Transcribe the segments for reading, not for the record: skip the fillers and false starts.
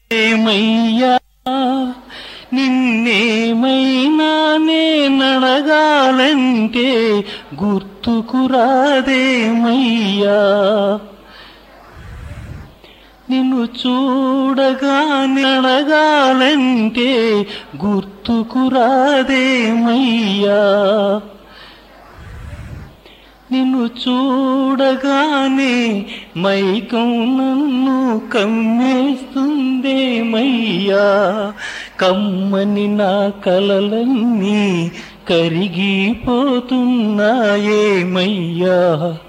ఏమయ్యా నిన్నేమైనా నేనడగాలంటే గుర్తుకురాదేమయ్యా, నిన్ను చూడగానే అడగాలంటే గుర్తుకురాదేమయ్యా, నిన్ను చూడగానే మైకం నన్ను కమ్మేస్తుందేమయ్యా, కమ్మని నా కలలన్నీ కరిగిపోతున్నాయేమయ్యా,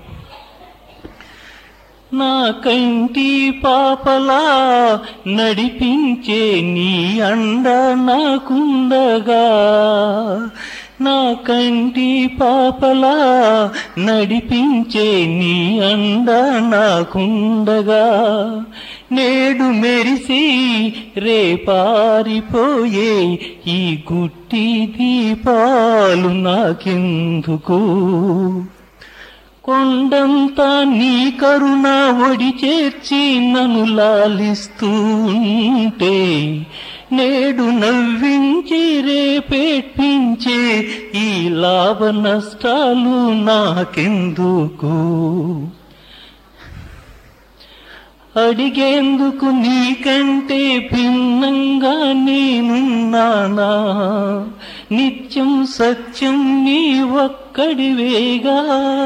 నా కంటి పాపలా నడిపించే నీ అండ నాకుండగా, నా కంటి పాపలా నడిపించే నీ అండ నాకుండగా, నేడు మెరిసి రేపారిపోయే ఈ గుట్టి దీపాలు నాకెందుకు, కొండంతా నీ కరుణ ఒడి చేర్చి నన్ను లాలిస్తూ ఉంటే, నేడు నవ్వించి రేపేట్పించే ఈ లాభ నష్టాలు నాకెందుకు, అడిగేందుకు నీకంటే భిన్నంగా నేనున్నానా, నిత్యం సత్యం నీ ఒక్కడివేగా,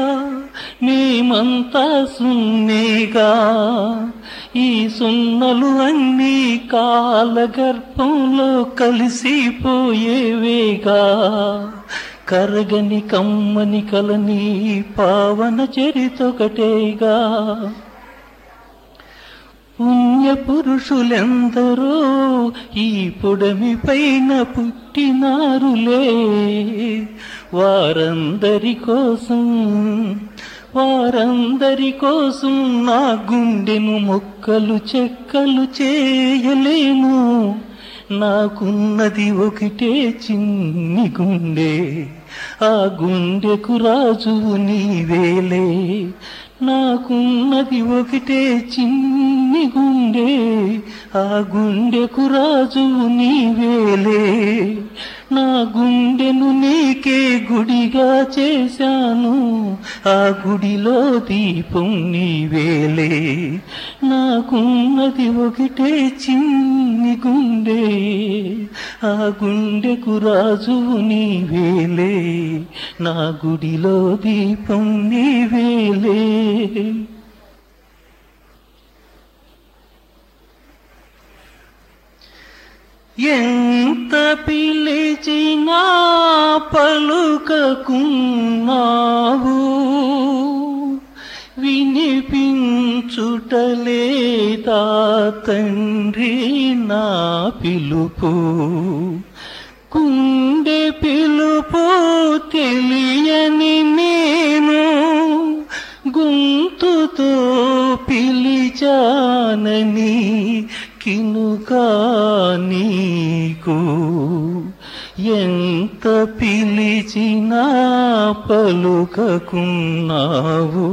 మేమంతా సున్నేగా, ఈ సున్నలు అన్నీ కాలగర్భంలో కలిసిపోయేవేగా, కరగని కమ్మని కలని పావన చరితొకటేగా, పుణ్య పురుషులెందరో ఈ పుడమి పైన పుట్టినారులే, వారందరి కోసం నా గుండెను ముక్కలు చెక్కలు చేయలేను, నాకున్నది ఒకటే చిన్ని గుండె, ఆ గుండెకు రాజువు నీవేలే, నాకున్నది ఒకటే చిన్ని గుండె, ఆ గుండెకు రాజువు నీవేలే, నా గుండెను నీకే గుడిగా చేశాను, ఆ గుడిలో దీపం నీవేలే, నాకున్నది ఒకటే చిన్ని గుండె, ఆ గుండెకు రాజువు నీవేలే, నా గుడిలో దీపం నీవేలే. ఎంత పిలిచినా పలుకకున్నావు, వినిపించుటలేదా తండ్రి నా పిలుపు, గుండె పిలుపు తెలియని నేను గొంతుతో పిలిచానని కినుకా నీకు, ఎంత పిలిచినా పలుకకున్నావు,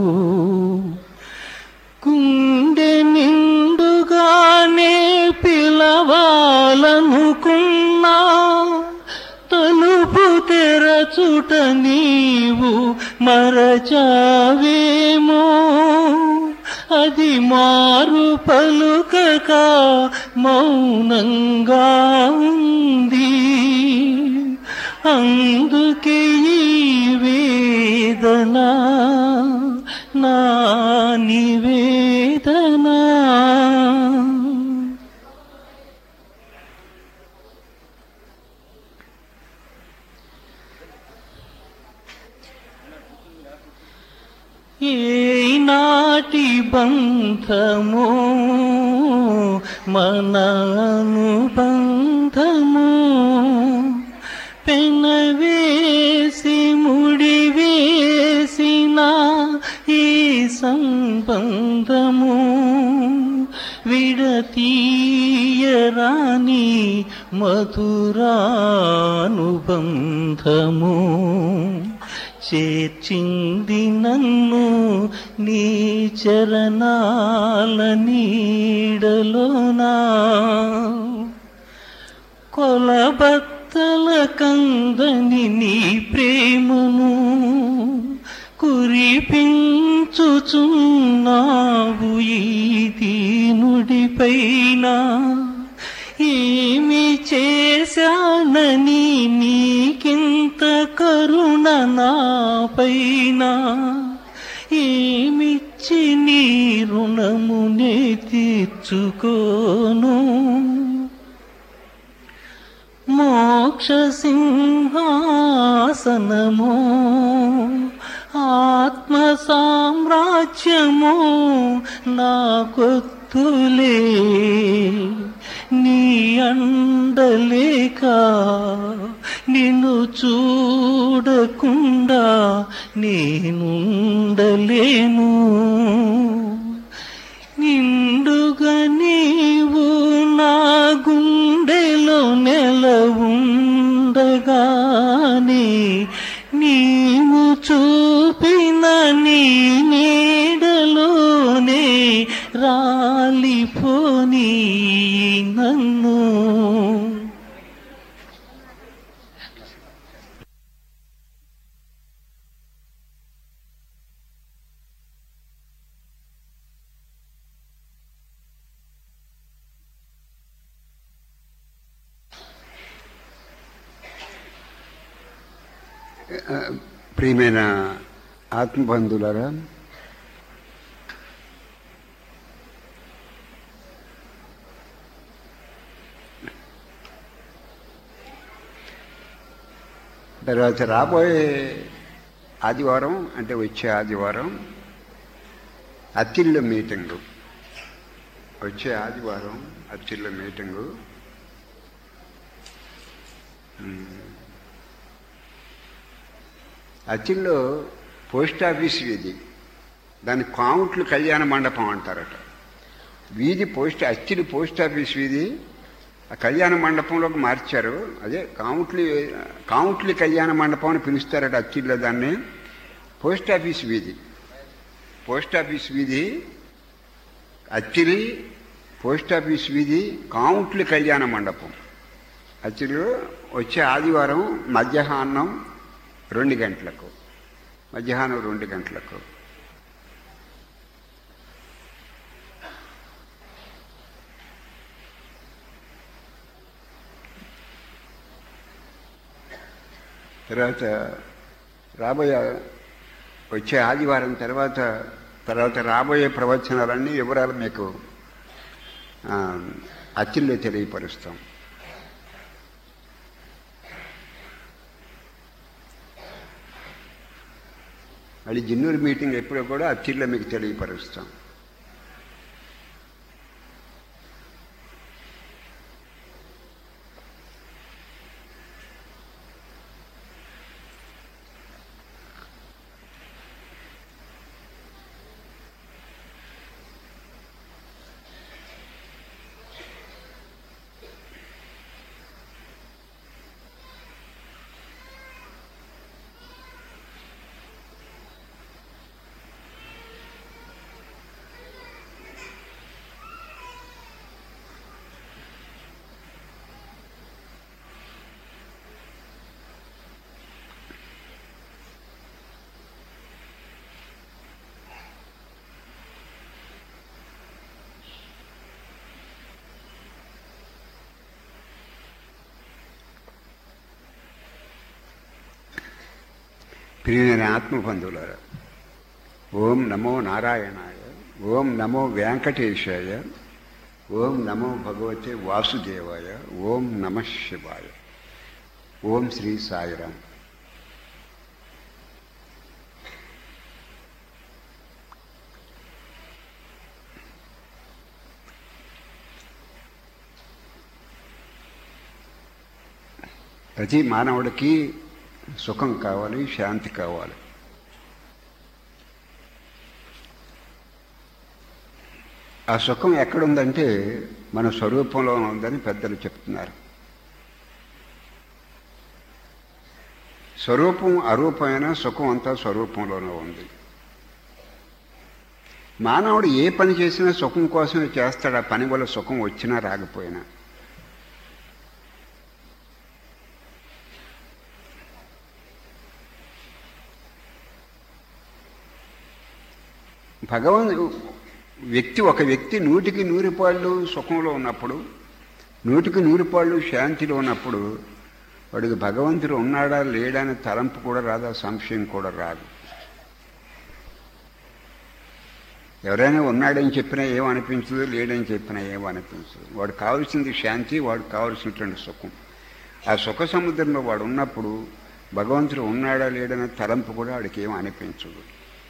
గుండె నిండుగానే పిలవాలనుకున్నా, తలుపు తెరచుట నీవు మరచావేమో, అది మారు పలుకక మౌనంగా ఉంది, అందుకే ఈ వేదన నా నివేదన. ఏనాటి బంధము మన అనుబంధము, పెనవేసి ముడివేసిన ఈ సంబంధము, విడతీయరాని మధురానుబంధము, చేర్చింది నన్ను నీ చరణాల నీడలోనా కొలబత్తల కందని నీ ప్రేమను కురిపించుచున్నావు ఈ దీనుడిపైన ఏమి చేశానని నీకింత కరుణ నాపైన ఏమిచ్చి నీ రుణమునే తీర్చుకోను మోక్ష సింహాసనము ఆత్మ సామ్రాజ్యము నాకొద్దులే నీ అండలేక నిన్ను చూడకుండా నేనుండలేను నిండుగా నీవు నా గుండెలో నెలవుండగానే నీవు చూపిన నీ నీడలోనే రాలిపోని నన్ను ప్రియమైన ఆత్మబంధువులారా, తర్వాత రాబోయే ఆదివారం అంటే వచ్చే ఆదివారం అత్తిళ్ళ మీటింగు, వచ్చే ఆదివారం అత్తిళ్ళ మీటింగు. అత్తిల్లో పోస్ట్ ఆఫీస్ వీధి, దాని కాముట్లు కళ్యాణ మండపం అంటారట. వీధి అత్తిలి పోస్ట్ ఆఫీస్ వీధి ఆ కళ్యాణ మండపంలోకి మార్చారు. అదే కాముట్లి కళ్యాణ మండపం అని పిలుస్తారట అత్తిల్లో దాన్ని. పోస్ట్ ఆఫీస్ వీధి అత్తిలి పోస్ట్ ఆఫీస్ వీధి కాముట్లి కళ్యాణ మండపం అత్తిలో వచ్చే ఆదివారం మధ్యాహ్నం 2 గంటలకు. తర్వాత వచ్చే ఆదివారం తర్వాత రాబోయే ప్రవచనాలన్నీ వివరాలు మీకు అత్తిల్లో తెలియపరుస్తాం. మళ్ళీ జిన్నూరు మీటింగ్ ఎప్పుడో కూడా అత్తిల్లో మీకు తెలియపరుస్తాం. ప్రియమైన ఆత్మబంధువులారా, ఓం నమో నారాయణాయ, ఓం నమో వెంకటేశాయ, ఓం నమో భగవతే వాసుదేవాయ, ఓం నమః శివాయ, ఓం శ్రీ సాయిరాం. ప్రతి మానవుడికి సుఖం కావాలి, శాంతి కావాలి. ఆ సుఖం ఎక్కడుందంటే మన స్వరూపంలో ఉందని పెద్దలు చెప్తున్నారు. స్వరూపం అరూపమైన సుఖం అంతా స్వరూపంలోనే ఉంది. మానవుడు ఏ పని చేసినా సుఖం కోసమే చేస్తాడు. ఆ పని వల్ల సుఖం వచ్చినా రాకపోయినా. ఒక వ్యక్తి 100కి 100 పాళ్ళు సుఖంలో ఉన్నప్పుడు, 100కి 100 పాళ్ళు శాంతిలో ఉన్నప్పుడు వాడికి భగవంతుడు ఉన్నాడా లేడా అనే తలంపు కూడా రాదు, ఆ సంశయం కూడా రాదు. ఎవరైనా ఉన్నాడని చెప్పినా ఏమనిపించదు, లేడని చెప్పినా ఏమనిపించదు. వాడు కావాల్సింది శాంతి, వాడు కావాల్సినటువంటి సుఖం. ఆ సుఖ సముద్రంలో వాడు ఉన్నప్పుడు భగవంతుడు ఉన్నాడా లేడనే తలంపు కూడా వాడికి ఏం అనిపించదు.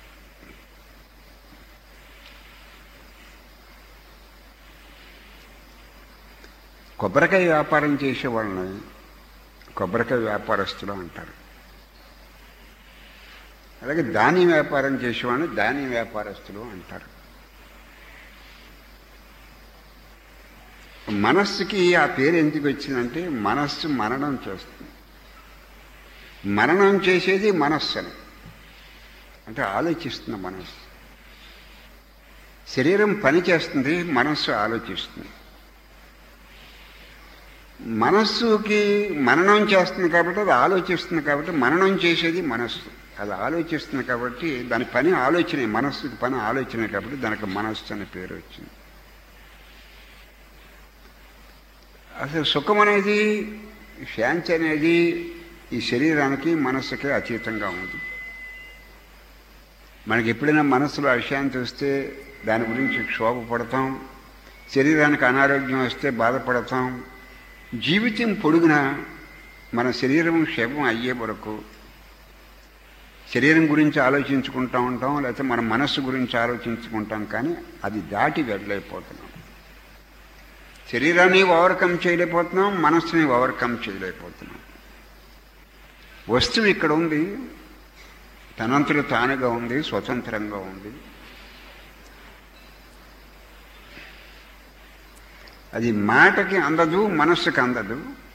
కొబ్బరికాయ వ్యాపారం చేసే వాళ్ళని కొబ్బరికాయ వ్యాపారస్తులు అంటారు. అలాగే ధాన్యం వ్యాపారం చేసేవాళ్ళని ధాన్యం వ్యాపారస్తులు అంటారు. మనస్సుకి ఆ పేరు ఎందుకు వచ్చిందంటే మనస్సు మననం చేస్తుంది. మననం చేసేది మనస్సు అని, అంటే ఆలోచిస్తుంది మనస్సు. శరీరం పని చేస్తుంది, మనస్సు ఆలోచిస్తుంది. మనస్సుకి మననం చేస్తుంది కాబట్టి అది ఆలోచిస్తుంది, కాబట్టి మననం చేసేది మనస్సు. అది ఆలోచిస్తుంది కాబట్టి దాని పని ఆలోచనే, మనస్సుకి పని ఆలోచనే కాబట్టి దానికి మనస్సు అనే పేరు వచ్చింది. అసలు సుఖం అనేది, శాంతి అనేది ఈ శరీరానికి మనస్సుకి అతీతంగా ఉంది. మనకి ఎప్పుడైనా మనస్సులో అశాంతి వస్తే దాని గురించి క్షోభపడతాం, శరీరానికి అనారోగ్యం వస్తే బాధపడతాం. జీవితం పొడుగునా మన శరీరం క్షేమం అయ్యే వరకు శరీరం గురించి ఆలోచించుకుంటూ ఉంటాం, లేకపోతే మన మనస్సు గురించి ఆలోచించుకుంటాం. కానీ అది దాటి వెళ్ళలేకపోతున్నాం. శరీరాన్ని ఓవర్కమ్ చేయలేకపోతున్నాం, మనస్సుని ఓవర్కమ్ చేయలేకపోతున్నాం. వస్తువు ఇక్కడ ఉంది, తనంతట తానుగా ఉంది, స్వతంత్రంగా ఉంది. అది మాటకి అందదు, మనస్సుకి అందదు.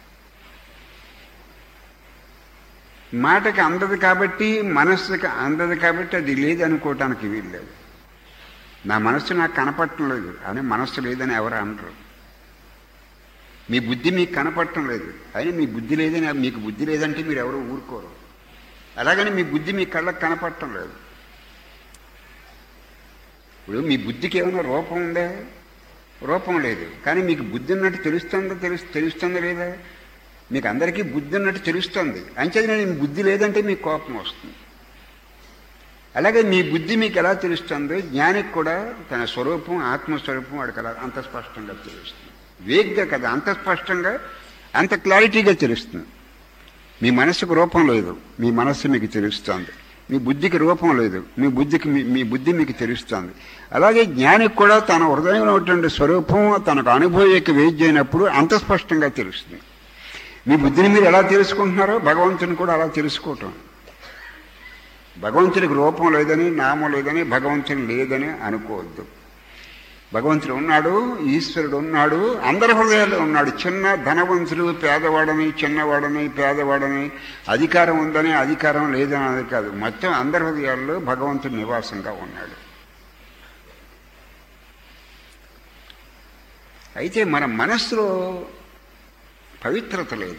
మాటకి అందదు కాబట్టి, మనస్సుకి అందదు కాబట్టి అది లేదనుకోవటానికి వీల్లేదు. నా మనస్సు నాకు కనపడటం లేదు అని మనస్సు లేదని ఎవరు అనరు. మీ బుద్ధి మీకు కనపడటం లేదు అని మీ బుద్ధి లేదని, మీకు బుద్ధి లేదంటే మీరు ఎవరు ఊరుకోరు. అలాగని మీ బుద్ధి మీ కళ్ళకు కనపడటం లేదు. ఇప్పుడు మీ బుద్ధికి ఏమైనా రూపం ఉందా? రూపం లేదు. కానీ మీకు బుద్ధి ఉన్నట్టు తెలుస్తుందా లేదా? మీకు అందరికీ బుద్ధి ఉన్నట్టు తెలుస్తుంది. అంచేది నేను బుద్ధి లేదంటే మీకు కోపం వస్తుంది. అలాగే మీ బుద్ధి మీకు ఎలా తెలుస్తుందో జ్ఞానికి కూడా తన స్వరూపం, ఆత్మస్వరూపం వాడికి అలా అంత స్పష్టంగా తెలుస్తుంది. వేగ్గా కదా, అంత స్పష్టంగా, అంత క్లారిటీగా తెలుస్తుంది. మీ మనస్సుకు రూపం లేదు, మీ మనస్సు మీకు తెలుస్తుంది. మీ బుద్ధికి రూపం లేదు, మీ బుద్ధి మీకు తెలుస్తుంది. అలాగే జ్ఞానికి కూడా తన హృదయంలో ఉన్నటువంటి స్వరూపం తనకు అనుభవకి వేద్య అయినప్పుడు అంత స్పష్టంగా తెలుస్తుంది. మీ బుద్ధిని మీరు ఎలా తెలుసుకుంటున్నారో భగవంతుని కూడా అలా తెలుసుకోవటం. భగవంతుడికి రూపం లేదని, నామం లేదని, భగవంతుని లేదని అనుకోవద్దు. భగవంతుడు ఉన్నాడు, ఈశ్వరుడు ఉన్నాడు, అందరి హృదయాల్లో ఉన్నాడు. చిన్న ధనవంతుడు పేదవాడని, చిన్నవాడని, పేదవాడని, అధికారం ఉందని, అధికారం లేదని అది కాదు. మొత్తం అందరి హృదయాల్లో భగవంతుడు నివాసంగా ఉన్నాడు. అయితే మన మనస్సులో పవిత్రత లేదు.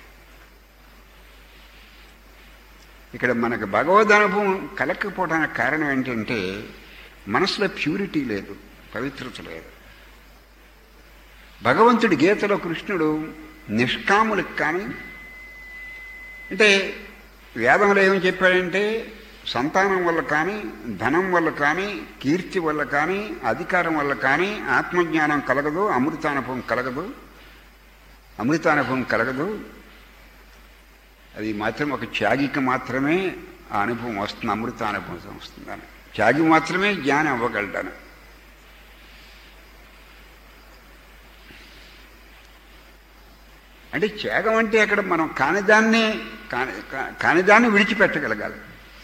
ఇక్కడ మనకు భగవద్ అనుభవం కలగకపోవడానికి కారణం ఏంటంటే మనసులో ప్యూరిటీ లేదు, పవిత్రత లేదు. భగవంతుడి గీతలో కృష్ణుడు నిష్కాములకు కానీ, అంటే వేదంలో ఏమని చెప్పాడంటే సంతానం వల్ల కానీ, ధనం వల్ల కానీ, కీర్తి వల్ల కానీ, అధికారం వల్ల కానీ ఆత్మజ్ఞానం కలగదు, అమృతానుభవం కలగదు. అది మాత్రం ఒక త్యాగికి మాత్రమే ఆ అనుభవం వస్తుంది, అమృతానుభవం వస్తుందని. త్యాగి మాత్రమే జ్ఞానం అవ్వగలటాను. అంటే త్యాగం అంటే అక్కడ మనం కానిదాన్ని విడిచిపెట్టగలగాలి.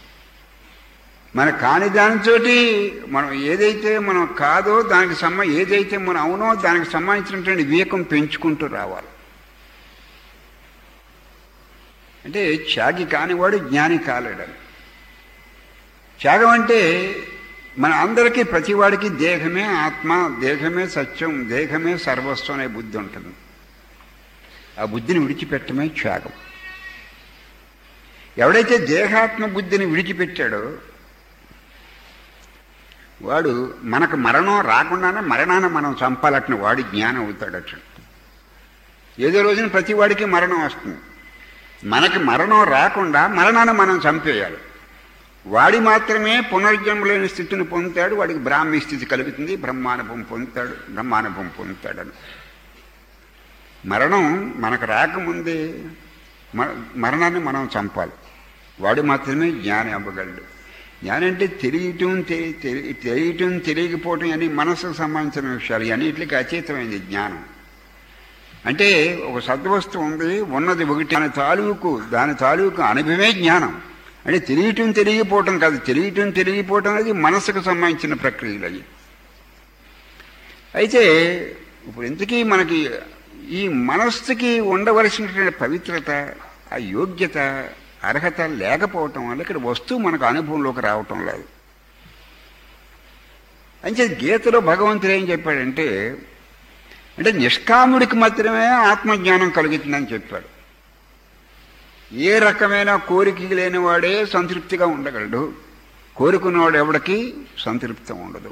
మన కానిదానితోటి మనం ఏదైతే మనం కాదో దానికి ఏదైతే మనం అవునో దానికి సంబంధించినటువంటి వివేకం పెంచుకుంటూ రావాలి. అంటే త్యాగి కానివాడు జ్ఞాని కాలేడని. త్యాగం అంటే మన అందరికీ ప్రతివాడికి దేహమే ఆత్మ, దేహమే సత్యం, దేహమే సర్వస్వం అనే బుద్ధి ఉంటుంది. ఆ బుద్ధిని విడిచిపెట్టమే త్యాగం. ఎవడైతే దేహాత్మ బుద్ధిని విడిచిపెట్టాడో వాడు మనకు మరణం రాకుండానే మరణాన్ని మనం చంపాలట్టిన వాడి జ్ఞానం అవుతాడట. ఏదో రోజున ప్రతి వాడికి మరణం వస్తుంది. మనకి మరణం రాకుండా మరణాన్ని మనం చంపేయాలి. వాడి మాత్రమే పునర్జన్మ లేని స్థితిని పొందుతాడు. వాడికి బ్రాహ్మీ స్థితి కలుగుతుంది, బ్రహ్మానుభవం పొందుతాడని. మరణం మనకు రాకముందే మరణాన్ని మనం చంపాలి. వాడు మాత్రమే జ్ఞాని అవ్వగలడు. జ్ఞానం అంటే తెలియటం తెలియకపోవటం అని మనసుకు సంబంధించిన విషయాలు. అన్నిటికీ అతీతమైంది జ్ఞానం. అంటే ఒక సద్వస్తువు ఉంది, ఉన్నది ఒకటి, దాని తాలూకు అనుభవమే జ్ఞానం. అంటే తెలియకపోవటం కాదు. తెలియకపోవటం అనేది మనసుకు సంబంధించిన ప్రక్రియలు అవి. అయితే ఇప్పుడు ఇంతకీ మనకి ఈ మనస్సుకి ఉండవలసినటువంటి పవిత్రత, ఆ యోగ్యత, అర్హత లేకపోవటం వల్ల ఇక్కడ వస్తువు మనకు అనుభవంలోకి రావటం లేదు. అంటే గీతలో భగవంతుడు ఏం చెప్పాడంటే, అంటే నిష్కాముడికి మాత్రమే ఆత్మజ్ఞానం కలుగుతుందని చెప్పాడు. ఏ రకమైన కోరిక లేనివాడే సంతృప్తిగా ఉండగలడు. కోరుకున్నవాడు ఎవడికి సంతృప్తి ఉండదు.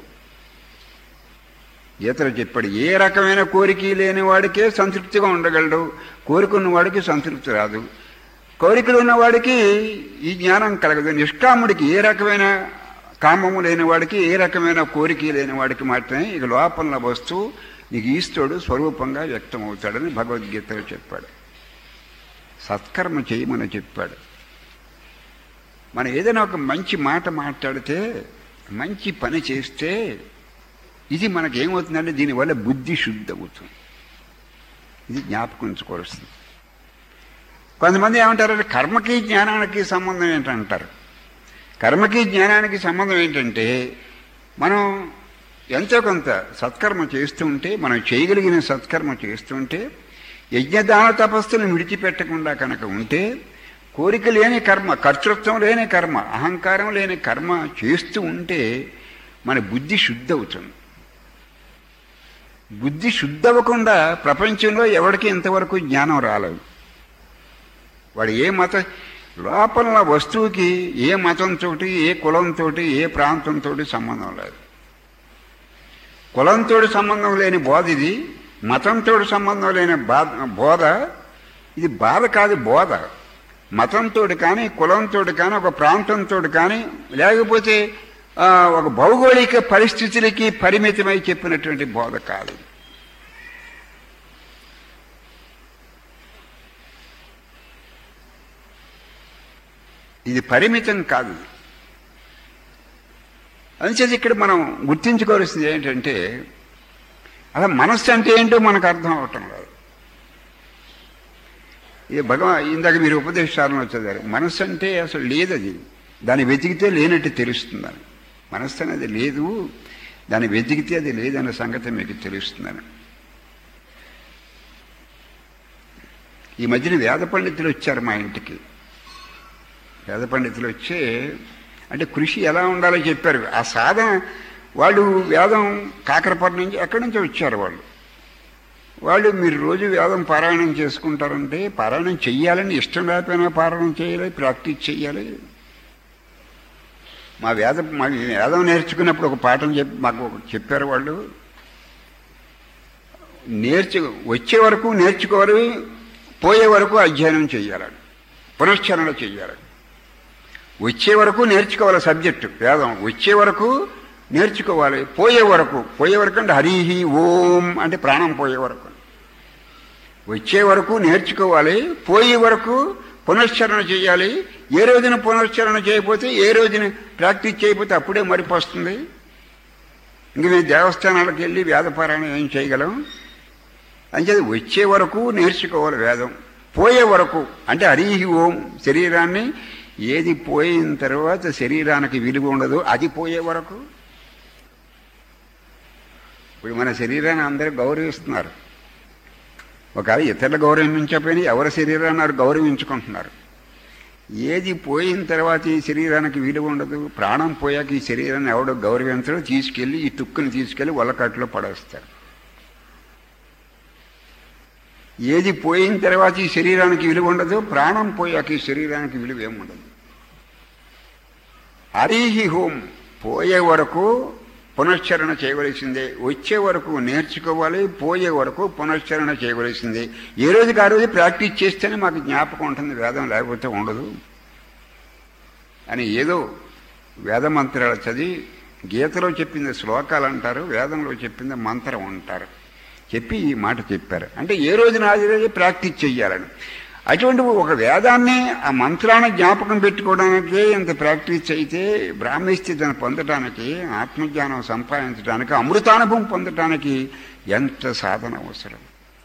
గీతలో చెప్పాడు, ఏ రకమైన కోరిక లేనివాడికే సంతృప్తిగా ఉండగలడు. కోరుకున్నవాడికి సంతృప్తి రాదు. కోరికలు ఉన్నవాడికి ఈ జ్ఞానం కలగదు. నిష్కాముడికి, ఏ రకమైన కామము లేనివాడికి, ఏ రకమైన కోరిక లేనివాడికి మాత్రమే ఇక లోపల వస్తువు నీకు ఈశ్వరుడు స్వరూపంగా వ్యక్తమవుతాడని భగవద్గీతలో చెప్పాడు. సత్కర్మ చేయమని చెప్పాడు. మనం ఏదైనా ఒక మంచి మాట మాట్లాడితే, మంచి పని చేస్తే ఇది మనకేమవుతుందంటే దీనివల్ల బుద్ధి శుద్ధి అవుతుంది. ఇది జ్ఞాపకం ఉంచుకోవాల్సింది. కొంతమంది ఏమంటారంటే కర్మకి జ్ఞానానికి సంబంధం ఏంటంటారు. కర్మకి జ్ఞానానికి సంబంధం ఏంటంటే మనం ఎంతో కొంత సత్కర్మ చేస్తూ ఉంటే, మనం చేయగలిగిన సత్కర్మ చేస్తుంటే, యజ్ఞదాన తపస్సును విడిచిపెట్టకుండా కనుక ఉంటే, కోరిక లేని కర్మ, కర్తృత్వం లేని కర్మ, అహంకారం లేని కర్మ చేస్తూ ఉంటే మన బుద్ధి శుద్ధి అవుతుంది. బుద్ధి శుద్ధి అవ్వకుండా ప్రపంచంలో ఎవరికి ఇంతవరకు జ్ఞానం రాలేదు. వాడు ఏ లోపల వస్తువుకి ఏ మతంతో, ఏ కులంతో, ఏ ప్రాంతంతో సంబంధం లేదు. కులంతో సంబంధం లేని బోధ ఇది. మతంతో సంబంధం లేని బోధ ఇది. బాధ కాదు, బోధ. మతంతో కానీ, కులంతో కానీ, ఒక ప్రాంతంతో కానీ, లేకపోతే ఒక భౌగోళిక పరిస్థితులకి పరిమితమై చెప్పినటువంటి బోధ కాదు. ఇది పరిమితం కాదు. అందుచేత ఇక్కడ మనం గుర్తించుకోవాల్సింది ఏంటంటే, అలా మనస్సు అంటే ఏంటో మనకు అర్థం అవటం లేదు. ఇది ఇందాక మీరు ఉపదేశాలను వచ్చేదారు. మనస్సు అంటే అసలు లేదు, అది దాన్ని వెతికితే లేనట్టు తెలుస్తుందని. మనస్సు అనేది లేదు, దాన్ని వెతికితే అది లేదన్న సంగతి మీకు తెలుస్తుందని. ఈ మధ్యన వేద పండితులు వచ్చారు మా ఇంటికి. వేద పండితులు వచ్చి అంటే కృషి ఎలా ఉండాలో చెప్పారు. ఆ సాధన వాళ్ళు వేదం కాకరపట్నం నుంచి ఎక్కడి నుంచో వచ్చారు వాళ్ళు. మీరు రోజు వేదం పారాయణం చేసుకుంటారంటే పారాయణం చెయ్యాలని ఇష్టం లేకపోయినా పారాయణం చేయాలి, ప్రాక్టీస్ చెయ్యాలి. మా వేదం నేర్చుకున్నప్పుడు ఒక పాఠం మాకు చెప్పారు వాళ్ళు. వచ్చే వరకు నేర్చుకోవాలి, పోయే వరకు అధ్యయనం చెయ్యాలని, పునశ్చరణ చెయ్యాలని. వచ్చే వరకు నేర్చుకోవాలి సబ్జెక్టు వేదం, వచ్చే వరకు నేర్చుకోవాలి. పోయే వరకు అంటే హరిహి ఓం అంటే ప్రాణం పోయే వరకు. వచ్చే వరకు నేర్చుకోవాలి, పోయే వరకు పునశ్చరణ చేయాలి. ఏ రోజున పునశ్చరణ చేయకపోతే, ఏ రోజున ప్రాక్టీస్ చేయకపోతే అప్పుడే మరిపోస్తుంది. ఇంక మేము దేవస్థానాలకు వెళ్ళి వేదపారాయణం ఏం చేయగలం? అంచేది వచ్చే వరకు నేర్చుకోవాలి వేదం. పోయే వరకు అంటే హరిహి ఓం, శరీరాన్ని ఏది పోయిన తర్వాత శరీరానికి విలువ ఉండదు అది పోయే వరకు. ఇప్పుడు మన శరీరాన్ని అందరూ గౌరవిస్తున్నారు. ఒకవేళ ఇతరులు గౌరవించకపోయినా ఎవరి శరీరాన్ని వారు గౌరవించుకుంటున్నారు. ఏది పోయిన తర్వాత ఈ శరీరానికి విలువ ఉండదు, ప్రాణం పోయాక ఈ శరీరాన్ని ఎవడో గౌరవించడం, తీసుకెళ్ళి ఈ తుక్కుని తీసుకెళ్ళి వల్లకాట్లో పడేస్తారు. ఏది పోయిన తర్వాత ఈ శరీరానికి విలువ ఉండదు, ప్రాణం పోయాక ఈ శరీరానికి విలువ ఏముండదు. హరిహి హోం, పోయే వరకు పునశ్చరణ చేయవలసిందే, వచ్చే వరకు నేర్చుకోవాలి, పోయే వరకు పునశ్చరణ చేయవలసిందే. ఏ రోజుకి ఆ రోజు ప్రాక్టీస్ చేస్తేనే మాకు జ్ఞాపకం ఉంటుంది, వేదం లేకపోతే ఉండదు అని ఏదో వేద మంత్రాలు చదివి గీతలో చెప్పింది శ్లోకాలు అంటారు, వేదంలో చెప్పింది మంత్రం అంటారు, చెప్పి ఈ మాట చెప్పారు. అంటే ఏ రోజున ఆ రోజు ప్రాక్టీస్ చెయ్యాలని. అటువంటి ఒక వేదాన్ని ఆ మంత్రాన్ని జ్ఞాపకం పెట్టుకోవడానికి ఇంత ప్రాక్టీస్ అయితే బ్రాహ్మస్థితిని పొందడానికి, ఆత్మజ్ఞానం సంపాదించడానికి, అమృతానుభవం పొందడానికి ఎంత సాధన అవసరం.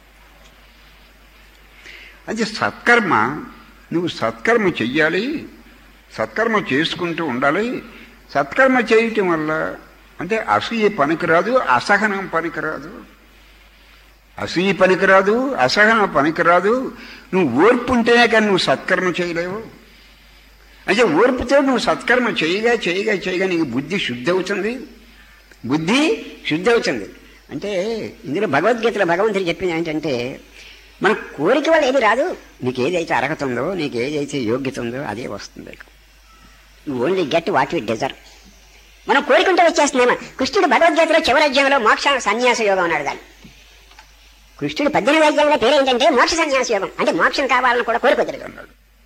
అంటే సత్కర్మ, నువ్వు సత్కర్మ చెయ్యాలి, సత్కర్మ చేసుకుంటూ ఉండాలి. సత్కర్మ చేయటం వల్ల అంటే అసూయ పనికిరాదు, అసహనం పనికిరాదు, అసూయ పనికిరాదు, అసహనం పనికిరాదు. నువ్వు ఓర్పు ఉంటేనే కానీ నువ్వు సత్కర్మ చేయలేవు. అంటే ఓర్పుతో నువ్వు సత్కర్మ చేయగా చేయగా చేయగా నీకు బుద్ధి శుద్ధి అవుతుంది, బుద్ధి శుద్ధి అవుతుంది. అంటే ఇందులో భగవద్గీతలో భగవంతుడు చెప్పింది ఏంటంటే, మన కోరిక వల్ల ఏది రాదు, నీకు ఏదైతే అర్హత ఉందో, నీకు ఏదైతే యోగ్యత ఉందో అదే వస్తుంది. You only get what you deserve. మనం కోరికుంటే వచ్చేస్తున్నామా. కృష్ణుడు భగవద్గీతలో చివరి అధ్యాయంలో మోక్ష సన్యాస యోగం అన్నాడు. దాన్ని కృష్ణుడు 18వ అధ్యాయంలో పేరేంటంటే మోక్ష సన్యాస యోగం. అంటే మోక్షం కావాలని కూడా కోరికొద్దు అన్నాడు.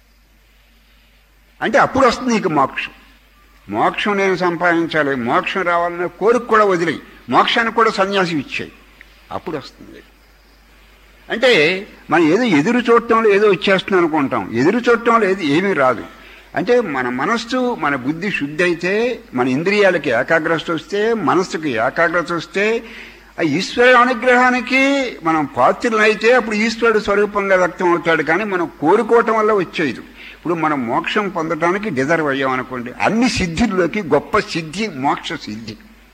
అంటే అప్పుడు వస్తుంది నీకు మోక్షం. మోక్షం నేను సంపాదించాలి, మోక్షం రావాలనే కోరిక కూడా వదిలేయి, మోక్షానికి కూడా సన్యాసం ఇచ్చాయి, అప్పుడు వస్తుంది. అంటే మనం ఏదో ఎదురు చూడటంలో ఏదో వచ్చేస్తుంది అనుకుంటాం, ఎదురు చూడటంలో ఏమీ రాదు. అంటే మన మనస్సు, మన బుద్ధి శుద్ధి అయితే, మన ఇంద్రియాలకి ఏకాగ్రత వస్తే, మనస్సుకి ఏకాగ్రత వస్తే, ఆ ఈశ్వరుడు అనుగ్రహానికి మనం పాత్రలైతే అప్పుడు ఈశ్వరుడు స్వరూపంగా వ్యక్తం అవుతాడు. కానీ మనం కోరుకోవటం వల్ల వచ్చేది. ఇప్పుడు మనం మోక్షం పొందడానికి డిజర్వ్ అయ్యామనుకోండి, అన్ని సిద్ధిల్లోకి గొప్ప సిద్ధి మోక్ష సిద్ధి.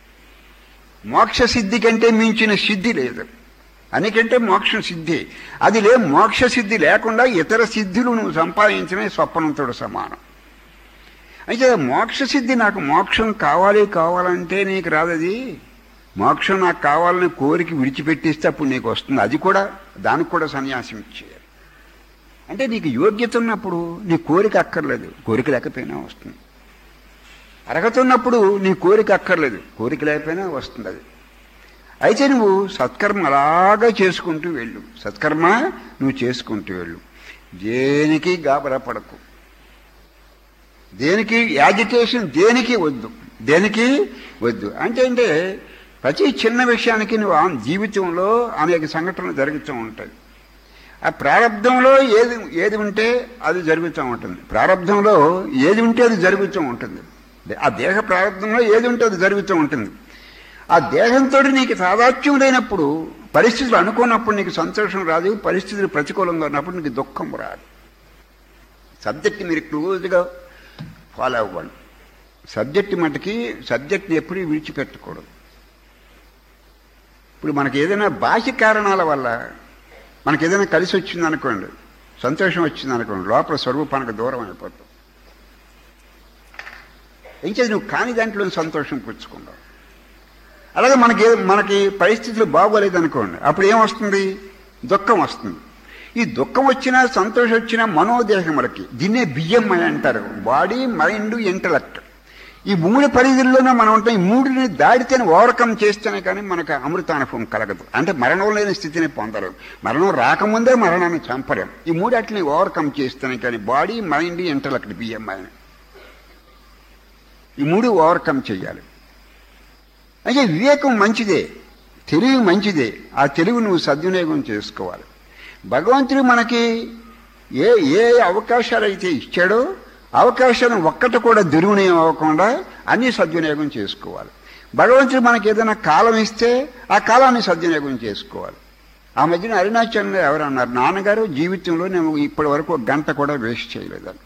మోక్ష సిద్ధి కంటే మించిన సిద్ధి లేదు, అనికంటే మోక్ష సిద్ధి. అది మోక్ష సిద్ధి లేకుండా ఇతర సిద్ధులు నువ్వు సంపాదించిన స్వప్నంతో సమానం. అయితే మోక్ష సిద్ధి, నాకు మోక్షం కావాలంటే నీకు రాదది. మోక్షం నాకు కావాలని కోరిక విడిచిపెట్టేస్తే అప్పుడు నీకు వస్తుంది. అది కూడా, దానికి కూడా సన్యాసం ఇచ్చేయాలి. అంటే నీకు యోగ్యత ఉన్నప్పుడు నీ కోరిక అక్కర్లేదు, కోరిక లేకపోయినా వస్తుంది. అర్హత ఉన్నప్పుడు నీ కోరిక అక్కర్లేదు, కోరిక లేకపోయినా వస్తుంది. అది అయితే నువ్వు సత్కర్మ అలాగా చేసుకుంటూ వెళ్ళు, సత్కర్మ నువ్వు చేసుకుంటూ వెళ్ళు. దేనికి గాబరా పడకు, దేనికి యాజిటేషన్ దేనికి వద్దు, దేనికి వద్దు. అంటే ప్రతి చిన్న విషయానికి నువ్వు జీవితంలో అనేక సంఘటనలు జరుగుతూ ఉంటాయి. ఆ ప్రారంధంలో ఏది ఉంటే అది జరుగుతూ ఉంటుంది, ప్రారంధంలో ఏది ఉంటే అది జరుగుతూ ఉంటుంది. ఆ దేహ ప్రారంధంలో ఏది ఉంటే అది జరుగుతూ ఉంటుంది. ఆ దేహంతో నీకు తాదాత్మ్యం లేనప్పుడు, పరిస్థితులు అనుకున్నప్పుడు నీకు సంతోషం రాదు, పరిస్థితులు ప్రతికూలంగా ఉన్నప్పుడు నీకు దుఃఖం రాదు. సబ్జెక్ట్ మీరు క్లోజ్గా ఫాలో అవ్వండి. సబ్జెక్ట్ మటుకి సబ్జెక్ట్ని ఎప్పుడూ విడిచిపెట్టకూడదు. ఇప్పుడు మనకి ఏదైనా బాహ్య కారణాల వల్ల మనకి ఏదైనా కలిసి వచ్చిందనుకోండి, సంతోషం వచ్చిందనుకోండి, లోపల స్వరూపానికి దూరం అయిపోతాం. ఇంకేది నువ్వు కాని దాంట్లో సంతోషం పుచ్చుకుంటావు. అలాగే మనకి పరిస్థితులు బాగోలేదనుకోండి, అప్పుడు ఏమొస్తుంది, దుఃఖం వస్తుంది. ఈ దుఃఖం వచ్చినా సంతోషం వచ్చినా మనోదేహములకి, దీన్నే బియ్యం అంటారు, బాడీ మైండ్ ఇంటలెక్ట్. ఈ 3 పరిధుల్లోనే మనం ఉంటాం. ఈ 3ని దాడితేనే ఓవర్కమ్ చేస్తేనే కానీ మనకు అమృతానుభవం కలగదు. అంటే మరణం లేని స్థితిని పొందలేం, మరణం రాకముందే మరణాన్ని చంపలేం. ఈ 3 ఓవర్కమ్ చేస్తేనే కానీ బాడీ మైండ్ ఇంటలెక్ట్ బియ్యం ఈ 3 ఓవర్కమ్ చేయాలి. అయితే వివేకం మంచిదే, తెలివి మంచిదే. ఆ తెలివి నువ్వు సద్వినియోగం చేసుకోవాలి. భగవంతుడు మనకి ఏ అవకాశాలు అయితే ఇచ్చాడో అవకాశాలను ఒక్కటి కూడా దుర్వినియోగం అవ్వకుండా అన్నీ సద్వినియోగం చేసుకోవాలి. భగవంతుడు మనకి ఏదైనా కాలం ఇస్తే ఆ కాలాన్ని సద్వినియోగం చేసుకోవాలి. ఆ మధ్యన అరుణాచలంలో ఎవరు అన్నారు, నాన్నగారు జీవితంలో నేను ఇప్పటి వరకు 1 గంట కూడా వేస్ట్ చేయలేదని.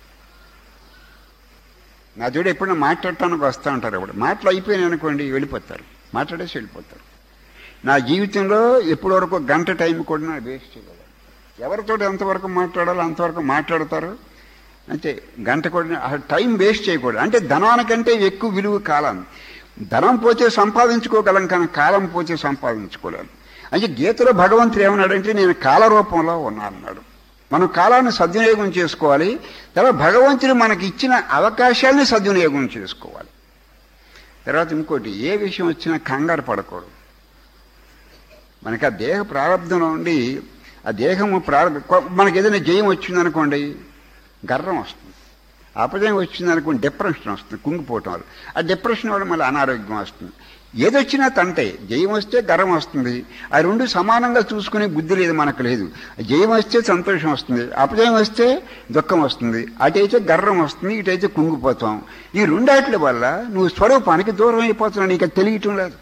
నా జోడు ఎప్పుడైనా మాట్లాడటానికి వస్తూ ఉంటారు, ఎవడు మాటలు అయిపోయినాయి అనుకోండి వెళ్ళిపోతారు, మాట్లాడేసి వెళ్ళిపోతారు. నా జీవితంలో ఎప్పటి వరకు 1 గంట టైం కూడా వేస్ట్ చేయలేదు. ఎవరితో ఎంతవరకు మాట్లాడాలో అంతవరకు మాట్లాడతారు. అంటే గంట కూడా టైం వేస్ట్ చేయకూడదు. అంటే ధనానికంటే ఎక్కువ విలువ కాలం. ధనం పోతే సంపాదించుకోగలం, కానీ కాలం పోతే సంపాదించుకోలేం. అంటే గీతలో భగవంతుడు ఏమన్నాడంటే నేను కాలరూపంలో ఉన్నా అన్నాడు. మనం కాలాన్ని సద్వినియోగం చేసుకోవాలి. తర్వాత భగవంతుడు మనకి ఇచ్చిన అవకాశాలని సద్వినియోగం చేసుకోవాలి. తర్వాత ఇంకోటి, ఏ విషయం వచ్చినా కంగారు పడకూడదు. మనకి ఆ దేహ ప్రారంభంలో ఉండి ఆ దేహము మనకి ఏదైనా జయం వచ్చిందనుకోండి గర్వం వస్తుంది, అపజయం వచ్చిందనుకోండి డిప్రెషన్ వస్తుంది, కుంగిపోవటం వల్ల. ఆ డిప్రెషన్ వల్ల మళ్ళీ అనారోగ్యం వస్తుంది. ఏదొచ్చినా తంటే, జయం వస్తే గర్వం వస్తుంది. ఆ రెండు సమానంగా చూసుకునే బుద్ధి లేదు, మనకు లేదు. జయం వస్తే సంతోషం వస్తుంది, అపజయం వస్తే దుఃఖం వస్తుంది. అటైతే గర్వం వస్తుంది, ఇటైతే కుంగిపోతాం. ఈ రెండాట్ల వల్ల నువ్వు స్వరూపానికి దూరం అయిపోతున్నావు, నీకు తెలియటం లేదు.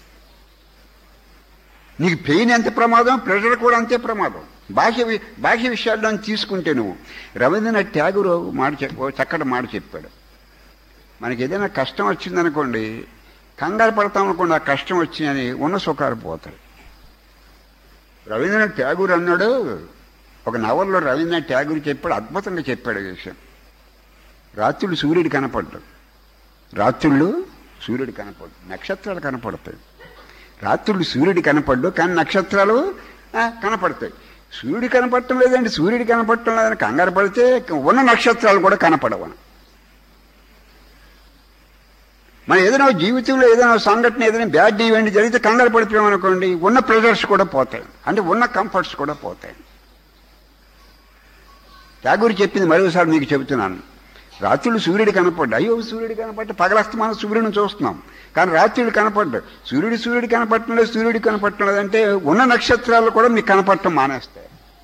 నీకు పెయిన్ ఎంత ప్రమాదం, ప్రెషర్ కూడా అంతే ప్రమాదం. బాహ్య విషయాల్లో తీసుకుంటే నువ్వు రవీంద్రనాథ్ ట్యాగూర్ చక్కటి మాట చెప్పాడు. మనకి ఏదైనా కష్టం వచ్చిందనుకోండి కంగారు పడతాం అనుకోండి, ఆ కష్టం వచ్చిందని ఉన్న సుఖాలు పోతాయి. రవీంద్రనాథ్ ట్యాగూర్ అన్నాడు, ఒక నవల్లో రవీంద్రనాథ్ ట్యాగూర్ చెప్పాడు, అద్భుతంగా చెప్పాడు విషయం. రాత్రులు సూర్యుడు కనపడ్డాడు, రాత్రుళ్ళు సూర్యుడు కనపడ్డు, నక్షత్రాలు కనపడతాయి. రాత్రులు సూర్యుడు కనపడ్డు, కానీ నక్షత్రాలు కనపడతాయి. సూర్యుడు కనపడటం లేదండి, సూర్యుడు కనపడటం లేదని కంగారు పడితే ఉన్న నక్షత్రాలు కూడా కనపడవని. మన ఏదైనా జీవితంలో ఏదైనా సంఘటన, ఏదైనా బ్యాడ్ ఈవెంట్ జరిగితే కంగారు పడిపోయామనుకోండి, ఉన్న ప్రెజర్స్ కూడా పోతాయి, అంటే ఉన్న కంఫర్ట్స్ కూడా పోతాయి. ట్యాగూర్ చెప్పింది మరోసారి మీకు చెబుతున్నాను. రాత్రులు సూర్యుడు కనపడ్డు, అయ్యో సూర్యుడు కనపడ్డ పగలస్తమానం సూర్యుడిని చూస్తున్నాం, కానీ రాత్రులు కనపడ్డాడు. సూర్యుడు కనపడటం లేదు, సూర్యుడు కనపడటం లేదంటే ఉన్న నక్షత్రాలు కూడా మీకు కనపడటం మానేస్తాయి.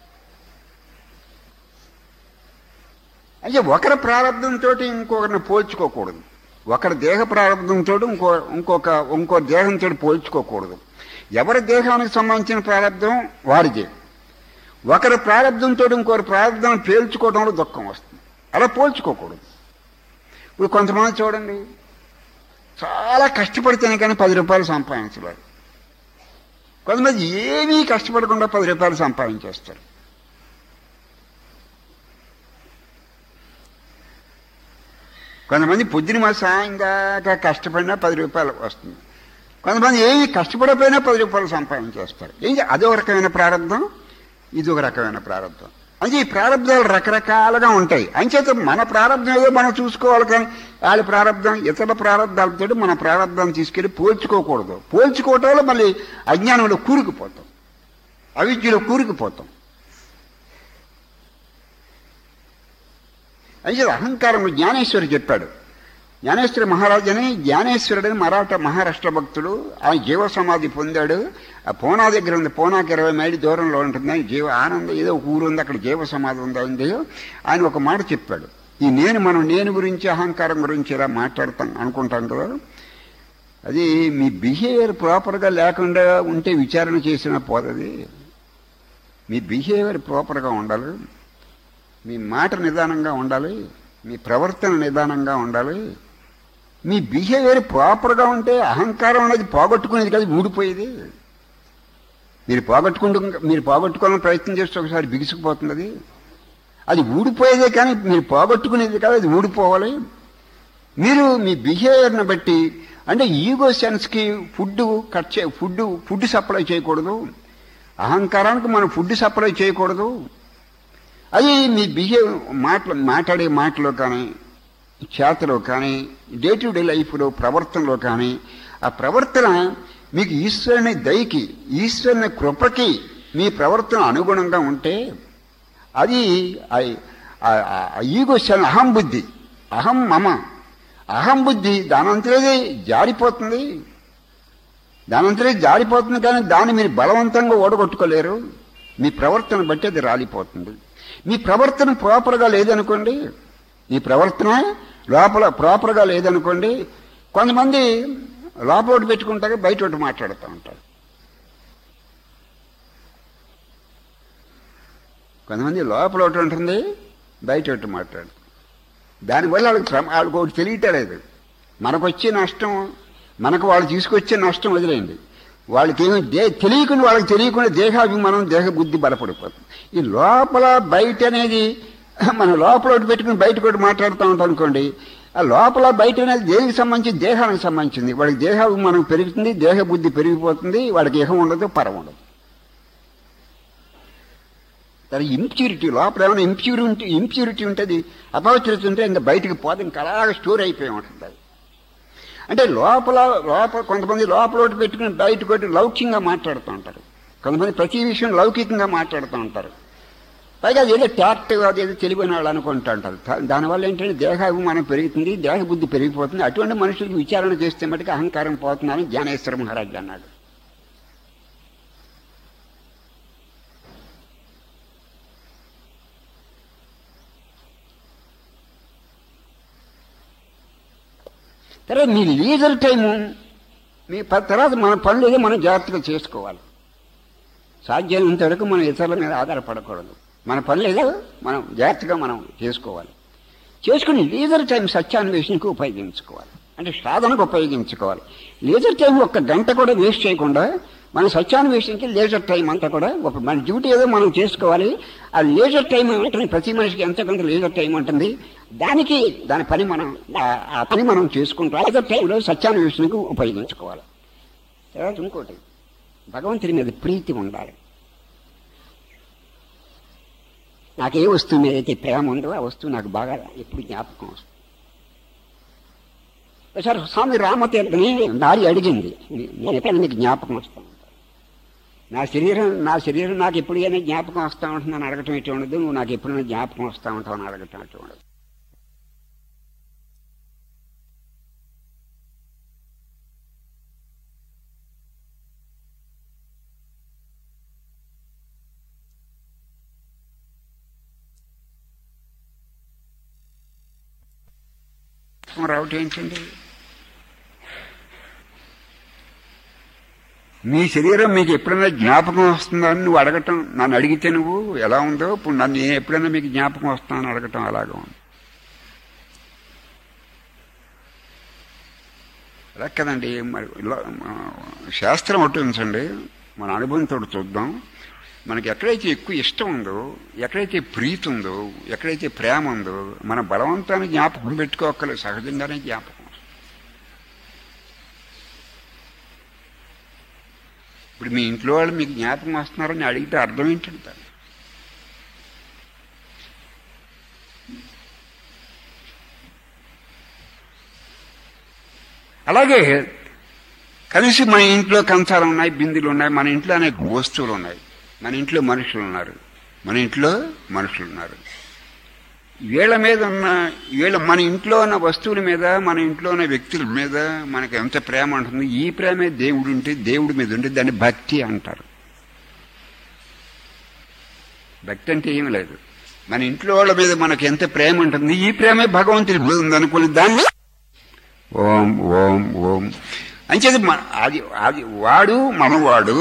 అంటే ఒకరి ప్రారంభంతో ఇంకొకరిని పోల్చుకోకూడదు, ఒకరి దేహ ప్రారంభంతో ఇంకో దేహంతో పోల్చుకోకూడదు. ఎవరి దేహానికి సంబంధించిన ప్రారంభం వారిదే. ఒకరి ప్రారంభంతో ఇంకొకరి ప్రారంభం పేల్చుకోవడంలో దుఃఖం వస్తుంది, అలా పోల్చుకోకూడదు. ఇప్పుడు కొంతమంది చూడండి, చాలా కష్టపడితేనే కానీ 10 రూపాయలు సంపాదించలేరు. కొంతమంది ఏమీ కష్టపడకుండా 10 రూపాయలు సంపాదించేస్తారు. కొంతమంది పొద్దున మా సాయంగా కష్టపడినా 10 రూపాయలు వస్తుంది. కొంతమంది ఏమీ కష్టపడకపోయినా 10 రూపాయలు సంపాదించేస్తారు. అదో రకమైన ప్రారంభం, ఇది ఒక రకమైన ప్రారంభం. అంటే ఈ ప్రారంభాలు రకరకాలుగా ఉంటాయి. అంచేత మన ప్రారంభం ఏదో మనం చూసుకోవాలి, కానీ వాళ్ళ ప్రారంభం ఇతర ప్రారంభాలతో మన ప్రారంభాన్ని తీసుకెళ్ళి పోల్చుకోకూడదు. పోల్చుకోవటం వల్ల మళ్ళీ అజ్ఞానంలో కూరుకుపోతాం, అవిద్యలో కూరుకుపోతాం. అంచేత అహంకారంలో జ్ఞానేశ్వరుడు చెప్పాడు. జ్ఞానేశ్వర మహారాజు అని, జ్ఞానేశ్వరుడని మహారాష్ట్ర భక్తుడు, ఆయన జీవ సమాధి పొందాడు. ఆ పూనా దగ్గర ఉంది, పూనాకి 20 మైళ్ళు దూరంలో ఉంటుంది. జీవ ఆనందం ఏదో ఒక ఊరు ఉంది, అక్కడ జీవ సమాధి ఉంది. ఆయన ఒక మాట చెప్పాడు, ఈ నేను గురించి అహంకారం గురించి ఇలా మాట్లాడతాం అనుకుంటాం కదా, అది మీ బిహేవియర్ ప్రాపర్గా లేకుండా ఉంటే విచారణ చేసినా పోదది. మీ బిహేవియర్ ప్రాపర్గా ఉండాలి, మీ మాట నిదానంగా ఉండాలి, మీ ప్రవర్తన నిదానంగా ఉండాలి. మీ బిహేవియర్ ప్రాపర్గా ఉంటే అహంకారం అనేది పోగొట్టుకునేది కాదు, ఊడిపోయేది. మీరు పోగొట్టుకోవాలని ప్రయత్నం చేస్తే ఒకసారి బిగుసుకుపోతుంది. అది ఊడిపోయేదే, కానీ మీరు పోగొట్టుకునేది కాదు, అది ఊడిపోవాలి. మీరు మీ బిహేవియర్ని బట్టి, అంటే ఈగో సెన్స్కి ఫుడ్ సప్లై చేయకూడదు, అహంకారానికి మనం ఫుడ్ సప్లై చేయకూడదు. అది మీ మాట్లాడే మాటలో కానీ, చేతలో కానీ, డే టు డే లైఫ్లో ప్రవర్తనలో కానీ, ఆ ప్రవర్తన మీకు ఈశ్వరుని దయకి, ఈశ్వరుని కృపకి మీ ప్రవర్తన అనుగుణంగా ఉంటే అది ఈగో అహంబుద్ధి, అహంబుద్ధి దానంతరే జారిపోతుంది. కానీ దాన్ని మీరు బలవంతంగా ఓడగొట్టుకోలేరు. మీ ప్రవర్తన బట్టి అది రాలిపోతుంది. మీ ప్రవర్తన ప్రాపర్గా లేదనుకోండి, మీ ప్రవర్తన లోపల ప్రాపర్గా లేదనుకోండి, కొంతమంది లోపల ఒకటి పెట్టుకుంటారు, బయట ఒకటి మాట్లాడుతూ ఉంటారు. కొంతమంది లోపల ఒకటి ఉంటుంది, బయట ఒకటి మాట్లాడు. దానివల్ల వాళ్ళకి ఒకటి తెలియటలేదు. మనకు వచ్చే నష్టం, మనకు వాళ్ళు తీసుకొచ్చే నష్టం వదిలేయండి, వాళ్ళకి ఏమో వాళ్ళకి తెలియకుండా దేహాభిమానం, దేహ బుద్ధి బలపడిపోతుంది. ఈ లోపల బయట అనేది మనం లోపల ఒకటి పెట్టుకుని బయట ఒకటి మాట్లాడుతూ ఉంటాం అనుకోండి, ఆ లోపల బయట అనేది దేనికి సంబంధించి? దేహానికి సంబంధించింది. వాడికి దేహాభిమానం పెరుగుతుంది, దేహ బుద్ధి పెరిగిపోతుంది, వాడికి ఇహం ఉండదు, పరం ఉండదు. దాని ఇంప్యూరిటీ లోపల ఏమైనా ఇంప్యూరిటీ ఉంటుంది, అపవిత్రత ఉంటే ఇంకా బయటికి పోతే ఇంకా అలాగే స్టోర్ అయిపోయి ఉంటుంది అది. అంటే లోపల కొంతమంది లోపల ఒకటి పెట్టుకుని బయట ఒకటి లౌకికంగా మాట్లాడుతూ ఉంటారు, కొంతమంది ప్రతి విషయం లౌకికంగా మాట్లాడుతూ ఉంటారు. పైగా అదేదో ట్యాక్ట్ అదేదో తెలివైన వాళ్ళు అనుకుంటూ ఉంటారు. దానివల్ల ఏంటంటే దేహాభిమానం పెరుగుతుంది, దేహ బుద్ధి పెరిగిపోతుంది. అటువంటి మనుషులకు విచారణ చేస్తే మటుకు అహంకారం పోతుందని జ్ఞానేశ్వర మహారాజ్ అన్నాడు. తర్వాత మీ లీజర్ టైము మీ తర్వాత మన పనులు ఏదో మనం జాగ్రత్తగా చేసుకోవాలి. సాధ్యమైనంత వరకు మనం ఇతరుల మీద ఆధారపడకూడదు. మన పనులు ఏదో మనం జాగ్రత్తగా మనం చేసుకోవాలి. చేసుకుని లీజర్ టైం సత్యాన్వేషణకు ఉపయోగించుకోవాలి, అంటే సాధనకు ఉపయోగించుకోవాలి. లీజర్ టైం 1 గంట కూడా వేస్ట్ చేయకుండా మన సత్యాన్వేషణకి లీజర్ టైం అంతా కూడా మన డ్యూటీ ఏదో మనం చేసుకోవాలి. ఆ లీజర్ టైం ఉంటుంది, ప్రతి మనిషికి ఎంతో కొంత లీజర్ టైం ఉంటుంది. దాని పని ఆ పని మనం చేసుకుంటాం. లీజర్ టైంలో సత్యాన్వేషణకు ఉపయోగించుకోవాలి. తర్వాత ఇంకోటి, భగవంతుడి మీద ప్రీతి ఉండాలి. నాకు ఏ వస్తువు మీద అయితే ప్రేమ ఉందో ఆ వస్తువు నాకు బాగా ఎప్పుడు జ్ఞాపకం వస్తుంది. ఒకసారి స్వామి రామతీర్థని దారి అడిగింది, నేను ఎప్పుడైనా నీకు జ్ఞాపకం వస్తాను, నా శరీరం నాకు ఎప్పుడైనా జ్ఞాపకం వస్తూ ఉంటుందని అడగటం ఎటు ఉండదు, నువ్వు నాకు ఎప్పుడైనా జ్ఞాపకం వస్తూ ఉంటావు అని అడగటం ఎటు ఉండదు. రావటం ఏంటండి? మీ శరీరం మీకు ఎప్పుడైనా జ్ఞాపకం వస్తుందా అని నువ్వు అడగటం, నన్ను అడిగితే నువ్వు ఎలా ఉందో ఇప్పుడు నన్ను ఎప్పుడైనా మీకు జ్ఞాపకం వస్తుందని అడగటం అలాగా ఉంది. అలా కదండి. మరి శాస్త్రం ఒకటి ఉంచండి, మన అనుభవంతో చూద్దాం. మనకి ఎక్కడైతే ఎక్కువ ఇష్టం ఉందో, ఎక్కడైతే ప్రీతి ఉందో, ఎక్కడైతే ప్రేమ ఉందో మన బలవంతాన్ని జ్ఞాపకం పెట్టుకోక్కర్లేదు, సహజంగానే జ్ఞాపకం. ఇప్పుడు మీ ఇంట్లో వాళ్ళు మీకు జ్ఞాపకం వస్తున్నారని అడిగితే అర్థం ఏంటంటే, అలాగే కలిసి మన ఇంట్లో కంచాలు ఉన్నాయి, బిందులు ఉన్నాయి, మన ఇంట్లో అనేక వస్తువులు ఉన్నాయి, మన ఇంట్లో మనుషులు ఉన్నారు, వీళ్ళ మీద మన ఇంట్లో ఉన్న వస్తువుల మీద, మన ఇంట్లో ఉన్న వ్యక్తుల మీద మనకు ఎంత ప్రేమ ఉంటుంది. ఈ ప్రేమే దేవుడు ఉంటే, దేవుడి మీద ఉంటే దాన్ని భక్తి అంటారు. భక్తి అంటే ఏమి లేదు, మన ఇంట్లో వాళ్ళ మీద మనకు ఎంత ప్రేమ ఉంటుంది, ఈ ప్రేమే భగవంతుడి మీద ఉందనుకుని దాన్ని ఓం ఓం ఓం అంచేది. అది వాడు మనవాడు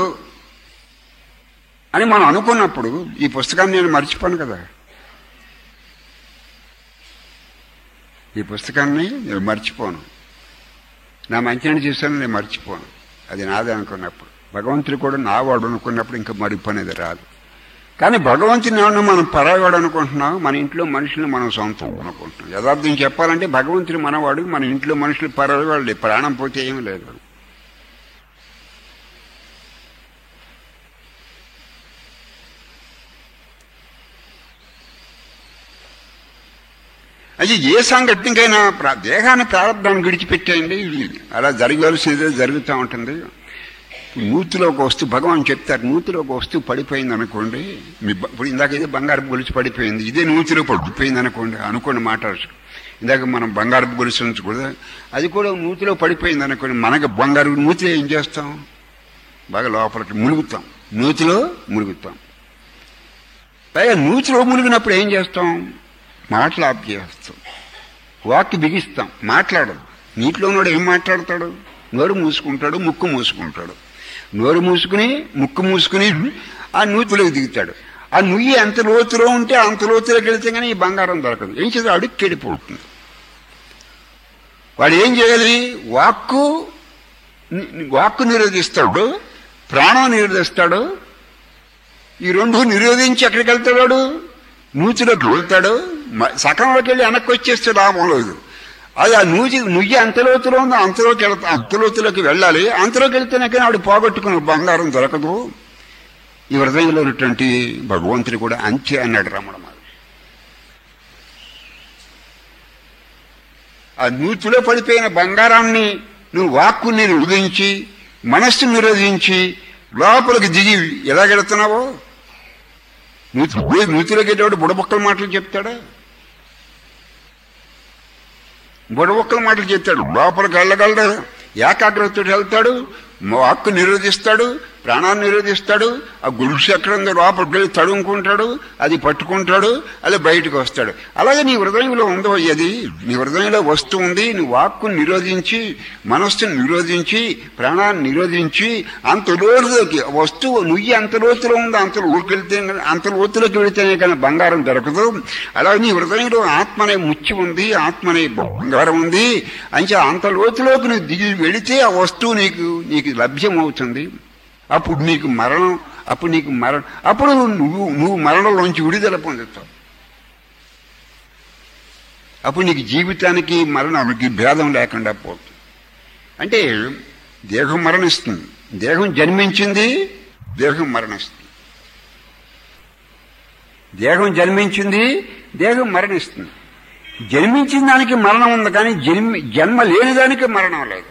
అని మనం అనుకున్నప్పుడు ఈ పుస్తకాన్ని నేను మర్చిపోను కదా, ఈ పుస్తకాన్ని నేను మర్చిపోను, నా మంచిని చూసాను నేను మర్చిపోను, అది నాదే అనుకున్నప్పుడు. భగవంతుడు కూడా నావాడు అనుకున్నప్పుడు ఇంకా మరిపోనేది రాదు. కానీ భగవంతుని ఏమన్నా మనం పరాయవాడు అనుకుంటున్నాం, మన ఇంట్లో మనుషులు మనం సొంతం అనుకుంటున్నాం. యథార్థం చెప్పాలంటే భగవంతుడు మనవాడు, మన ఇంట్లో మనుషులు పరాయవాళ్ళు. ప్రాణం పోతే ఏమీ లేదు. అది ఏ సంఘటనకైనా దేహాన్ని ప్రారంభాన్ని విడిచిపెట్టేయండి, అలా జరగవలసిందే జరుగుతూ ఉంటుంది. నూతిలో ఒక వస్తువు భగవాన్ చెప్తారు, నూతిలో ఒక వస్తువు పడిపోయింది అనుకోండి, ఇప్పుడు ఇందాక ఇదే బంగారపు గొలుసు పడిపోయింది, ఇదే నూతిలో పడిపోయింది అనుకోండి మాట్లాడచ్చు. ఇందాక మనం బంగారపు గొలుసు ఉంచకూడదు, అది కూడా నూతిలో పడిపోయింది అనుకోండి, మనకు బంగారు నూతిలో ఏం చేస్తాం, బాగా లోపలికి మునుగుతాం, నూతిలో మునుగుతాం. పైగా నూతిలో మునిగినప్పుడు ఏం చేస్తాం, మాటలు ఆప్ చేస్తాం, వాక్కి బిగిస్తాం, మాట్లాడదు. నీటిలో ఉన్నాడు ఏం మాట్లాడతాడు, నోరు మూసుకుంటాడు, ముక్కు మూసుకుంటాడు. నోరు మూసుకుని ముక్కు మూసుకుని ఆ నూతిలోకి దిగుతాడు. ఆ నుయ్యి ఎంత లోతులో ఉంటే అంత లోతులోకి వెళితే కానీ ఈ బంగారం దొరకదు. ఏం చేయాలి, అడుగు కెడిపోతుంది. వాడు ఏం చేయాలి, వాక్కు నిరోధిస్తాడు, ప్రాణం నిరోధిస్తాడు. ఈ రెండు నిరోధించి ఎక్కడికి వెళ్తాడు, నూతిలోకి వెళ్తాడు, సగంలోకి వెళ్ళి వెనక్కి వచ్చేస్తే లాభం లేదు. అది ఆ నుయ్యి అంతలోతులో ఉంది, అంతలోతులోకి వెళ్ళాలి. అంతలోకి వెళ్తేనే కానీ ఆవిడ పోగొట్టుకున్న బంగారం దొరకదు. ఈ హృదయంలో ఉన్నటువంటి భగవంతుడు కూడా అంతే అన్నాడు రమణ మహర్షి. ఆ నూతిలో పడిపోయిన బంగారాన్ని నువ్వు వాక్కుని నిరోధించి, మనస్సును నిరోధించి లోపలికి దిగి ఎలాగెడుతున్నావో, నూతిలోకి వెళ్ళేవాడు బుడబొక్కల మాటలు చెప్తాడా? బుడబొక్కల మాటలు చెప్తాడు. లోపలికి వెళ్ళగలడు, ఏకాగ్రతతో వెళ్తాడు, వాక్కు నిరోధిస్తాడు, ప్రాణాన్ని నిరోధిస్తాడు. ఆ గుడిసె ఎక్కడ ఉందో లోపలికి వెళ్ళి తడుముకుంటాడు, అది పట్టుకుంటాడు, అది బయటకు వస్తాడు. అలాగే నీ హృదయంలో ఉందో అది, నీ హృదయంలో వస్తువు ఉంది. నీ వాక్కుని నిరోధించి, మనస్సును నిరోధించి, ప్రాణాన్ని నిరోధించి అంతలోతులోకి వస్తువు నుయ్యి అంతలోతులో ఉంది, అంతలోతులోకి వెళితేనే కానీ బంగారం దొరకదు. అలాగే నీ హృదయంలో ఆత్మనే ముచ్చి ఉంది, ఆత్మనే బంగారం ఉంది. అంటే అంతలోతులోకి నువ్వు దిగి వెళితే ఆ వస్తువు నీకు లభ్యమవుతుంది. అప్పుడు నీకు మరణం, అప్పుడు నువ్వు మరణంలోంచి విడుదల పొందుతావు. అప్పుడు నీకు జీవితానికి మరణానికి భేదం లేకుండా పోతుంది. అంటే దేహం మరణిస్తుంది, దేహం జన్మించింది, దేహం మరణిస్తుంది. దేహం జన్మించింది, దేహం మరణిస్తుంది. జన్మించిన దానికి మరణం ఉంది, కానీ జన్మ లేని దానికి మరణం లేదు.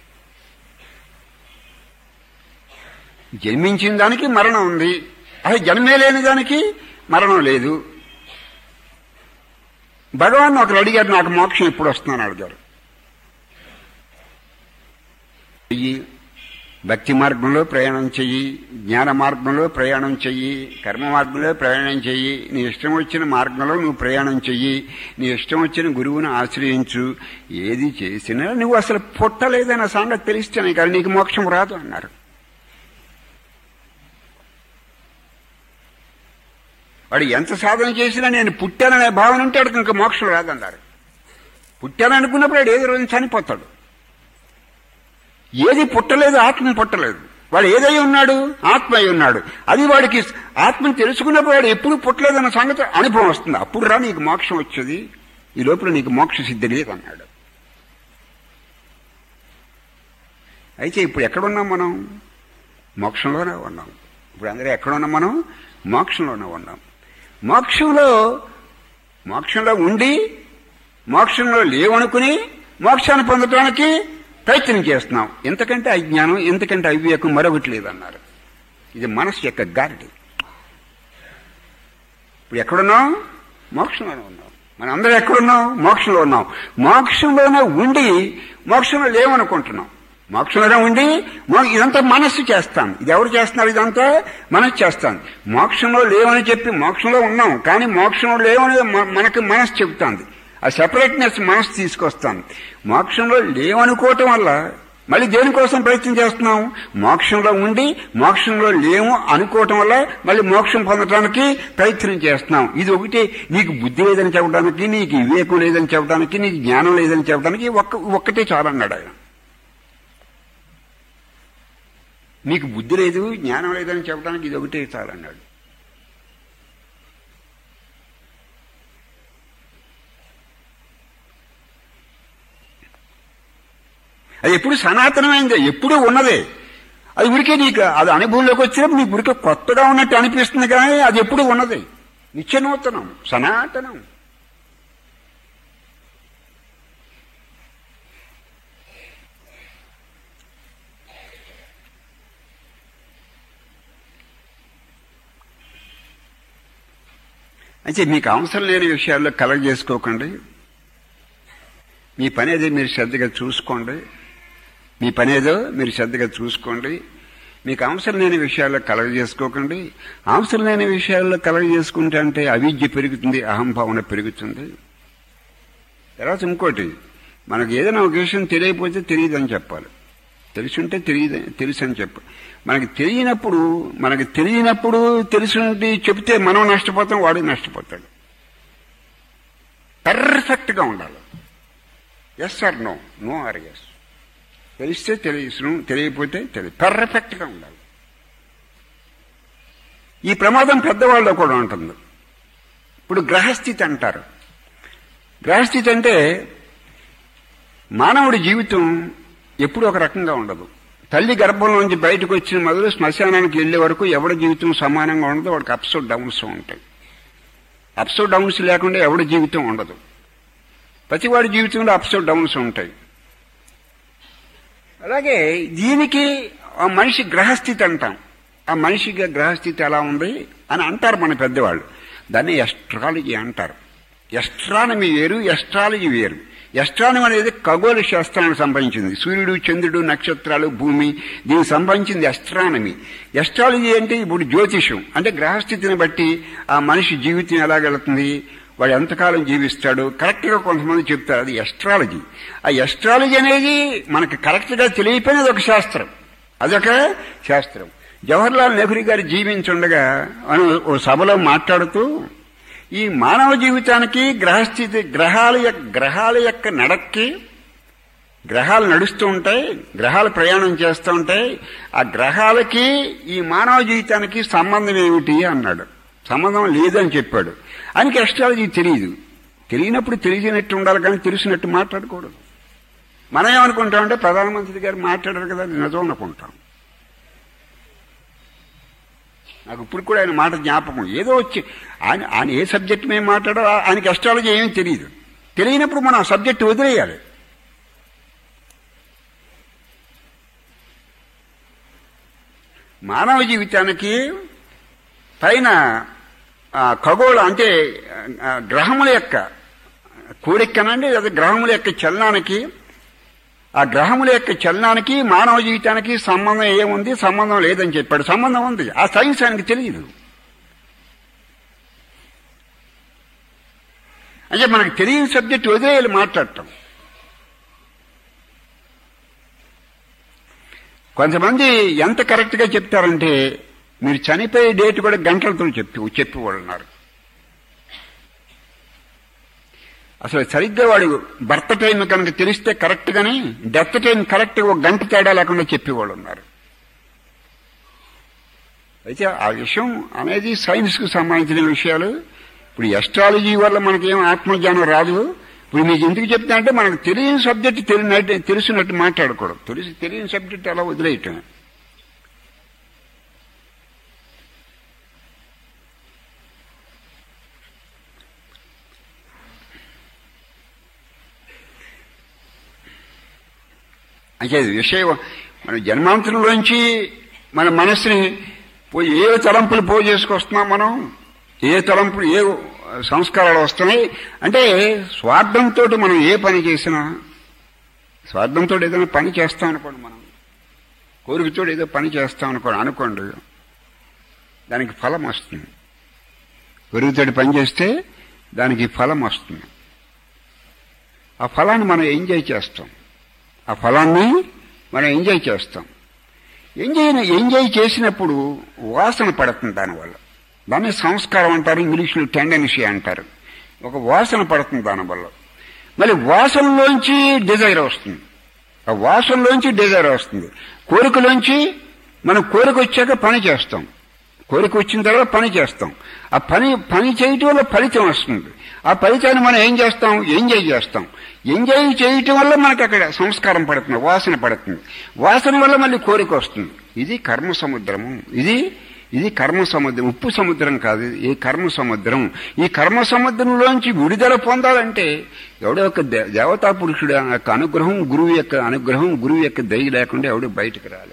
జన్మించిన దానికి మరణం ఉంది, అసలు జన్మే లేని దానికి మరణం లేదు. భగవాన్ ఒకరు అడిగారు, నాకు మోక్షం ఎప్పుడు వస్తుందని అడిగారు. భక్తి మార్గంలో ప్రయాణం చెయ్యి, జ్ఞాన మార్గంలో ప్రయాణం చెయ్యి, కర్మ మార్గంలో ప్రయాణం చెయ్యి, నీ ఇష్టం వచ్చిన మార్గంలో నువ్వు ప్రయాణం చెయ్యి, నీ ఇష్టం వచ్చిన గురువును ఆశ్రయించు. ఏది చేసినా నువ్వు అసలు పుట్టలేదన్న సంగతి తెలిస్తేనే కానీ నీకు మోక్షం రాదు అన్నారు. వాడు ఎంత సాధన చేసినా నేను పుట్టాననే భావన ఉంటే వాడికి ఇంకా మోక్షం రాదన్నారు. పుట్టాననుకున్నప్పుడు వాడు ఏదో రోజు చనిపోతాడు. ఏది పుట్టలేదు, ఆత్మ పుట్టలేదు. వాడు ఏదై ఉన్నాడు, ఆత్మ అయి ఉన్నాడు. అది వాడికి ఆత్మను తెలుసుకున్నప్పుడు వాడు ఎప్పుడు పుట్టలేదన్న సంగతి అనుభవం వస్తుంది. అప్పుడు రా నీకు మోక్షం వచ్చేది, ఈ లోపల నీకు మోక్ష సిద్ధి లేదన్నాడు. అయితే ఇప్పుడు ఎక్కడున్నాం మనం? మోక్షంలోనే ఉన్నాం. ఇప్పుడు అందరూ ఎక్కడున్నాం మనం? మోక్షంలోనే ఉన్నాం. మోక్షంలో ఉండి మోక్షంలో లేవనుకుని మోక్షాన్ని పొందడానికి ప్రయత్నం చేస్తున్నాం. ఎంతకంటే అజ్ఞానం, ఎంతకంటే అవివేకం మరొకటి లేదన్నారు. ఇది మనసు యొక్క గారడి. ఇప్పుడు ఎక్కడున్నాం? మోక్షంలోనే ఉన్నాం. మనం అందరూ ఎక్కడున్నాం? మోక్షంలో ఉన్నాం. మోక్షంలోనే ఉండి మోక్షంలో లేవనుకుంటున్నాం. మోక్షంలోనే ఉండి ఇదంతా మనస్సు చేస్తాను. ఇది ఎవరు చేస్తున్నారు? ఇదంతా మనస్సు చేస్తాను. మోక్షంలో లేవని చెప్పి మోక్షంలో ఉన్నాం, కానీ మోక్షంలో లేవని మనకి మనస్సు చెబుతాంది. ఆ సెపరేట్నెస్ మనస్సు తీసుకొస్తాను. మోక్షంలో లేవనుకోవటం వల్ల మళ్ళీ దేనికోసం ప్రయత్నం చేస్తున్నాం? మోక్షంలో ఉండి మోక్షంలో లేవు అనుకోవటం వల్ల మళ్ళీ మోక్షం పొందడానికి ప్రయత్నం చేస్తున్నాం. ఇది ఒకటి. నీకు బుద్ధి లేదని చెప్పడానికి, నీకు వివేకం లేదని చెప్పడానికి, నీకు జ్ఞానం లేదని చెప్పడానికి ఒక్కటే చాలన్నాడు ఆయన. నీకు బుద్ధి లేదు, జ్ఞానం లేదని చెప్పడానికి ఇది ఒకటే చాలన్నాడు. అది ఎప్పుడు సనాతనమైందే, ఎప్పుడూ ఉన్నదే. అది ఉరికే నీకు అది అనుభవంలోకి వచ్చినప్పుడు నీకు ఉరికే కొత్తగా ఉన్నట్టు అనిపిస్తుంది, కానీ అది ఎప్పుడు ఉన్నదే, నిత్యనూతనం, సనాతనం. అయితే మీకు అవసరం లేని విషయాల్లో కలెక్ట్ చేసుకోకండి. మీ పనేదో మీరు శ్రద్ధగా చూసుకోండి. మీకు అవసరం లేని విషయాల్లో కలెక్ట్ చేసుకోకండి. అవసరం లేని విషయాల్లో కలెక్ట్ చేసుకుంటే అంటే అవిద్య పెరుగుతుంది, అహంభావన పెరుగుతుంది. తర్వాత ఇంకోటి, మనకు ఏదైనా ఒక విషయం తెలియకపోతే తెలియదని చెప్పాలి, తెలుసుంటే తెలుసు అని చెప్పాలి. మనకి తెలియనప్పుడు తెలుసుండి చెప్తే మనం నష్టపోతాం, వాడు నష్టపోతాడు. పర్ఫెక్ట్గా ఉండాలి. Yes or no, no or yes. తెలిస్తే తెలుసును, తెలియకపోతే తెలియదు. పర్ఫెక్ట్గా ఉండాలి. ఈ ప్రమాదం పెద్దవాళ్ళలో కూడా ఉంటుంది. ఇప్పుడు గ్రహస్థితి అంటారు. గ్రహస్థితి అంటే మానవుడి జీవితం ఎప్పుడూ ఒక రకంగా ఉండదు. తల్లి గర్భంలోంచి బయటకు వచ్చిన మొదలు శ్మశానానికి వెళ్లే వరకు ఎవడి జీవితం సమానంగా ఉండదు. వాడికి అప్స్ డౌన్స్ ఉంటాయి. అప్స్ డౌన్స్ లేకుండా ఎవడి జీవితం ఉండదు. ప్రతివాడి జీవితంలో అప్స్ డౌన్స్ ఉంటాయి. అలాగే దీనికి ఆ మనిషి గ్రహస్థితి అంటాం. ఆ మనిషికి గ్రహస్థితి ఎలా ఉంది అని అంటారు మన పెద్దవాళ్ళు. దాన్ని ఎస్ట్రాలజీ అంటారు. ఎస్ట్రానమీ వేరు, ఎస్ట్రాలజీ వేరు. ఎస్ట్రానమీ అనేది ఖగోళ శాస్త్రానికి సంబంధించింది. సూర్యుడు, చంద్రుడు, నక్షత్రాలు, భూమి, దీనికి సంబంధించింది ఎస్ట్రానమీ. ఎస్ట్రాలజీ అంటే ఇప్పుడు జ్యోతిషం. అంటే గ్రహస్థితిని బట్టి ఆ మనిషి జీవితం ఎలాగెళ్తుంది, వాడు ఎంతకాలం జీవిస్తాడు కరెక్ట్గా కొంతమంది చెప్తారు. అది ఎస్ట్రాలజీ. ఆ ఎస్ట్రాలజీ అనేది మనకి కరెక్ట్గా తెలియపోయినది ఒక శాస్త్రం. అదొక శాస్త్రం. జవహర్లాల్ నెహ్రూ గారు జీవించుండగా ఓ సభలో మాట్లాడుతూ ఈ మానవ జీవితానికి గ్రహస్థితి గ్రహాల యొక్క నడక్కి, గ్రహాలు నడుస్తూ ఉంటాయి, గ్రహాలు ప్రయాణం చేస్తూ ఉంటాయి, ఆ గ్రహాలకి ఈ మానవ జీవితానికి సంబంధం ఏమిటి అన్నాడు. సంబంధం లేదని చెప్పాడు. ఆయనకి ఎస్ట్రాలజీ తెలియదు. తెలియనప్పుడు తెలియనట్టు ఉండాలి, కానీ తెలిసినట్టు మాట్లాడకూడదు. మనం ఏమనుకుంటామంటే ప్రధానమంత్రి గారు మాట్లాడారు కదా, నిజం అనుకుంటాం. నాకు ఇప్పుడు కూడా ఆయన మాట జ్ఞాపకం. ఏదో వచ్చి ఆయన ఏ సబ్జెక్ట్ మేము మాట్లాడారో ఆయనకి ఎస్ట్రాలజీ ఏమీ తెలియదు. తెలియనప్పుడు మనం ఆ సబ్జెక్ట్ వదిలేయాలి. మానవ జీవితానికి పైన ఖగోళ అంటే గ్రహముల యొక్క కోరికనండి, అది గ్రహముల యొక్క చలనానికి, ఆ గ్రహముల యొక్క చలనానికి మానవ జీవితానికి సంబంధం ఏముంది, సంబంధం లేదని చెప్పాడు. సంబంధం ఉంది, ఆ సైన్స్ ఆయనకి తెలియదు. అంటే మనకు తెలియని సబ్జెక్ట్ వదిలేయాలి మాట్లాడటం. కొంతమంది ఎంత కరెక్ట్గా చెప్తారంటే మీరు చనిపోయే డేట్ కూడా గంటలతో చెప్పేవాళ్ళు ఉన్నారు. అసలు సరిగ్గా వాడు బర్త్ టైం కనుక తెలిస్తే కరెక్ట్గానే డెత్ టైం కరెక్ట్గా ఒక గంట తేడా లేకుండా చెప్పేవాళ్ళు ఉన్నారు. అయితే ఆ విషయం అనేది సైన్స్కు సంబంధించిన విషయాలు. ఇప్పుడు ఎస్ట్రాలజీ వల్ల మనకేం ఆత్మజ్ఞానం రాదు. ఇప్పుడు మీకు ఎందుకు చెప్తా అంటే మనకు తెలియని సబ్జెక్ట్ తెలిసినట్టు మాట్లాడకూడదు. తెలియని సబ్జెక్ట్ అలా వదిలేయటం. అంటే విషయం మన జన్మాంతరంలోంచి మన మనస్సుని ఏ తలంపులు చేసుకొస్తున్నాం మనం, ఏ తలంపులు ఏ సంస్కారాలు వస్తున్నాయి అంటే స్వార్థంతో మనం ఏ పని చేసినా, స్వార్థంతో ఏదైనా పని చేస్తాం అనుకోండి, మనం కోరికతో ఏదో పని చేస్తాం అనుకోండి దానికి ఫలం వస్తుంది. కోరికతో పని చేస్తే దానికి ఫలం వస్తుంది. ఆ ఫలాన్ని మనం ఎంజాయ్ చేస్తాం. ఆ ఫలాన్ని మనం ఎంజాయ్ చేస్తాం. ఎంజాయ్ చేసినప్పుడు వాసన పడుతుంది దానివల్ల. దాన్ని సంస్కారం అంటారు, ఇంగ్లీష్లో టెండెన్సీ అంటారు. ఒక వాసన పడుతుంది దానివల్ల. మళ్ళీ వాసనలోంచి డిజైర్ వస్తుంది. ఆ వాసనలోంచి డిజైర్ వస్తుంది. కోరికలోంచి మనం కోరిక వచ్చాక పని చేస్తాం. కోరిక వచ్చిన తర్వాత పని చేస్తాం. ఆ పని చేయటం వల్ల ఫలితం వస్తుంది. ఆ ఫలితాన్ని మనం ఏం చేస్తాం, ఎంజాయ్ చేస్తాం. ఎంజాయ్ చేయటం వల్ల మనకు అక్కడ సంస్కారం పడుతుంది, వాసన పడుతుంది. వాసన వల్ల మళ్ళీ కోరిక వస్తుంది. ఇది కర్మ సముద్రము. ఇది కర్మ సముద్రం, ఉప్పు సముద్రం కాదు, ఈ కర్మ సముద్రం. ఈ కర్మ సముద్రంలోంచి విడుదల పొందాలంటే ఎవడో ఒక దేవతా పురుషుడు యొక్క అనుగ్రహం, గురువు యొక్క దయ లేకుండా ఎవడు బయటకు రాలేదు.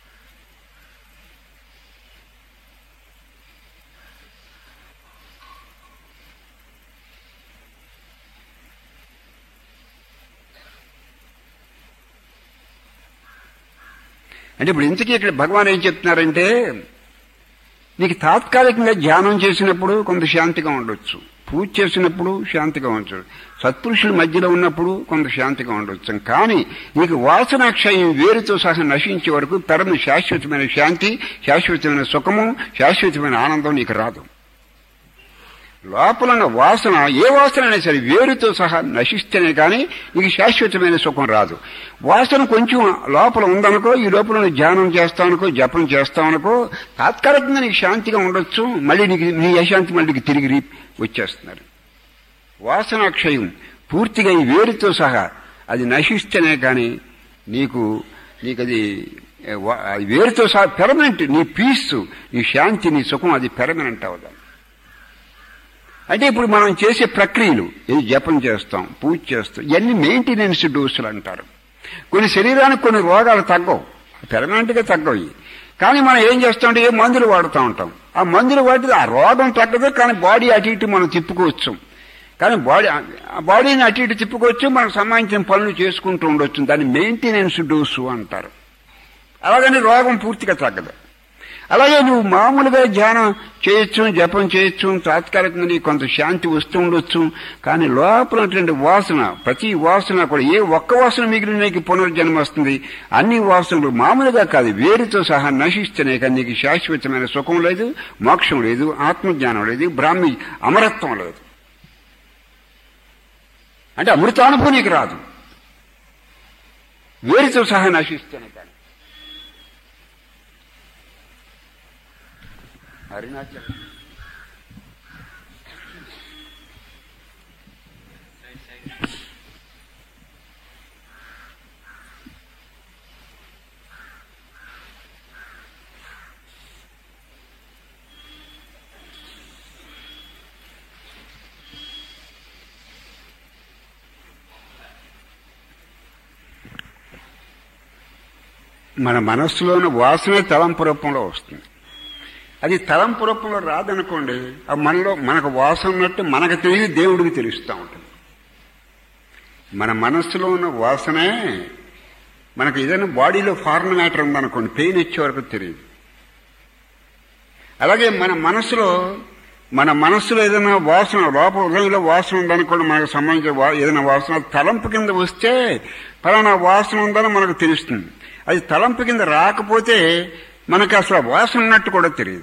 అంటే ఇప్పుడు ఇంతకీ ఇక్కడ భగవాన్ ఏం చెప్తున్నారంటే నీకు తాత్కాలికంగా ధ్యానం చేసినప్పుడు కొంత శాంతిగా ఉండొచ్చు, పూజ చేసినప్పుడు శాంతిగా ఉండొచ్చు, సత్పురుషుల మధ్యలో ఉన్నప్పుడు కొంత శాంతిగా ఉండొచ్చు. కానీ నీకు వాసనాక్షయం వేరుతో సహా నశించే వరకు పరమ శాశ్వతమైన శాంతి, శాశ్వతమైన సుఖము, శాశ్వతమైన ఆనందం నీకు రాదు. లోపల ఉన్న వాసన ఏ వాసన అయినా సరే వేరుతో సహా నశిస్తేనే కానీ నీకు శాశ్వతమైన సుఖం రాదు. వాసన కొంచెం లోపల ఉందనుకో, ఈ లోపల నువ్వు ధ్యానం చేస్తావనుకో, జపం చేస్తావనుకో, తాత్కాలికంగా నీకు శాంతిగా ఉండొచ్చు, మళ్ళీ నీ అశాంతి మళ్ళీ నీకు తిరిగి వచ్చేస్తున్నారు. వాసన క్షయం పూర్తిగా ఈ వేరుతో సహా అది నశిస్తేనే కానీ నీకు అది వేరుతో సహా పెర్మనెంట్. నీ పీస్, నీ శాంతి, నీ సుఖం అది పెర్మనెంట్ అవుదాం. అంటే ఇప్పుడు మనం చేసే ప్రక్రియలు, ఇది జపం చేస్తాం, పూజ చేస్తాం, ఇవన్నీ మెయింటెనెన్స్ డోసులు అంటారు. కొన్ని శరీరానికి కొన్ని రోగాలు తగ్గవు, పెర్మనెంట్గా తగ్గవు. కానీ మనం ఏం చేస్తామంటే ఏ మందులు వాడుతూ ఉంటాం. ఆ మందులు వాడితే ఆ రోగం తగ్గదు, కానీ బాడీ అటు ఇటు మనం తిప్పుకోవచ్చు. కానీ బాడీని అటు ఇటు తిప్పుకోవచ్చు, మనకు సంబంధించిన పనులు చేసుకుంటూ ఉండొచ్చు. దాన్ని మెయింటెనెన్స్ డోసు అంటారు. అలాగని రోగం పూర్తిగా తగ్గదు. అలాగే నువ్వు మామూలుగా ధ్యానం చేయొచ్చు, జపం చేయొచ్చు, తాత్కాలికంగా నీకు కొంత శాంతి వస్తూ ఉండొచ్చు. కానీ లోపలటువంటి వాసన, ప్రతి వాసన కూడా ఏ ఒక్క వాసన మిగిలిన నీకు పునర్జన్మ వస్తుంది. అన్ని వాసనలు మామూలుగా కాదు, వేరుతో సహా నశిస్తేనే కానీ నీకు శాశ్వతమైన సుఖం లేదు, మోక్షం లేదు, ఆత్మజ్ఞానం లేదు, బ్రాహ్మీ అమరత్వం లేదు. అంటే అమృతానుభవం నీకు రాదు, వేరుతో సహా నశిస్తేనే కానీ. అరుణాచల్ మన మనస్సులోని వాసనే తలంపు రూపంలో వస్తుంది. అది తలంపు రూపంలో రాదనుకోండి, మనకు వాసన ఉన్నట్టు మనకు తెలియదు, దేవుడికి తెలుస్తూ ఉంటుంది. మన మనస్సులో ఉన్న వాసనే మనకు ఏదైనా బాడీలో ఫారెన్ మ్యాటర్ ఉందనుకోండి, పెయిన్ వచ్చే వరకు తెలియదు. అలాగే మన మనస్సులో ఏదైనా వాసన, లోపల హృదయంలో వాసన ఉందనుకోండి, మనకు సంబంధించిన ఏదైనా వాసన తలంపు కింద వస్తే ఫలానా వాసన ఉందని మనకు తెలుస్తుంది. అది తలంపు కింద రాకపోతే మనకు అసలు వాసన ఉన్నట్టు కూడా తెలియదు.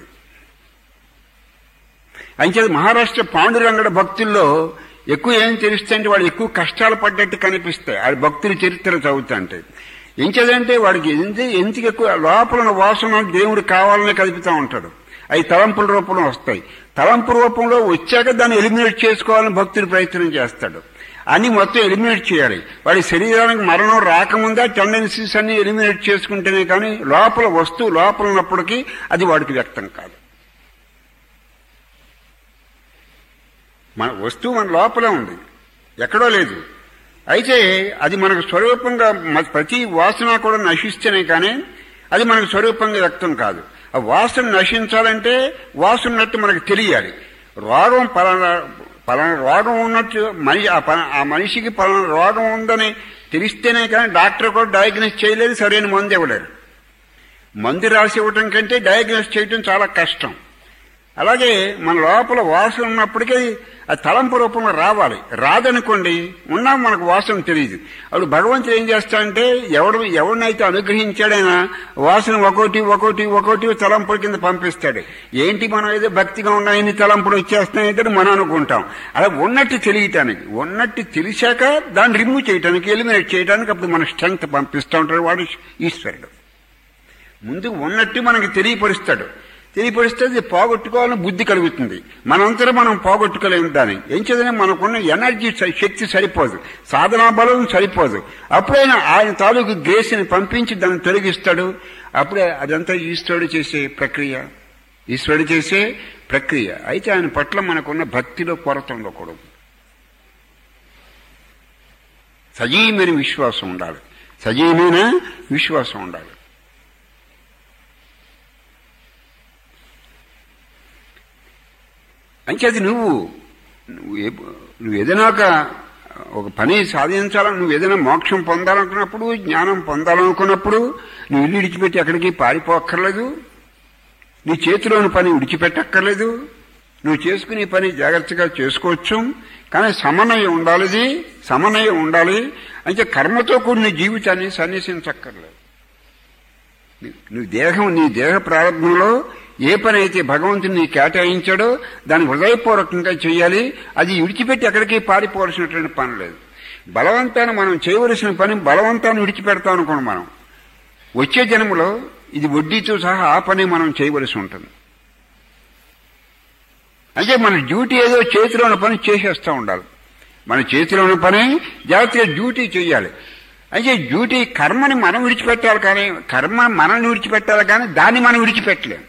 అంచేది మహారాష్ట్ర పాండురంగడ భక్తుల్లో ఎక్కువ ఏం తెలుస్తాయంటే వాడు ఎక్కువ కష్టాలు పడ్డట్టు కనిపిస్తాయి. ఆ భక్తుల చరిత్ర చదువుతాంటే ఎంచేదంటే వాడికి ఎందుకు ఎక్కువ లోపల వాసన దేవుడు కావాలని కలుపుతూ ఉంటాడు. అవి తలంపుల రూపంలో వస్తాయి. తలంపు రూపంలో వచ్చాక దాన్ని ఎలిమినేట్ చేసుకోవాలని భక్తులు ప్రయత్నం చేస్తాడు. అన్ని మొత్తం ఎలిమినేట్ చేయాలి. వాడి శరీరానికి మరణం రాకముందే టెండెన్సీస్ అన్ని ఎలిమినేట్ చేసుకుంటేనే కానీ లోపల వస్తువు లోపల ఉన్నప్పటికీ అది వాడికి వ్యక్తం కాదు. మన వస్తువు మన లోపలే ఉంది, ఎక్కడో లేదు. అయితే అది మనకు స్వరూపంగా ప్రతి వాసన కూడా నశిస్తేనే కానీ అది మనకు స్వరూపంగా వ్యక్తం కాదు. ఆ వాసన నశించాలంటే వాసన ఉన్నట్టు మనకు తెలియాలి. రోగం పలానా రోగం ఉన్నట్టు ఆ మనిషికి పలానా రోగం ఉందని తెలిస్తేనే కానీ డాక్టర్ కూడా డయాగ్నోస్ చేయలేదు, సరైన మందు ఇవ్వలేరు. మందు రాసి ఇవ్వటం కంటే డయాగ్నోస్ చేయటం చాలా కష్టం. అలాగే మన లోపల వాసన ఉన్నప్పటికీ అది తలంపు రూపంలో రావాలి. రాదనుకోండి ఉన్నా మనకు వాసన తెలియదు. అప్పుడు భగవంతుడు ఏం చేస్తాడంటే ఎవరినైతే అనుగ్రహించాడైనా వాసన ఒక్కోటి తలంపుల కింద పంపిస్తాడు. ఏంటి మనం ఏదో భక్తిగా ఉన్నా ఎన్ని తలంపులు వచ్చేస్తున్నాయి మనం అనుకుంటాం. అలా ఉన్నట్టు తెలియటానికి, ఉన్నట్టు తెలిసాక దాన్ని రిమూవ్ చేయడానికి, ఎలిమినేట్ చేయడానికి అప్పుడు మన స్ట్రెంగ్త్ పంపిస్తూ ఉంటాడు వాడు ఈశ్వరుడు. ముందు ఉన్నట్టు మనకి తెలియపరుస్తాడు. తెలియపరిస్తే పోగొట్టుకోవాలని బుద్ధి కలుగుతుంది. మనంతరం మనం పోగొట్టుకోలేము. దాన్ని ఏం చేద్దాం, మనకున్న ఎనర్జీ శక్తి సరిపోదు, సాధనా బలం సరిపోదు. అప్పుడైనా ఆయన తాలూకు గ్రేస్ని పంపించి దాన్ని తొలగిస్తాడు. అప్పుడే అదంతా ఈశ్వరుడు చేసే ప్రక్రియ. అయితే ఆయన పట్ల మనకున్న భక్తిలో కొరత ఉండకూడదు. సజీవమైన విశ్వాసం ఉండాలి. అంచేది నువ్వు ఏదైనా ఒక పని సాధించాలని, నువ్వు ఏదైనా మోక్షం పొందాలనుకున్నప్పుడు, జ్ఞానం పొందాలనుకున్నప్పుడు నువ్వు ఇల్లు విడిచిపెట్టి ఎక్కడికి పారిపోక్కర్లేదు. నీ చేతిలోని పని విడిచిపెట్టక్కర్లేదు. నువ్వు చేసుకునే పని జాగ్రత్తగా చేసుకోవచ్చు. కానీ సమన్వయం ఉండాలి. అంటే కర్మతో కూడిన జీవితాన్ని సన్యసించక్కర్లేదు. నీ దేహ ప్రారంభంలో ఏ పని అయితే భగవంతుని నీకు కేటాయించాడో దాన్ని హృదయపూర్వకంగా చేయాలి. అది విడిచిపెట్టి ఎక్కడికి పారిపోవలసినటువంటి పని లేదు. బలవంతాన్ని మనం చేయవలసిన పని బలవంతాన్ని విడిచిపెడతాం అనుకోండి, మనం వచ్చే జన్మలో ఇది వడ్డీతో సహా ఆ పని మనం చేయవలసి ఉంటుంది. అంటే మన డ్యూటీ ఏదో చేతిలో ఉన్న పని చేసేస్తూ ఉండాలి. మన చేతిలో ఉన్న పని జాగ్రత్తగా డ్యూటీ చేయాలి. అయితే డ్యూటీ కర్మని మనం విడిచిపెట్టాలి, కానీ కర్మ మనల్ని విడిచిపెట్టాలి, కానీ దాన్ని మనం విడిచిపెట్టలేం.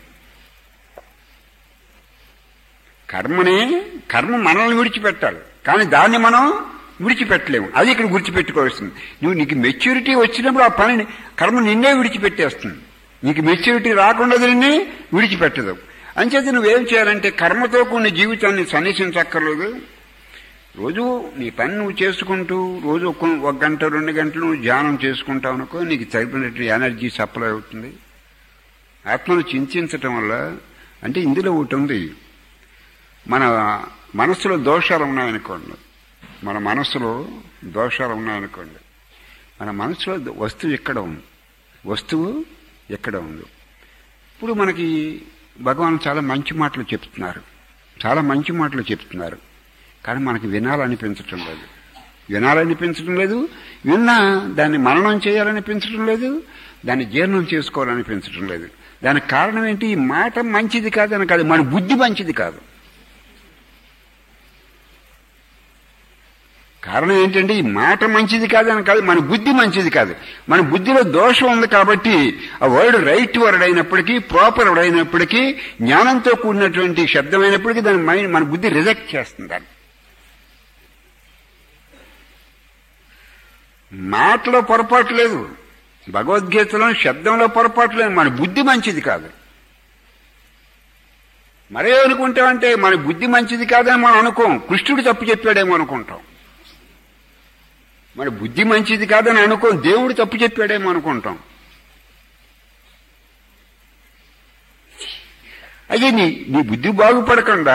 కర్మ మనల్ని విడిచిపెట్టాలి, కానీ దాన్ని మనం విడిచిపెట్టలేము. అది ఇక్కడ విడిచిపెట్టుకోవాల్సింది. నీకు మెచ్యూరిటీ వచ్చినప్పుడు ఆ పనిని కర్మ నిన్నే విడిచిపెట్టేస్తుంది. నీకు మెచ్యూరిటీ రాకుండా నిన్నే విడిచిపెట్టదు. అంచేత నువ్వేం చేయాలంటే కర్మతో కొన్ని జీవితాన్ని సన్నిసించక్కర్లేదు. రోజు నీ పని నువ్వు చేసుకుంటూ రోజు 1 గంట 2 గంటలు నువ్వు ధ్యానం చేసుకుంటావు అనుకో, నీకు తగినట్టు ఎనర్జీ సప్లై అవుతుంది. ఆత్మను చింతించటం వల్ల అంటే ఇందులో ఒకటి ఉంది, మన మనస్సులో దోషాలు ఉన్నాయనుకోండి, మన మనస్సులో వస్తువు ఎక్కడ ఉంది. ఇప్పుడు మనకి భగవాన్ చాలా మంచి మాటలు చెప్తున్నారు, కానీ మనకి వినాలనిపించటం లేదు. విన్నా దాన్ని మననం చేయాలనిపించటం లేదు, దాన్ని జీర్ణం చేసుకోవాలనిపించటం లేదు. దానికి కారణం ఏంటి? ఈ మాట మంచిది కాదని కాదు, మన బుద్ధి మంచిది కాదు. కారణం ఏంటంటే ఈ మాట మంచిది కాదని కాదు, మన బుద్ధి మంచిది కాదు. మన బుద్ధిలో దోషం ఉంది కాబట్టి ఆ వర్డ్ రైట్ వర్డ్ అయినప్పటికీ, ప్రాపర్ వర్డ్ అయినప్పటికీ, జ్ఞానంతో కూడినటువంటి శబ్దం అయినప్పటికీ దాని మైండ్, మన బుద్ధి రిజెక్ట్ చేస్తుంది. దాన్ని మాటలో పొరపాటు లేదు, భగవద్గీతలో శబ్దంలో పొరపాటు లేదు, మన బుద్ధి మంచిది కాదు. మరే అనుకుంటామంటే మన బుద్ధి మంచిది కాదని మనం అనుకోం, కృష్ణుడు తప్పు చెప్పాడేమో అనుకుంటాం. మన బుద్ధి మంచిది కాదని అనుకోం, దేవుడు తప్పు చెప్పాడేమో అనుకుంటాం. అయితే నీ బుద్ధి బాగుపడకుండా,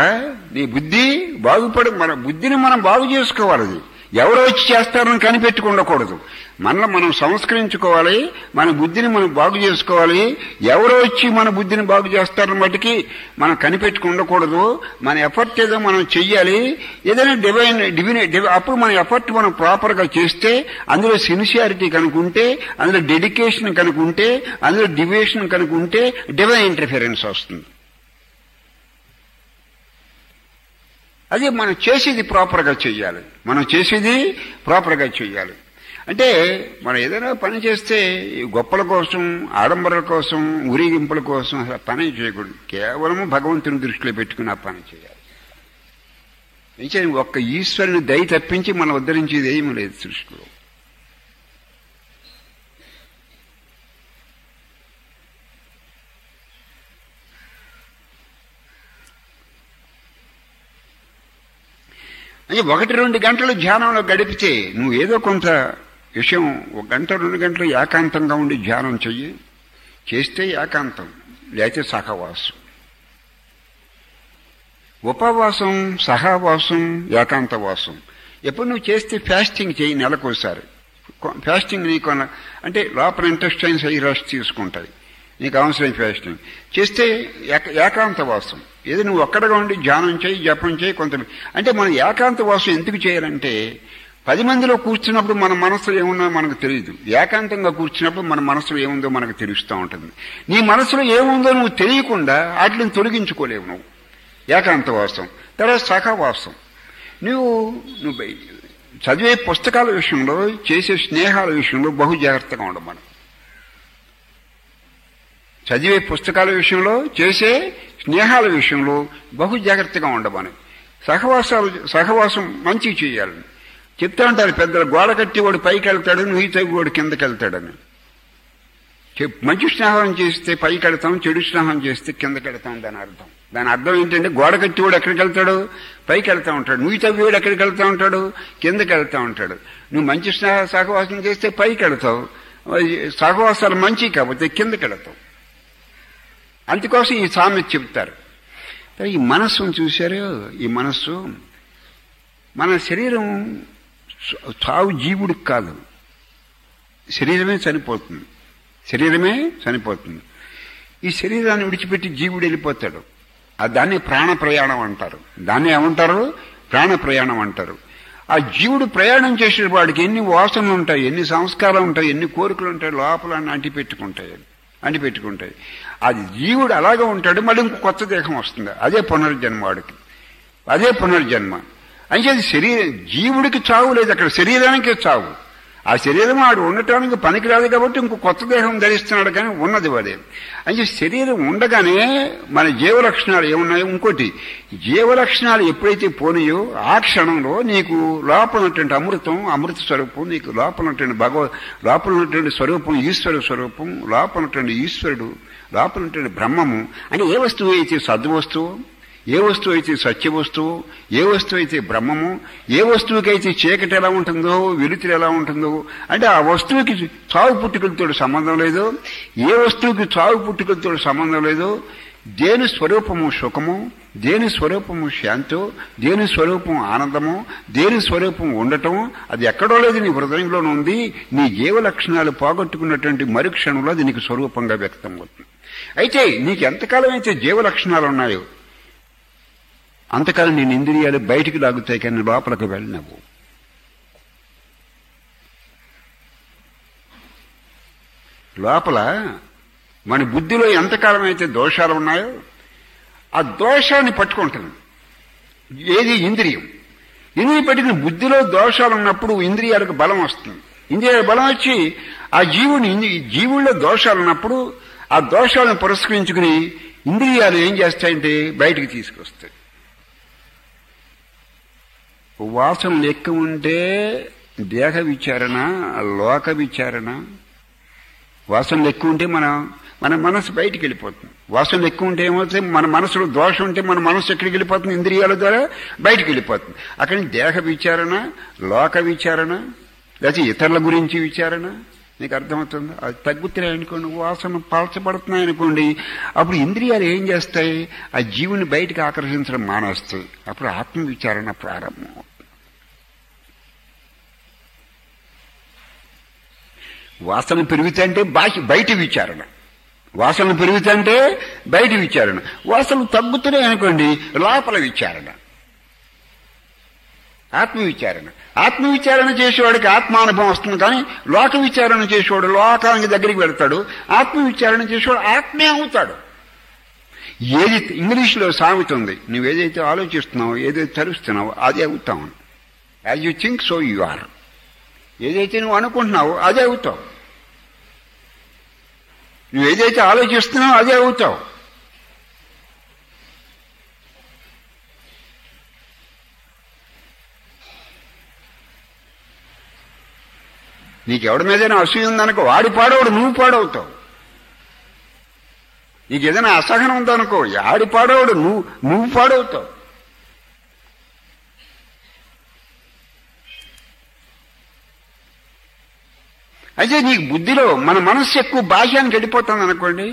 మన బుద్ధిని మనం బాగు చేసుకోవాలి. అది ఎవరో వచ్చి చేస్తారని కనిపెట్టుకుండకూడదు. మనలో మనం సంస్కరించుకోవాలి, మన బుద్ధిని మనం బాగు చేసుకోవాలి. ఎవరో వచ్చి మన బుద్ధిని బాగు చేస్తారని మటుకి మనం కనిపెట్టుకుండకూడదు. మన ఎఫర్ట్ ఏదో మనం చెయ్యాలి. ఏదైనా అప్పుడు మన ఎఫర్ట్ మనం ప్రాపర్గా చేస్తే, అందులో సిన్సియారిటీ కనుకుంటే, అందులో డెడికేషన్ కనుకుంటే, అందులో డివేషన్ కనుకుంటే డివైన్ ఇంటర్ఫిరెన్స్ వస్తుంది. అది మనం చేసేది ప్రాపర్గా చెయ్యాలి. అంటే మనం ఏదైనా పని చేస్తే గొప్పల కోసం, ఆడంబరాల కోసం, ఊరేగింపుల కోసం అసలు పని చేయకూడదు. కేవలము భగవంతుని దృష్టిలో పెట్టుకుని ఆ పని చేయాలి. ఒక్క ఈశ్వరుని దయ తప్పించి మనం ఉద్ధరించేది ఏమీ లేదు సృష్టిలో. అంటే 1-2 గంటలు ధ్యానంలో గడిపితే నువ్వు ఏదో కొంత విషయం 1 గంట 2 గంటలు ఏకాంతంగా ఉండి ధ్యానం చేస్తే ఏకాంతం, లేకపోతే సహవాసం. ఉపవాసం, సహవాసం, ఏకాంతవాసం. ఎప్పుడు నువ్వు చేస్తే ఫాస్టింగ్ చేయి, నెలకోసారి. ఫాస్టింగ్ నీకు అంటే లోపల ఇంటెస్టైన్స్ అయ్యి రెస్ట్ తీసుకుంటాయి, నీకు అవసరం ఫాస్టింగ్ చేస్తే. ఏకాంతవాసం ఏదో నువ్వు ఒక్కడగా ఉండి ధ్యానం చేయి, జపం చేయి. అంటే మనం ఏకాంతవాసం ఎందుకు చేయాలంటే 10 మందిలో కూర్చున్నప్పుడు మన మనసులో ఏమున్నా మనకు తెలియదు. ఏకాంతంగా కూర్చున్నప్పుడు మన మనసులో ఏముందో మనకు తెలుస్తూ ఉంటుంది. నీ మనసులో ఏముందో నువ్వు తెలియకుండా వాటిని తొలగించుకోలేవు నువ్వు. ఏకాంతవాసం. తర్వాత సహవాసం. నువ్వు చదివే పుస్తకాల విషయంలో, చేసే స్నేహాల విషయంలో బహు జాగ్రత్తగా ఉండవు. మనం చదివే పుస్తకాల విషయంలో, చేసే స్నేహాల విషయంలో బహు జాగ్రత్తగా ఉండమని. సహవాసం మంచిగా చేయాలని చెప్తా ఉంటారు పెద్దలు. గోడ కట్టి వాడు పైకి వెళ్తాడు, నువ్వు తగ్గి వాడు కిందకి వెళ్తాడని. మంచి స్నేహం చేస్తే పైకి వెళ్తాం, చెడు స్నేహం చేస్తే కిందకి వెళ్తాం. దాని అర్థం ఏంటంటే గోడ కట్టి వాడు ఎక్కడికి వెళ్తాడు? పైకి వెళ్తా ఉంటాడు. నువ్వు తగ్గి వాడు ఎక్కడికి వెళ్తా ఉంటాడు? కిందకి వెళ్తా ఉంటాడు. నువ్వు మంచి సహవాసం చేస్తే పైకి వెళ్తావు, సహవాసాలు మంచి కాకపోతే కిందకి వెళ్తావు. అందుకోసం ఈ సామెత చెప్తారు. ఈ మనస్సును చూశారు, ఈ మనస్సు మన శరీరం చావు జీవుడికి కాదు, శరీరమే చనిపోతుంది. ఈ శరీరాన్ని విడిచిపెట్టి జీవుడు వెళ్ళిపోతాడు. దాన్ని ప్రాణ ప్రయాణం అంటారు. దాన్ని ఏమంటారు? ప్రాణ ప్రయాణం అంటారు. ఆ జీవుడు ప్రయాణం చేసే వాడికి ఎన్ని వాసనలు ఉంటాయి, ఎన్ని సంస్కారాలు ఉంటాయి, ఎన్ని కోరికలు ఉంటాయి, లోపల అంటిపెట్టుకుంటాయి. అది జీవుడు అలాగే ఉంటాడు. మళ్ళీ ఇంకో కొత్త దేహం వస్తుంది. అదే పునర్జన్మ వాడికి, అదే పునర్జన్మ. అంటే జీవుడికి చావు లేదు, అక్కడ శరీరానికే చావు. ఆ శరీరం వాడు ఉండటానికి పనికిరాదు కాబట్టి ఇంకో కొత్త దేహం ధరిస్తున్నాడు, కానీ ఉన్నది వాడే. అంటే శరీరం ఉండగానే మన జీవలక్షణాలు ఏమున్నాయో, ఇంకోటి జీవలక్షణాలు ఎప్పుడైతే పోనాయో ఆ క్షణంలో నీకు లోపల ఉన్నటువంటి అమృత స్వరూపం, నీకు లోపల ఉన్నటువంటి లోపల ఉన్నటువంటి స్వరూపం, ఈశ్వర స్వరూపం, లోపల ఉన్నటువంటి ఈశ్వరుడు, లోపల ఉన్నటువంటి బ్రహ్మము. అంటే ఏ వస్తువు అయితే సద్వస్తువు, ఏ వస్తువు అయితే సత్య వస్తువు, ఏ వస్తువు అయితే బ్రహ్మము, ఏ వస్తువుకైతే చీకటి ఎలా ఉంటుందో, వెలుతురు ఎలా ఉంటుందో, అంటే ఆ వస్తువుకి చావు పుట్టుకలతో సంబంధం లేదు. ఏ వస్తువుకి చావు పుట్టుకలతో సంబంధం లేదు. దేని స్వరూపము సుఖము, దేని స్వరూపము శాంతో, దేని స్వరూపం ఆనందము, దేని స్వరూపం ఉండటం, అది ఎక్కడో లేదు, నీ హృదయంలోనే ఉంది. నీ జీవ లక్షణాలు పోగొట్టుకున్నటువంటి మరుక్షణంలో అది నీకు స్వరూపంగా వ్యక్తం అవుతుంది. అయితే నీకు ఎంతకాలం అయితే జీవ లక్షణాలు ఉన్నాయో అంతకాలం నేను ఇంద్రియాలు బయటికి లాగుతాయి, కానీ లోపలికి వెళ్ళినవు. లోపల మన బుద్ధిలో ఎంతకాలం అయితే దోషాలు ఉన్నాయో ఆ దోషాన్ని పట్టుకుంటుంది. ఏది? ఇంద్రియం. ఇంద్రియం పట్టిన బుద్ధిలో దోషాలు ఉన్నప్పుడు ఇంద్రియాలకు బలం వస్తుంది. ఇంద్రియాలకు బలం వచ్చి ఆ జీవుల్లో దోషాలు ఉన్నప్పుడు ఆ దోషాలను పురస్కరించుకుని ఇంద్రియాలు ఏం చేస్తాయంటే బయటికి తీసుకొస్తాయి. వాసనలు ఎక్కువ ఉంటే దేహ విచారణ, లోక విచారణ. వాసనలు ఎక్కువ ఉంటే మన మనసు బయటికి వెళ్ళిపోతుంది. వాసనలు ఎక్కువ ఉంటే ఏమవుతుంది? మన మనసులో దోషం ఉంటే మన మనసు ఎక్కడికి వెళ్ళిపోతుంది? ఇంద్రియాల ద్వారా బయటికి వెళ్ళిపోతుంది. అక్కడి నుంచి దేహ విచారణ, లోక విచారణ, లేకపోతే ఇతరుల గురించి విచారణ. నీకు అర్థమవుతుంది? అది తగ్గుతున్నాయి అనుకోండి, వాసన పలచబడుతున్నాయి అనుకోండి, అప్పుడు ఇంద్రియాలు ఏం చేస్తాయి? ఆ జీవుని బయటికి ఆకర్షించడం మానేస్తాయి. అప్పుడు ఆత్మవిచారణ ప్రారంభం. వాసన పెరుగుతుంటే బయట విచారణ, వాసనలు పెరుగుతుంటే బయట విచారణ. వాసనలు తగ్గుతున్నాయి అనుకోండి, లోపల విచారణ, ఆత్మవిచారణ. ఆత్మవిచారణ చేసేవాడికి ఆత్మానుభవం వస్తుంది, కానీ లోక విచారణ చేసేవాడు లోకానికి దగ్గరికి వెళ్తాడు. ఆత్మవిచారణ చేసేవాడు ఆత్మే అవుతాడు. ఏది ఇంగ్లీష్లో సామెత ఉంది, నువ్వేదైతే ఆలోచిస్తున్నావో, ఏదైతే తలుస్తున్నావో అదే అవుతావు. As you think so you are. ఏదైతే నువ్వు అనుకుంటున్నావో అదే అవుతావు. నువ్వు ఏదైతే ఆలోచిస్తున్నావో అదే అవుతావు. నీకెవడి మీదైనా అసూయ ఉందనుకో, వాడి పాడవుడు, నువ్వు పాడవుతావు. నీకు ఏదైనా అసహనం ఉందనుకో, ఆడి పాడవుడు, నువ్వు పాడవుతావు. అయితే నీకు బుద్ధిలో మన మనస్సు ఎక్కువ బాహ్యానికి వెళ్ళిపోతుంది అనుకోండి,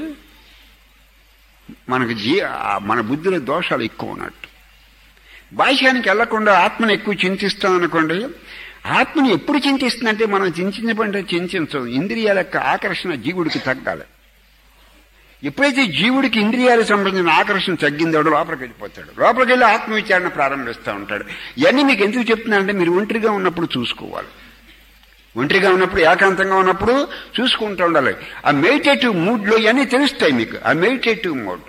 మన బుద్ధిలో దోషాలు ఎక్కువ ఉన్నట్టు. బాహ్యానికి వెళ్లకుండా ఆత్మను ఎక్కువ చింతిస్తాం అనుకోండి, ఆత్మను ఎప్పుడు చింతిస్తుందంటే మనం చింతించబడితే చింతించదు. ఇంద్రియాల యొక్క ఆకర్షణ జీవుడికి తగ్గాలి. ఎప్పుడైతే జీవుడికి ఇంద్రియాలకు సంబంధించిన ఆకర్షణ తగ్గిందో లోపలికి వెళ్ళిపోతాడు. లోపలికి వెళ్ళి ఆత్మవిచారణ ప్రారంభిస్తూ ఉంటాడు. ఇవన్నీ మీకు ఎందుకు చెప్తున్నానంటే మీరు ఒంటరిగా ఉన్నప్పుడు చూసుకోవాలి. ఒంటరిగా ఉన్నప్పుడు, ఏకాంతంగా ఉన్నప్పుడు చూసుకుంటూ ఉండాలి. ఆ మెడిటేటివ్ మూడ్లో ఇవన్నీ తెలుస్తాయి మీకు. ఆ మెడిటేటివ్ మూడ్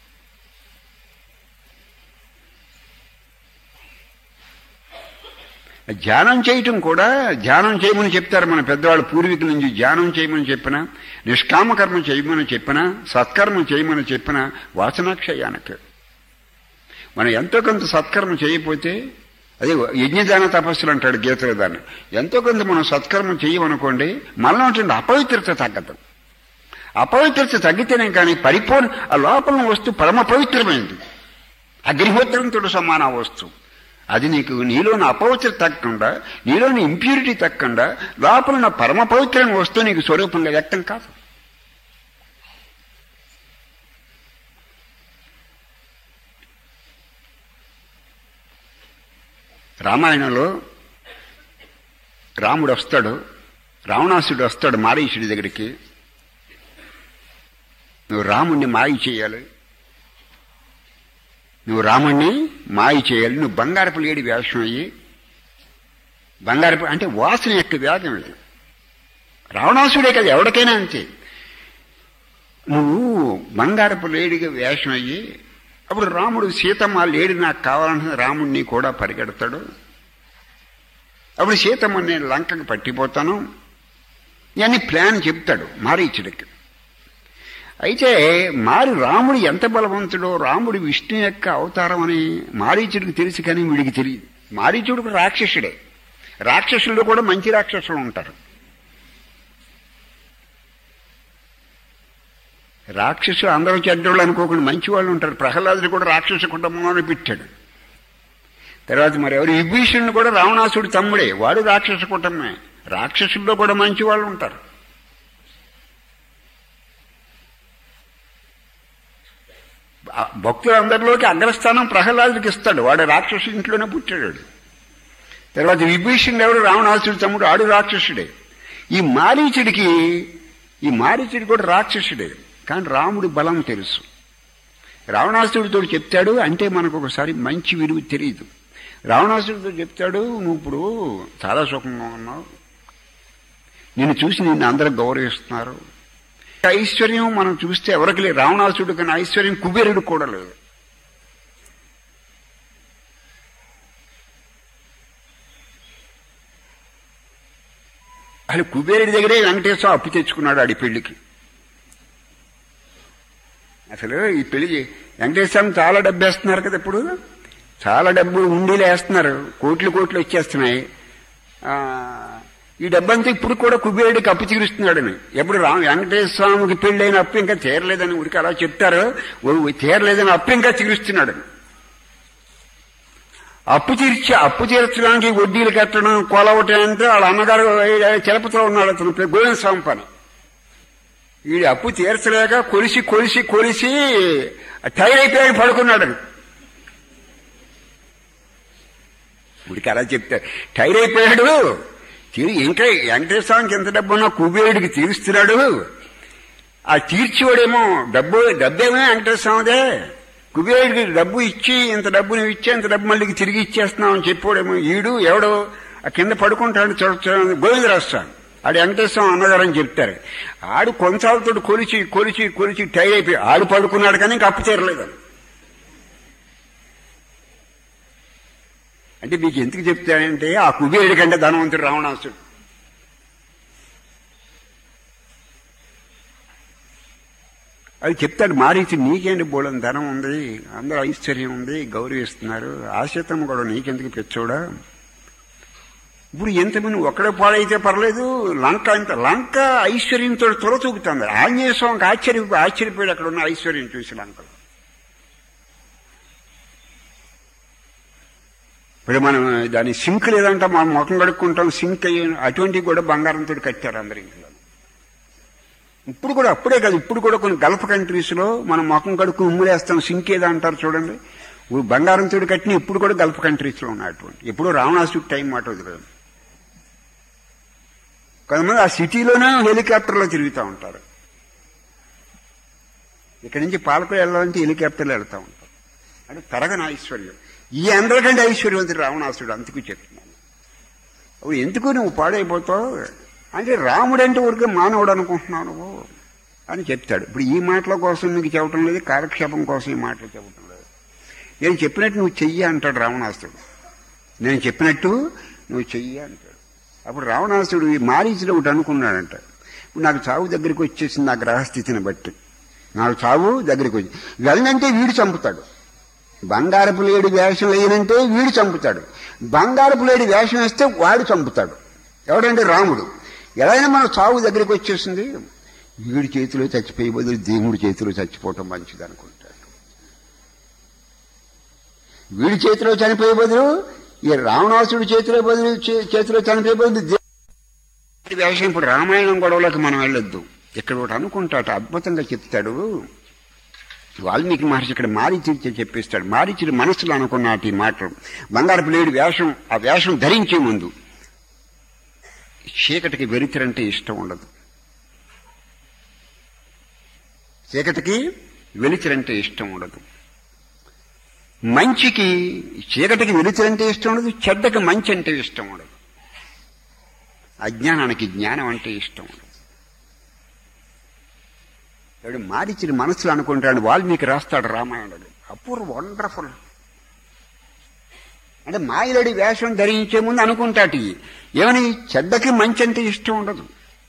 ధ్యానం చేయటం కూడా, ధ్యానం చేయమని చెప్తారు మన పెద్దవాళ్ళు పూర్వీకుల నుంచి. ధ్యానం చేయమని చెప్పినా, నిష్కామకర్మ చేయమని చెప్పినా, సత్కర్మ చేయమని చెప్పినా వాసనాక్షయానికి. మనం ఎంతో కొంత సత్కర్మ చేయకపోతే, అదే యజ్ఞదాన తపస్సులు అంటాడు గీతలో దాన్ని, ఎంతో కొంత మనం సత్కర్మ చేయమనుకోండి, మనలో ఉంటుంది అపవిత్రత తగ్గదు. అపవిత్రత తగ్గితేనే కానీ పరిపూర్ణ ఆ లోపల వస్తువు పరమ పవిత్రమైంది, అగ్నిహోత్రంతో సమాన వస్తువు. అది నీలోని అపవిత్రత తగ్గకుండా, నీలోని ఇంప్యూరిటీ తగ్గకుండా లోపల ఉన్న పరమ పవిత్రమైన వస్తువు నీకు స్వరూపంగా వ్యక్తం కాదు. రామాయణంలో రాముడు వస్తాడు, రావణాసుడు వస్తాడు మారీచుడి దగ్గరికి. నువ్వు రాముణ్ణి మాయ చేయాలి, నువ్వు రాముణ్ణి మాయ చేయాలి, నువ్వు బంగారపు లేడి వేషం అయ్యి, బంగారపు అంటే వాసన యొక్క వేగం ఇది. రావణాసుడే కదా, ఎవరికైనా అంతే. నువ్వు బంగారపు లేడిగా వేషం అయ్యి, అప్పుడు రాముడు సీతమ్మ లేడి నాకు కావాలంటే రాముడిని కూడా పరిగెడతాడు. అప్పుడు సీతమ్మ నేను లంకకు పట్టిపోతాను ఇవన్నీ ప్లాన్ చెప్తాడు మారీచుడికి. అయితే రాముడు ఎంత బలవంతుడో, రాముడు విష్ణు యొక్క అవతారం అని మారీచుడికి తెలుసు, కానీ వీడికి తెలియదు. మారీచుడికి రాక్షసుడే. రాక్షసుల్లో కూడా మంచి రాక్షసులు ఉంటారు. రాక్షసులు అందరూ చెడ్డోళ్ళు అనుకోకుండా మంచి వాళ్ళు ఉంటారు. ప్రహ్లాదుడు కూడా రాక్షస కుటుంబంలోనే పెట్టాడు. తర్వాత మరి ఎవరు విభీషణుడు కూడా రావణాసుడు తమ్ముడే, వాడు రాక్షస కుటుంబమే. రాక్షసుల్లో కూడా మంచి వాళ్ళు ఉంటారు. భక్తులందరిలోకి అగ్రస్థానం ప్రహ్లాదుడికి ఇస్తాడు, వాడు రాక్షసు ఇంట్లోనే పుట్టాడు. తర్వాత విభీషణుడు ఎవడు రావణాసుడు తమ్ముడు, ఆడు రాక్షసుడే. ఈ మారీచుడి కూడా రాక్షసుడే, కానీ రాముడి బలం తెలుసు. రావణాసుడితో చెప్తాడు, అంటే మనకు ఒకసారి మంచి విలువ తెలియదు. రావణాసుడితో చెప్తాడు, నువ్వు ఇప్పుడు చాలా సుఖంగా ఉన్నావు, నిన్ను చూసి నిన్ను అందరూ గౌరవిస్తున్నారు. ఐశ్వర్యం మనం చూస్తే ఎవరికి లేదు. రావణాసుడు కన్నా ఐశ్వర్యం కుబేరుడు కూడా లేదు. అసలు కుబేరుడి దగ్గరే వెంకటేశ్వర అప్పు తెచ్చుకున్నాడు ఆడి పెళ్లికి. అసలు ఈ పెళ్లి వెంకటేశ్వరం చాలా డబ్బు వేస్తున్నారు కదా, ఇప్పుడు చాలా డబ్బు ఉండీలు వేస్తున్నారు, కోట్లు వచ్చేస్తున్నాయి. ఈ డబ్బంతా ఇప్పుడు కూడా కుబేరుడికి అప్పు తీరుస్తున్నాడని. ఎప్పుడు వెంకటేశ్వర స్వామికి పెళ్ళైన అప్పు ఇంకా తీరలేదని ఉడికి అలా చెప్తారు, తీరలేదని అప్పు ఇంకా తీరుస్తున్నాడు. అప్పు తీర్చడానికి వడ్డీలు కట్టడం, కొలవటంటే వాళ్ళ అన్నగారు చిలపతిలో ఉన్నాడు, అతను గోవింద స్వామి పని. వీడి అప్పు తీర్చలేక కొలిసి టైర్ అయిపోయాడు, పడుకున్నాడు. ఉడికి అలా చెప్తారు, టైర్ అయిపోయాడు, ఇంకా వెంకటేశ్వరానికి ఎంత డబ్బు ఉన్నా కుబేరుడికి తీరుస్తున్నాడు. ఆ తీర్చివాడేమో డబ్బేమో వెంకటేశ్వరదే, కుబేరుడికి డబ్బు ఇచ్చి ఇంత డబ్బు నువ్వు ఇచ్చే ఇంత డబ్బు మళ్ళీ తిరిగి ఇచ్చేస్తున్నావు అని చెప్పాడేమో. ఈడు ఎవడో ఆ కింద పడుకుంటాడు, గోవిందరాజస్వామి, ఆడు వెంకటేశ్వరం అన్నగారని చెప్తారు. ఆడు కొంచాలతో కొలిచి టైర్ అయిపోయి ఆడు పడుకున్నాడు, కానీ ఇంక అప్పు తీరలేదు. అంటే మీకు ఎందుకు చెప్తానంటే ఆ కుబేరుడి కంటే ధనవంతుడు రావణాసుడు. అది చెప్తాడు మారీచి, నీకేంటి బోళం ధనం ఉంది, అందరూ ఐశ్వర్యం ఉంది, గౌరవిస్తున్నారు, ఆశ్రితం కూడా నీకెందుకు పెచ్చోడా. ఇప్పుడు ఎంతమంది ఒక్కడే పాడైతే పర్లేదు, లంక ఐశ్వర్యంతో తొలతూగుతుంది. ఆంజనేయ స్వామికి ఆశ్చర్యపోయాడు అక్కడ ఉన్న ఐశ్వర్యం చూసి లంకలో. ఇప్పుడు మనం దాని సింక్ లేదంటే మనం ముఖం కడుక్కుంటాం, సింక్ అటువంటివి కూడా బంగారంతో కట్టారు అందరి ఇంట్లో. ఇప్పుడు కూడా అప్పుడే కాదు, ఇప్పుడు కూడా కొన్ని గల్ఫ్ కంట్రీస్లో మనం ముఖం కడుక్కుని ఉమ్ములేస్తాం, సింక్ ఏదో అంటారు చూడండి, బంగారంతో కట్టిన ఇప్పుడు కూడా గల్ఫ్ కంట్రీస్లో ఉన్నాయి అటువంటి. ఎప్పుడూ రావణాసుడి టైం మాట వదిలేదు. కొంతమంది ఆ సిటీలోనే హెలికాప్టర్లో తిరుగుతూ ఉంటారు. ఇక్కడి నుంచి పాలకు వెళ్ళాలంటే హెలికాప్టర్లో వెళ్తూ ఉంటారు. అంటే తరగని ఐశ్వర్యం. ఈ అందరికంటే ఐశ్వర్యవంతుడు రావణాసుడు. అందుకు చెప్తున్నాను, అప్పుడు ఎందుకు నువ్వు పాడైపోతావు అంటే రాముడు అంటే ఊరికే మానవుడు అనుకుంటున్నావు నువ్వు అని చెప్తాడు. ఇప్పుడు ఈ మాటల కోసం నీకు చెప్పడం లేదు, కాలక్షేపం కోసం ఈ మాటలు చెప్పడం లేదు. నేను చెప్పినట్టు నువ్వు చెయ్యి అంటాడు రావణాసుడు. నేను చెప్పినట్టు నువ్వు చెయ్యి అంటాడు. అప్పుడు రావణాసుడు ఈ మారీచుడు ఒకటి అనుకున్నాడంట, ఇప్పుడు నాకు చావు దగ్గరికి వచ్చేసింది, నా గ్రహస్థితిని బట్టి నాకు చావు దగ్గరికి వచ్చి వెళ్ళనంటే వీడు చంపుతాడు. బంగారపు లేడి వేషం వేయనంటే వీడు చంపుతాడు, బంగారపు లేడి వేషం వేస్తే వాడు చంపుతాడు. ఎవడంటే రాముడు. ఎలాగైనా మన చావు దగ్గరికి వచ్చేసింది, వీడి చేతిలో చచ్చిపోయే బదులు దేవుడి చేతిలో చచ్చిపోవటం మంచిది అనుకుంటాడు. వీడి చేతిలో చనిపోయే బదులు ఈ రావణాసుడి చేతిలో చనిపోయే బదులు దేవుడి వేషం. ఇప్పుడు రామాయణం గొడవలోకి మనం వెళ్ళొద్దు. ఇక్కడ ఒకటి అనుకుంటాట, అద్భుతంగా చెప్తాడు వాల్మీకి మహర్షి. ఇక్కడ మారీచుడితో చెప్పిస్తాడు. మారీచుడి మనసులో అనుకున్నటి మాటలు. బంగారపు లేడి వేషం, ఆ వేషం ధరించే ముందు చీకటికి వెలుతురంటే ఇష్టం ఉండదు. చీకటికి వెలుతురంటే ఇష్టం ఉండదు. మంచికి చీకటికి వెలుతురంటే ఇష్టం ఉండదు, చెడ్డకి మంచి అంటే ఇష్టం ఉండదు. అజ్ఞానానికి జ్ఞానం అంటే ఇష్టం ఉండదు. వాడు మారిచిన మనసులో అనుకుంటాడు, వాల్మీకి రాస్తాడు రామాయణుడు, అపూర్వ వండర్ఫుల్. అంటే మాయలుడి వేషం ధరించే ముందు అనుకుంటాటి ఏమని, చెడ్డకి మంచి అంటే ఇష్టం ఉండదు,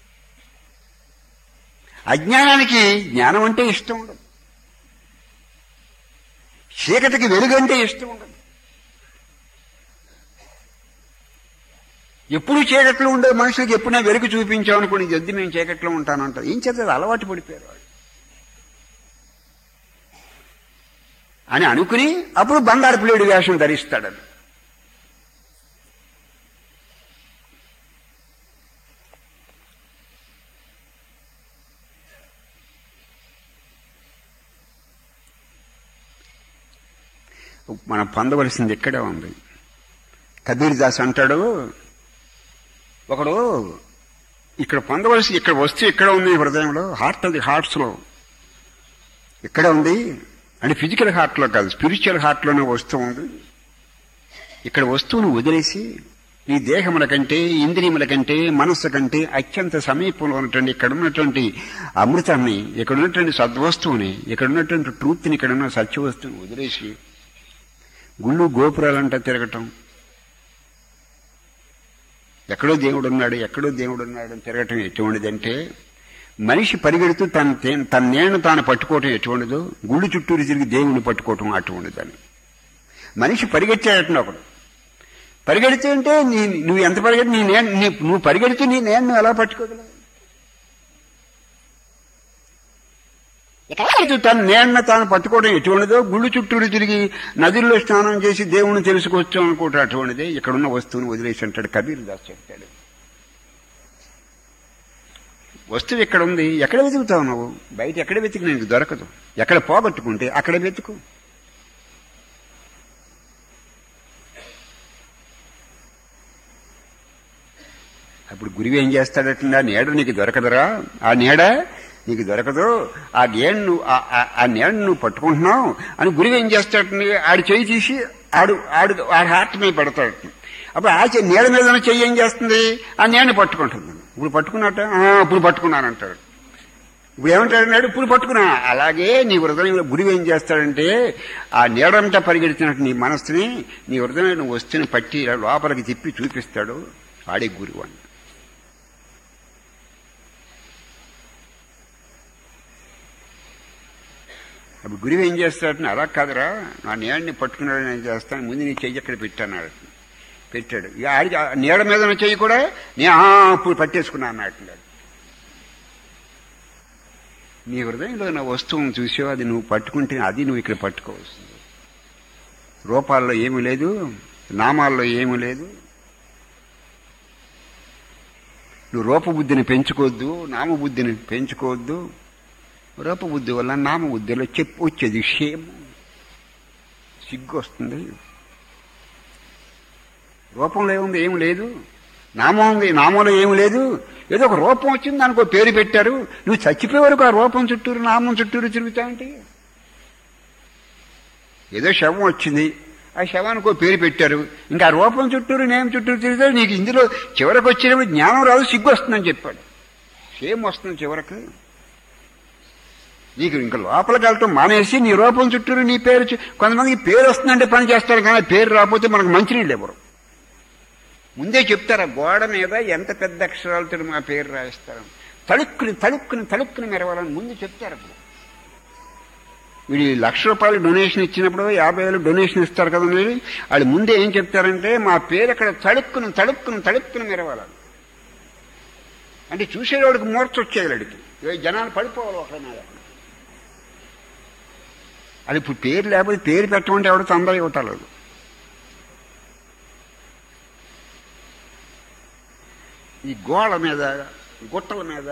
అజ్ఞానానికి జ్ఞానం అంటే ఇష్టం ఉండదు, చీకటికి వెలుగు అంటే ఇష్టం ఉండదు. ఎప్పుడు చీకట్లో ఉండే మనుషులకి ఎప్పుడైనా వెలుగు చూపించామనుకోండి, జద్ది మేము చీకట్లో ఉంటానంటారు. ఏం చేస్తారు, అలవాటు పడిపోయారు వాళ్ళు అని అనుకుని అప్పుడు బంగారు పిల్లుడి వేషం ధరిస్తాడని. మనం పొందవలసింది ఇక్కడే ఉంది. కబీర్ దాస్ అంటాడు, ఒకడు ఇక్కడ పొందవలసి ఇక్కడ వస్తువు ఇక్కడ ఉంది, హృదయంలో, హార్ట్ అది హార్ట్స్లో ఇక్కడ ఉంది అంటే ఫిజికల్ హార్ట్లో కాదు, స్పిరిచువల్ హార్ట్లోనే వస్తువు ఉంది. ఇక్కడ వస్తువును వదిలేసి ఈ దేహముల కంటే, ఇంద్రియముల కంటే, మనస్సు కంటే అత్యంత సమీపంలో ఉన్నటువంటి ఇక్కడ ఉన్నటువంటి అమృతాన్ని, ఇక్కడ ఉన్నటువంటి సద్వస్తువుని, ఇక్కడ ఉన్నటువంటి ట్రూత్ని, ఇక్కడ ఉన్న సత్యవస్తువుని వదిలేసి గుళ్ళు గోపురాలంటా తిరగటం, ఎక్కడో దేవుడు ఉన్నాడు ఎక్కడో దేవుడు ఉన్నాడు అని తిరగటం ఎటువంటిదంటే, మనిషి పరిగెడుతూ తన నేను తాను పట్టుకోవటం ఎటువంటిదో, గుళ్ళు చుట్టూరు తిరిగి దేవుణ్ణి పట్టుకోవటం అటువంటిదని. మనిషి పరిగెత్తాడట, ఒకడు పరిగెడితే అంటే నువ్వు ఎంత పరిగెడితే నువ్వు పరిగెడుతూ నీ నేను నువ్వు ఎలా పట్టుకోగలవు? తన నేను తాను పట్టుకోవడం ఎటువంటిదో, గుళ్ళు చుట్టూరు తిరిగి నదుల్లో స్నానం చేసి దేవుణ్ణి తెలుసుకోవచ్చు అనుకోవటం అటువంటిదే. ఇక్కడున్న వస్తువుని వదిలేసి అంటాడు కబీర్ దాస్ చెప్తాడు. వస్తువు ఎక్కడ ఉంది, ఎక్కడ వెతుకుతావు నువ్వు? బయట ఎక్కడ వెతికి నీకు దొరకదు. ఎక్కడ పోగొట్టుకుంటే అక్కడ వెతుకు. అప్పుడు గురువు ఏం చేస్తాడట, ఆ నీడ నీకు దొరకదురా, ఆ నీడ నీకు దొరకదు, ఆ నీడ నువ్వు పట్టుకుంటున్నావు అని గురువు ఏం చేస్తాడు, ఆడు చెయ్యి తీసి ఆడు హార్ట్ మీద పెడతాడు. అప్పుడు ఆ నీడ మీద చెయ్యి ఏం చేస్తుంది, ఆ నీడని పట్టుకుంటుంది. ఇప్పుడు పట్టుకున్నట్ట, ఇప్పుడు పట్టుకున్నానంటాడు. ఇప్పుడు ఏమంటాడు, ఇప్పుడు పట్టుకున్నా. అలాగే నీ హృదయంలో గురువు ఏం చేస్తాడంటే, ఆ నీడంతా పరిగెడుతున్నట్టు నీ మనస్సుని, నీ హృదయంలో నువ్వు వస్తుని పట్టి లోపలికి తిప్పి చూపిస్తాడు. వాడే గురువు అని. అప్పుడు గురువు ఏం చేస్తాడని, అలా కాదురా, నా నీడని పట్టుకున్నాడు, నేను చేస్తాను, ముందు నీ చెయ్యి ఎక్కడ పెట్టాను పెట్టాడు. ఇక ఆడికి నీడ మీద చెయ్యి కూడా ఇప్పుడు పట్టేసుకున్నా అన్నట్టున్నాడు. నీ హృదయంలో నా వస్తువును చూసావు, అది నువ్వు పట్టుకుంటే అది నువ్వు ఇక్కడ పట్టుకోవాల్సింది. రూపాల్లో ఏమీ లేదు, నామాల్లో ఏమీ లేదు. నువ్వు రూపబుద్ధిని పెంచుకోవద్దు, నామబుద్ధిని పెంచుకోవద్దు. రూపబుద్ధి వల్ల నామబుద్ధిలో వచ్చేది క్షేమం, సిగ్గు వస్తుంది. రూపంలో ఏముంది, ఏమి లేదు. నామం ఉంది, నామంలో ఏమి లేదు. ఏదో ఒక రూపం వచ్చింది, దానికి పేరు పెట్టారు. నువ్వు చచ్చిపోయే వరకు ఆ రూపం చుట్టూరు నామం చుట్టూరు తిరుగుతావంటి. ఏదో శవం వచ్చింది, ఆ శవానికి పేరు పెట్టారు, ఇంకా ఆ రూపం చుట్టూరు నేమ్ చుట్టూరు తిరుగుతాడు. నీకు ఇందులో చివరికి వచ్చినప్పుడు జ్ఞానం రాదు, సిగ్గు వస్తుందని చెప్పాడు. సేమ్ వస్తుంది చివరికి. నీకు ఇంకా లోపలికి వెళ్ళటం మానేసి నీ రూపం చుట్టూరు నీ పేరు, కొంతమందికి పేరు వస్తుందంటే పని చేస్తారు, కానీ పేరు రాకపోతే మనకు మంచినీళ్ళు ఎవరు ముందే చెప్తారు. గోడ మీద ఎంత పెద్ద అక్షరాలతో మా పేరు రాయిస్తారు, తలుక్కుని మెరవాలని ముందు చెప్తారు. అప్పుడు వీడు ₹1,00,000 డొనేషన్ ఇచ్చినప్పుడు 50,000 డొనేషన్ ఇస్తారు కదండి, వాళ్ళు ముందే ఏం చెప్తారంటే మా పేరు అక్కడ తడుక్కుని మెరవాలని. అంటే చూసేవాడికి మూర్చ వచ్చేది, అడిగి జనాలు పడిపోవాలి ఒకరి. అది ఇప్పుడు పేరు లేకపోతే పేరు పెట్టమంటే ఎవడో తొందర ఇవ్వటలేదు. ఈ గోళ్ళ మీద, గుట్టల మీద,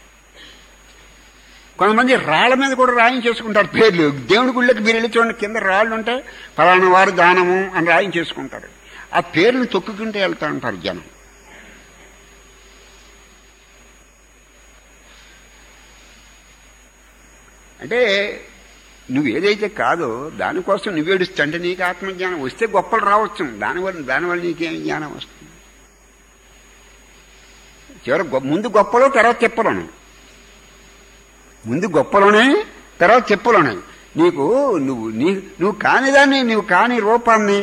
కొంతమంది రాళ్ల మీద కూడా రాయించేసుకుంటారు పేర్లు. దేవుడి గుళ్ళకి మీరు వెళ్ళి చూడండి, కింద రాళ్ళు ఉంటాయి, ఫలానా వారు దానము అని రాయించేసుకుంటారు. ఆ పేర్లు తొక్కుకుంటే వెళ్తా ఉంటారు జనం. అంటే నువ్వు ఏదైతే కాదో దానికోసం నువ్వు ఏడుస్తా అంటే నీకు ఆత్మజ్ఞానం వస్తే గొప్పలు రావచ్చు, దానివల్ల నీకేం జ్ఞానం వస్తుంది? చివరి ముందు గొప్పలో తర్వాత చెప్పలోనే, ముందు గొప్పలోనే తర్వాత చెప్పలోనే. నువ్వు కానిదాన్ని, నువ్వు కాని రూపాన్ని,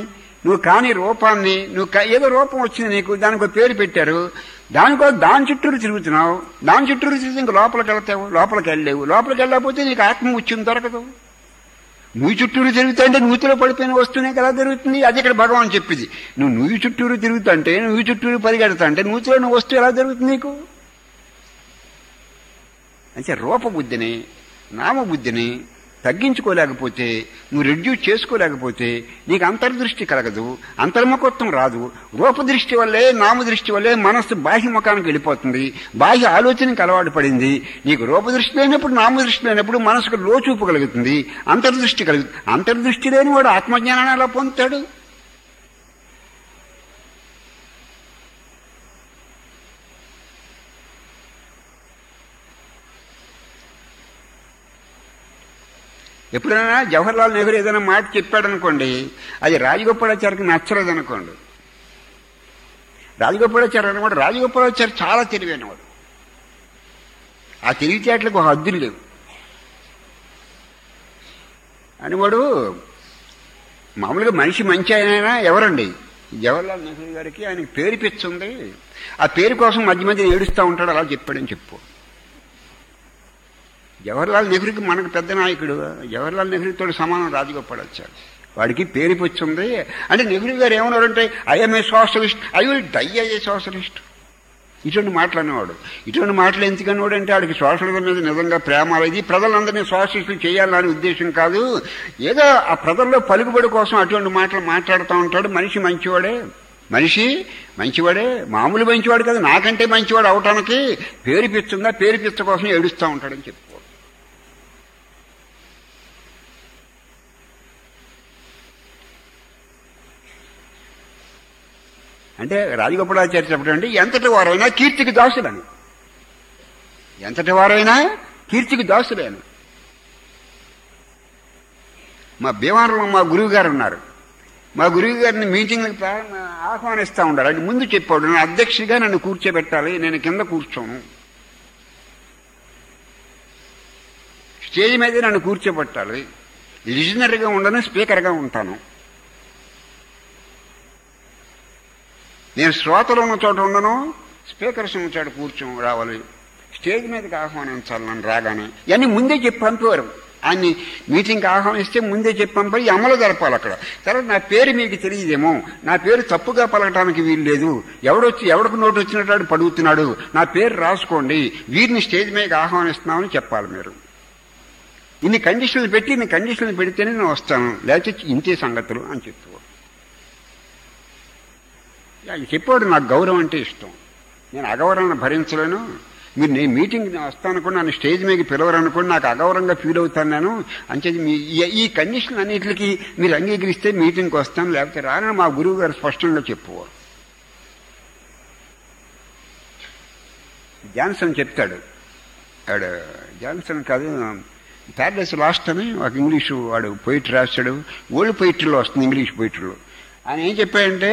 ఏదో రూపం వచ్చింది నీకు, దానికి పేరు పెట్టారు, దాని చుట్టూరు తిరుగుతున్నావు, దాని చుట్టూరు తిరిగి ఇంక లోపలికి వెళ్తావు, లోపలికి వెళ్ళకపోతే నీకు ఆత్మ వచ్చింది దొరకదు. నువ్వు చుట్టూరు తిరుగుతుంటే నూతిలో పడిపోయిన వస్తువునే కదా జరుగుతుంది. అది ఇక్కడ భగవాన్ చెప్పింది. నువ్వు చుట్టూరు తిరుగుతుంటే, నువ్వు చుట్టూరు పరిగెడతా అంటే నూతిలో నువ్వు వస్తువు ఎలా జరుగుతుంది నీకు? అంటే రూపబుద్ధిని, నామబుద్ధిని తగ్గించుకోలేకపోతే, నువ్వు రెడ్యూస్ చేసుకోలేకపోతే నీకు అంతర్దృష్టి కలగదు, అంతర్ముఖత్వం రాదు. రూపదృష్టి వల్లే, నామదృష్టి వల్లే మనస్సు బాహ్యముఖానికి వెళ్ళిపోతుంది, బాహ్య ఆలోచనకి అలవాటు పడింది. నీకు రూపదృష్టి లేనప్పుడు, నామదృష్టి లేనప్పుడు మనసుకు లోచూపు కలుగుతుంది, అంతర్దృష్టి కలుగుతుంది. అంతర్దృష్టి లేని వాడు ఆత్మజ్ఞానాన్ని ఎలా పొందుతాడు? ఎప్పుడైనా జవహర్లాల్ నెహ్రూ ఏదైనా మాట చెప్పాడనుకోండి, అది రాజగోపాలాచారికి నచ్చలేదనుకోండి. రాజగోపాలాచారి అనమాట, రాజగోపాలాచారి చాలా తెలివైనవాడు. ఆ తెలివితేటలకు ఒక హద్దులు లేవు అని వాడు. మామూలుగా మనిషి మంచి అయినా ఎవరండి? జవహర్లాల్ నెహ్రూ గారికి ఆయనకి పేరు పిచ్చుంది, ఆ పేరు కోసం మధ్య మధ్య ఏడుస్తూ ఉంటాడు, అలా చెప్పాడని చెప్పు. జవహర్లాల్ నెహ్రూకి మనకు పెద్ద నాయకుడు, జవహర్లాల్ నెహ్రూతో సమానం రాజగోపాలాచారి. వాడికి పేరు పుచ్చుంది అంటే నెహ్రూ గారు ఏమన్నాడంటే, I'm a socialist, I will die a socialist. ఇటువంటి మాటలు అనేవాడు. ఇటువంటి మాటలు ఎందుకన్నాడు అంటే వాడికి సోషలిజం మీద నిజంగా ప్రేమ అనేది, ప్రజలందరినీ సోషలిస్టులు చేయాలనే ఉద్దేశం కాదు, ఏదో ఆ ప్రజల్లో పలుకుబడి కోసం అటువంటి మాటలు మాట్లాడుతూ ఉంటాడు. మనిషి మంచివాడే, మామూలు మంచివాడు కదా, నాకంటే మంచివాడు అవటానికి పేరు పిచ్చుందా, పేరు పిచ్చ కోసం ఏడుస్తూ ఉంటాడని చెప్పు. అంటే రాజగోపాలాచారి చెప్పడండి, ఎంతటి వారైనా కీర్తికి దాసులని, మా భీమవరంలో మా గురువు గారు ఉన్నారు. మా గురువు గారిని మీటింగ్లకు ఆహ్వానిస్తూ ఉండాలి. అది ముందు చెప్పాడు, నన్ను అధ్యక్షుడిగా నన్ను కూర్చోబెట్టాలి, నేను కింద కూర్చోను, స్టేజ్ మీద నన్ను కూర్చోబెట్టాలి, లిజనర్గా ఉండను, స్పీకర్గా ఉంటాను. నేను శ్రోతలు ఉన్న చోట ఉండను, స్పీకర్స్ ఉన్న చోట కూర్చొని రావాలి, స్టేజ్ మీదకి ఆహ్వానించాలి నన్ను రాగానే. ఇవన్నీ ముందే చెప్పి పంపేవారు. ఆయన్ని మీటింగ్కి ఆహ్వానిస్తే ముందే చెప్పి పంపి అమలు జరపాలి అక్కడ. తర్వాత నా పేరు మీకు తెలియదేమో, నా పేరు తప్పుగా పలకటానికి వీలు లేదు, ఎవడికి నోటు వచ్చినట్టు పడుగుతున్నాడు, నా పేరు రాసుకోండి, వీరిని స్టేజ్ మీదకి ఆహ్వానిస్తున్నామని చెప్పాలి. మీరు ఇన్ని కండిషన్లు పెడితేనే నేను వస్తాను, లేకపోతే ఇంతే సంగతులు అని చెప్తాను. చెప్పాడు, నాకు గౌరవం అంటే ఇష్టం, నేను అగౌరవాన్ని భరించలేను, మీరు నేను మీటింగ్ వస్తానుకోండి, నన్ను స్టేజ్ మీద పిలవరనుకోండి, నాకు అగౌరవంగా ఫీల్ అవుతాను నేను అంచేది. ఈ కండిషన్ అన్నిటికీ మీరు అంగీకరిస్తే మీటింగ్కి వస్తాను, లేకపోతే రానని మా గురువు గారు స్పష్టంగా చెప్పుకోవాలి. జాన్సన్ చెప్తాడు, వాడు జాన్సన్ కాదు, ప్యారడైస్ లాస్ట్ అని ఒక ఇంగ్లీషు వాడు పోయిటరీ రాశాడు, ఓల్డ్ పోయిటరీలో వస్తుంది, ఇంగ్లీష్ పోయిటరీలో. ఆయన ఏం చెప్పాడంటే,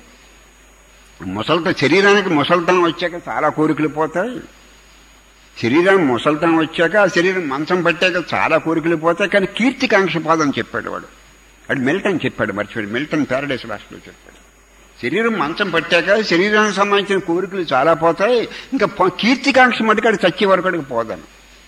శరీరానికి ముసల్తనం వచ్చాక చాలా కోరికలు పోతాయి, శరీరానికి ముసల్తనం వచ్చాక ఆ శరీరం మంచం పట్టాక చాలా కోరికలు పోతాయి, కానీ కీర్తికాంక్ష పోదని చెప్పాడు వాడు. అది మిల్టన్ చెప్పాడు, మర్చిపోయాడు, మిల్టన్ ప్యారడైస్ లాస్ట్లో చెప్పాడు. శరీరం మంచం పట్టాక శరీరానికి సంబంధించిన కోరికలు చాలా పోతాయి, ఇంకా కీర్తికాంక్ష మటుకు అది చచ్చే వరకు అడిగి పోదాను.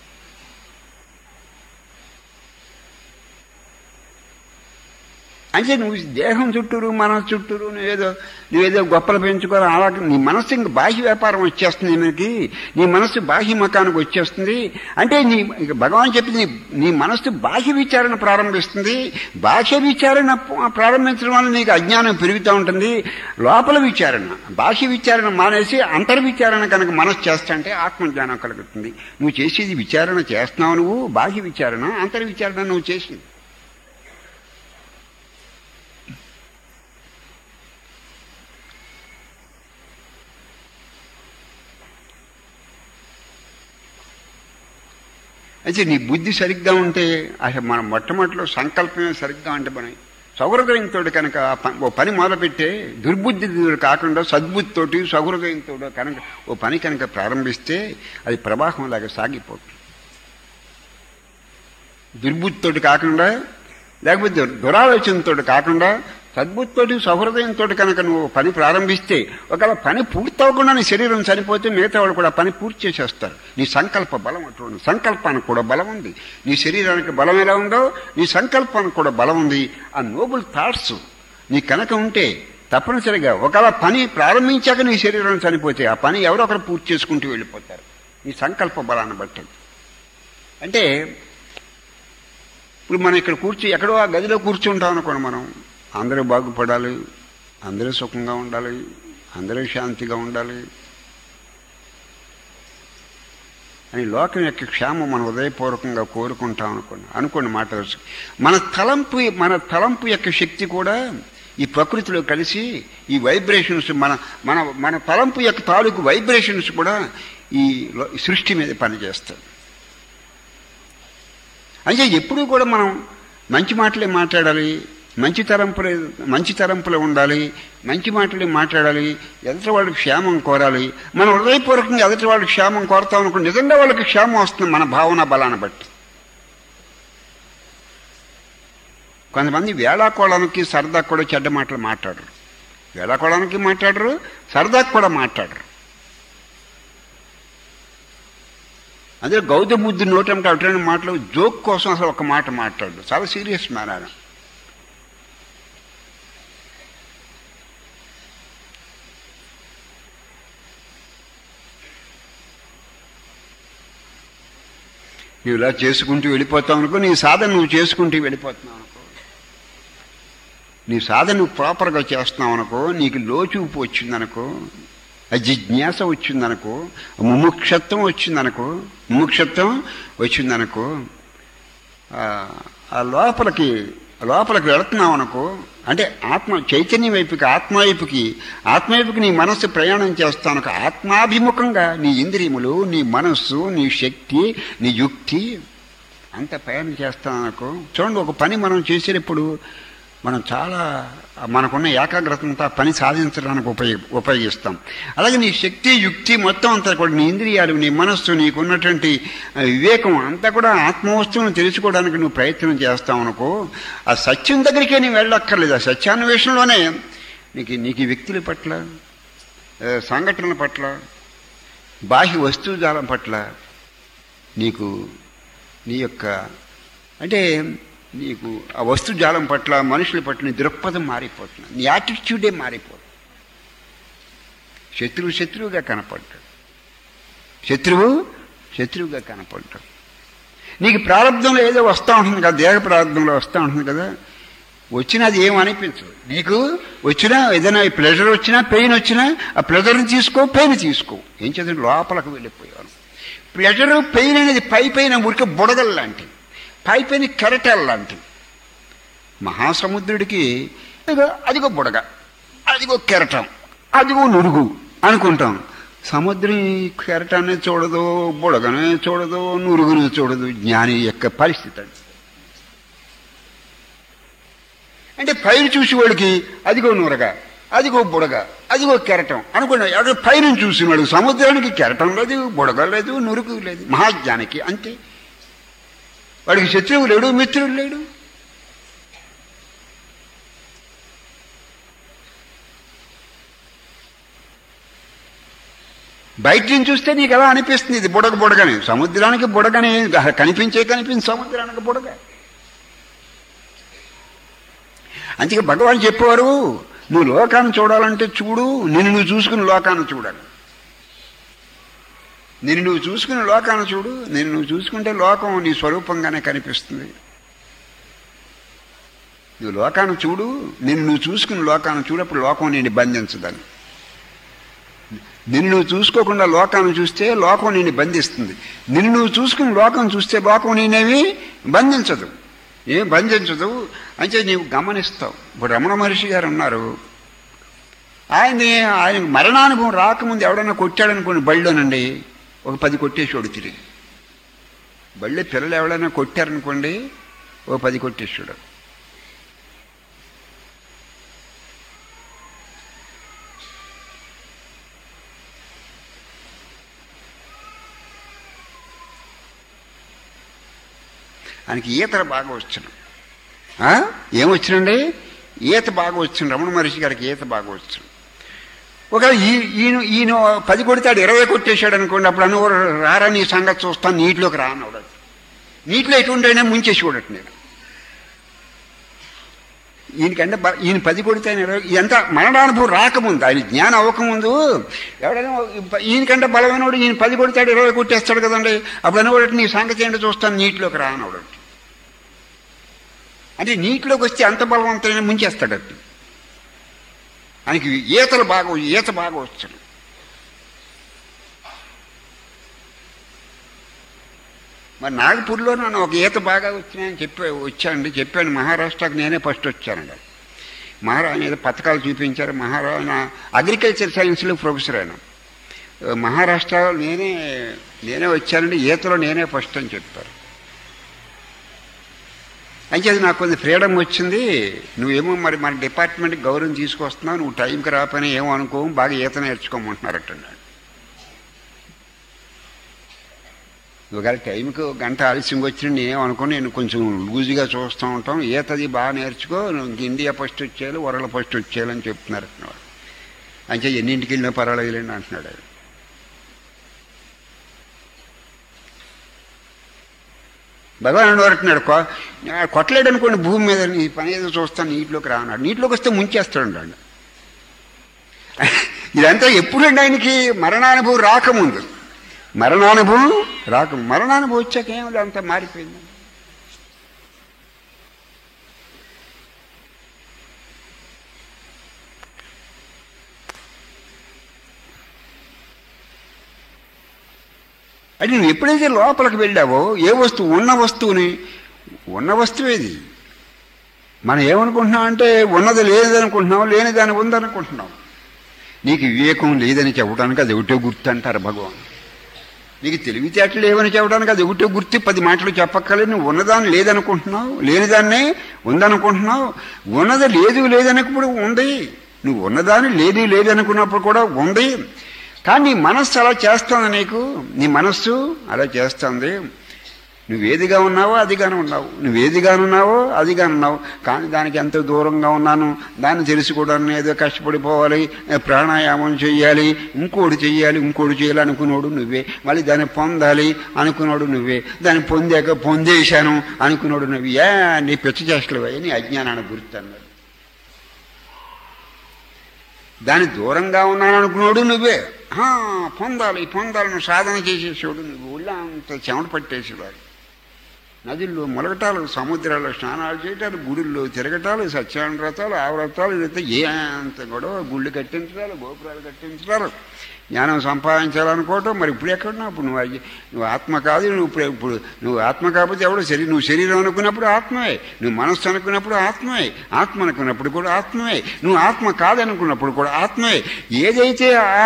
అంటే నువ్వు దేహం చుట్టూరు, మనసు చుట్టూరు నువ్వేదో గొప్పలు పెంచుకోవాలి, అలా నీ మనస్సు ఇంక బాహ్య వ్యాపారం వచ్చేస్తుంది, నీ మనస్సు బాహ్య మకానికి వచ్చేస్తుంది. అంటే భగవాన్ చెప్పింది, నీ మనస్సు బాహ్య విచారణ ప్రారంభిస్తుంది. బాహ్య విచారణ ప్రారంభించడం వల్ల నీకు అజ్ఞానం పెరుగుతూ ఉంటుంది. లోపల విచారణ, బాహ్య విచారణ మానేసి అంతర్విచారణ కనుక మనస్సు చేస్తా అంటే ఆత్మజ్ఞానం కలుగుతుంది. నువ్వు చేసేది విచారణ చేస్తున్నావు, నువ్వు బాహ్య విచారణ, అంతర్విచారణ నువ్వు చేసింది. అయితే నీ బుద్ధి సరిగ్గా ఉంటే అసలు మనం మొట్టమొదటిలో సంకల్పమే సరిగ్గా ఉంటే మనం సౌహృదయంతో కనుక ఓ పని మొదలుపెట్టే దుర్బుద్ధి కాకుండా సద్బుద్ధితోటి సౌహృదయంతో కనుక ఓ పని కనుక ప్రారంభిస్తే అది ప్రవాహంలాగా సాగిపోతుంది. దుర్బుద్ధితోటి కాకుండా లేకపోతే దురాలోచనతో కాకుండా సద్బుద్ధితోటి సౌహృదయంతో కనుక నువ్వు పని ప్రారంభిస్తే ఒకవేళ పని పూర్తవకుండా నీ శరీరం చనిపోతే మిగతా వాళ్ళు కూడా పని పూర్తి చేసేస్తారు. నీ సంకల్ప బలం అటువంటి సంకల్పానికి కూడా బలం ఉంది. నీ శరీరానికి బలం ఎలా ఉందో నీ సంకల్పానికి కూడా బలం ఉంది. ఆ నోబుల్ థాట్స్ నీ కనుక ఉంటే తప్పనిసరిగా ఒకవేళ పని ప్రారంభించాక నీ శరీరం చనిపోతే ఆ పని ఎవరో ఒకరు పూర్తి చేసుకుంటూ వెళ్ళిపోతారు నీ సంకల్ప బలాన్ని బట్టి. అంటే ఇప్పుడు మనం ఇక్కడ ఎక్కడో ఆ గదిలో కూర్చుంటాం అనుకోండి, మనం అందరూ బాగుపడాలి, అందరూ సుఖంగా ఉండాలి, అందరూ శాంతిగా ఉండాలి అని లోకం యొక్క క్షేమం మనం హృదయపూర్వకంగా కోరుకుంటాం అనుకోండి మాట. మన తలంపు యొక్క శక్తి కూడా ఈ ప్రకృతిలో కలిసి ఈ వైబ్రేషన్స్ మన తలంపు యొక్క తాలూకు వైబ్రేషన్స్ కూడా ఈ సృష్టి మీద పనిచేస్తాయి. అయితే ఎప్పుడూ కూడా మనం మంచి మాటలే మాట్లాడాలి, మంచి తరంపులో ఉండాలి, మంచి మాటలే మాట్లాడాలి, ఎదుటి వాళ్ళకి క్షేమం కోరాలి. మనం హృదయపూర్వకంగా ఎదుటి వాళ్ళకి క్షేమం కోరుతాం అనుకోండి, నిజంగా వాళ్ళకి క్షేమం వస్తుంది మన భావన బలాన్ని బట్టి. కొంతమంది వేళాకోళానికి సరదాకు కూడా చెడ్డ మాటలు మాట్లాడరు, వేళాకోళానికి మాట్లాడరు, సరదాకు కూడా మాట్లాడరు. అదే గౌతమ బుద్ధుడి నోటంటే అటువంటి మాటలు జోక్ కోసం అసలు ఒక మాట మాట్లాడు, చాలా సీరియస్ మ్యాన్ ఆయన. నువ్వు ఇలా చేసుకుంటూ వెళ్ళిపోతావు అనుకో, నీ సాధన నువ్వు చేసుకుంటూ వెళ్ళిపోతున్నావు అనుకో, నీ సాధన నువ్వు ప్రాపర్గా చేస్తున్నావు అనుకో, నీకు లోచూపు వచ్చిందనుకో, జిజ్ఞాస వచ్చిందనుకో, ముముక్షత్వం వచ్చిందనుకో, ఆ లోపలికి వెళుతున్నావు అనుకో, అంటే చైతన్యం వైపుకి ఆత్మవైపుకి నీ మనస్సు ప్రయాణం చేస్తావు అనుకో, ఆత్మాభిముఖంగా నీ ఇంద్రియములు, నీ మనస్సు, నీ శక్తి, నీ యుక్తి అంత ప్రయాణం చేస్తావు అనుకో. చూడండి, ఒక పని మనం చేసేటప్పుడు మనం చాలా మనకున్న ఏకాగ్రతంతో పని సాధించడానికి ఉపయోగిస్తాం. అలాగే నీ శక్తి యుక్తి మొత్తం అంతా కూడా, నీ ఇంద్రియాలు, నీ మనస్సు, నీకున్నటువంటి వివేకం అంతా కూడా ఆత్మవస్తువును తెలుసుకోవడానికి నువ్వు ప్రయత్నం చేస్తావు అనుకో, ఆ సత్యం దగ్గరికే నీవు వెళ్ళక్కర్లేదు. ఆ సత్యాన్వేషణలోనే నీకు వ్యక్తుల పట్ల, సంఘటనల పట్ల, బాహ్య వస్తువుజాలం పట్ల నీకు నీ యొక్క అంటే నీకు ఆ వస్తుజాలం పట్ల, మనుషుల పట్ల నీ దృక్పథం మారిపోతుంది, నీ యాటిట్యూడే మారిపోతుంది. శత్రువుగా కనపడ్డాడు. నీకు ప్రారంభంలో ఏదో వస్తూ ఉంటుంది కదా, దేహ ప్రారంభంలో వస్తూ ఉంటుంది కదా, వచ్చినా అది ఏమనిపించదు. నీకు వచ్చినా ఏదైనా ప్లెజర్ వచ్చినా, పెయిన్ వచ్చినా ఆ ప్లెజర్ని తీసుకో, పెయిన్ తీసుకో. ఏం చేద్దాం, లోపలకు వెళ్ళిపోయాను. ప్లెజరు పెయిన్ అనేది పైన ఉరికి బుడగలు లాంటివి, పైపైన కెరటాలు లాంటివి. మహాసముద్రుడికి అదిగో బుడగ, అదిగో కెరటం, అదిగో నురుగు అనుకుంటాం. సముద్రం కెరటాన్ని చూడదు, బుడగనే చూడదు, నురుగుని చూడదు. జ్ఞాని యొక్క పరిస్థితి అంటే పైన చూసేవాడికి అదిగో నురగ, అదిగో బుడగ, అదిగో కెరటం అనుకున్నాడు. ఎవరు పైన చూసినాడు, సముద్రానికి కెరటం లేదు, బుడగ లేదు, నురుగు లేదు. మహాజ్ఞానికి అంతే. వాడికి శత్రువు లేడు, మిత్రుడు లేడు. బయట నుంచి చూస్తే నీకు ఎలా అనిపిస్తుంది, ఇది బుడగని. సముద్రానికి బుడగని కనిపించే సముద్రానికి బుడగ. అందుకే భగవాన్ చెప్పేవారు, నువ్వు లోకాన్ని చూడాలంటే చూడు, నువ్వు చూసుకుని లోకాన్ని చూడాలి. నువ్వు చూసుకుని లోకాన్ని చూడు, నువ్వు చూసుకుంటే లోకం నీ స్వరూపంగానే కనిపిస్తుంది. నువ్వు లోకాన్ని చూడు, నువ్వు చూసుకుని లోకాన్ని చూడు, అప్పుడు లోకం నిన్ను బంధించదని. నువ్వు చూసుకోకుండా లోకాన్ని చూస్తే లోకం నిన్ను బంధిస్తుంది. నువ్వు చూసుకుని లోకం చూస్తే లోకం నేనేవి బంధించదు, అంటే నీవు గమనిస్తావు. ఇప్పుడు రమణ మహర్షి గారు ఉన్నారు, ఆయన మరణానుభవం రాకముందు ఎవడన్నా కొట్టాడనుకోండి బళ్ళోనండి, ఒక 10 కొట్టేసోడు తిరిగి. బళ్ళీ పిల్లలు ఎవరైనా కొట్టారనుకోండి, ఓ 10 కొట్టేసాడు. ఆయనకి ఈతలు బాగా వచ్చును. ఏమొచ్చినండి? ఈత బాగా వచ్చును. రమణ మహర్షి గారికి ఈత బాగా వచ్చును. ఒకవేళ ఈయన 10 కొడితే 20 కొట్టేశాడు అనుకోండి, అప్పుడు అనుకోరు రారా నీ సంగతి చూస్తాను, నీటిలోకి రానవడదు. నీటిలో ఎటువంటిైనా ముంచేసి చూడట నేను. ఈయనకంటే ఈయన 10 కొడితే 20, ఎంత మరణానుభవం రాకముందు, ఆయన జ్ఞానం అవ్వకముందు ఎవడైనా ఈయనకంటే బలమైనవాడు ఈయన 10 కొడితే 20 కొట్టేస్తాడు కదండి. అప్పుడు అనుకోవడం నీ సంగతి ఏంటో చూస్తాను, నీటిలోకి రానవడదు. అంటే నీటిలోకి వస్తే అంత బలవంతమైన ముంచేస్తాడట. ఆయనకి ఈత బాగా వచ్చాడు. మరి నాగపూర్లో నన్ను ఒక ఈత బాగా వచ్చినాయని చెప్పాను. మహారాష్ట్రకి నేనే ఫస్ట్ వచ్చానండి. ఆయన ఏదో పథకాలు చూపించారు. ఆయన అగ్రికల్చర్ సైన్స్లో ప్రొఫెసర్ ఆయన. మహారాష్ట్రలో నేనే వచ్చానండి, ఈతలో నేనే ఫస్ట్ అని చెప్పారు. అయితే అది నాకు కొంచెం ఫ్రీడమ్ వచ్చింది. నువ్వేమో మరి మన డిపార్ట్మెంట్కి గౌరవం తీసుకొస్తున్నావు, నువ్వు టైంకి రాపని ఏమో అనుకోము, బాగా ఈత నేర్చుకోమంటున్నారటండి. ఒకవేళ టైంకి 1 గంట ఆలస్యంగా వచ్చిన నేనేమనుకోని, నేను కొంచెం లూజుగా చూస్తూ ఉంటాం, ఈతది బాగా నేర్చుకో, నువ్వు ఇండియా ఫస్ట్ వచ్చేయాలి, వరల్డ్ ఫస్ట్ వచ్చేయాలని చెప్తున్నారు అంటున్నాడు. అంటే ఎన్నింటికి వెళ్ళినా పర్వాలేదులేండి అంటున్నాడు ఆయన. భగవానుడు వరకున్నాడు, కొట్టలేడు అనుకోండి భూమి మీద, నీ పని ఏదో చూస్తాను, నీటిలోకి రాన్నాడు. నీటిలోకి వస్తే ముంచేస్తాడు అండి. ఇదంతా ఎప్పుడండి? ఆయనకి మరణానుభవం రాకముందు. మరణానుభవం వచ్చాక ఏమి అంతా మారిపోయింది. అది నువ్వు ఎప్పుడైతే లోపలికి వెళ్ళావో, ఏ వస్తువు ఉన్న వస్తువేది. మనం ఏమనుకుంటున్నాం అంటే ఉన్నది లేదనుకుంటున్నాం, లేని దాన్ని ఉందనుకుంటున్నాం. నీకు వివేకం లేదని చెప్పడానికి అది ఒకటో గుర్తు అంటారు భగవాన్. నీకు తెలివితేటలు లేవని చెప్పడానికి అది ఒకటో గుర్తు. 10 మాటలు చెప్పక్కర్లేదు. నువ్వు ఉన్నదాన్ని లేదనుకుంటున్నావు, లేని దాన్నే ఉందనుకుంటున్నావు. ఉన్నది లేదనుకున్నప్పుడు ఉంది, నువ్వు ఉన్నదాన్ని లేదనుకున్నప్పుడు కూడా ఉంది. కానీ నీ మనస్సు అలా చేస్తుంది. నీ మనస్సు అలా చేస్తుంది. నువ్వేదిగా ఉన్నావో అదిగానే ఉన్నావు, నువ్వేదిగానున్నావో అదిగానే ఉన్నావు. కానీ దానికి ఎంతో దూరంగా ఉన్నాను, దాన్ని తెలుసుకోవడానికి ఏదో కష్టపడిపోవాలి, ప్రాణాయామం చెయ్యాలి, ఇంకోటి చేయాలి అనుకున్నాడు నువ్వే. మళ్ళీ దాన్ని పొందాలి అనుకున్నాడు నువ్వే. దాన్ని పొందేశాను అనుకున్నాడు నువ్వే. నీ పిచ్చి చేష్టలు నీ అజ్ఞానాన్ని గుర్తు అన్నాడు. దాని దూరంగా ఉన్నాను అనుకున్నాడు నువ్వే. పొందాలి నువ్వు సాధన చేసేసాడు. నువ్వు ఊళ్ళో అంత చెమట పట్టేసేవాడు. నదుల్లో మొలగటాలు, సముద్రాల్లో స్నానాలు చేయటాలు, గుడుల్లో తిరగటాలు, సత్యాన వ్రతాలు, ఆ వ్రతాలు, ఇదంతా అంత గొడవ. గుళ్ళు కట్టించడాలు, గోపురాలు కట్టించడాలు, జ్ఞానం సంపాదించాలనుకోవటం. మరి ఇప్పుడు ఎక్కడున్నావు? ఇప్పుడు నువ్వు ఆత్మ కాదు. ఇప్పుడు నువ్వు ఆత్మ కాకపోతే ఎవడో నువ్వు శరీరం అనుకున్నప్పుడు ఆత్మవే, నువ్వు మనస్సు అనుకున్నప్పుడు ఆత్మవే, ఆత్మ అనుకున్నప్పుడు కూడా ఆత్మవే, నువ్వు ఆత్మ కాదనుకున్నప్పుడు కూడా ఆత్మవే. ఏదైతే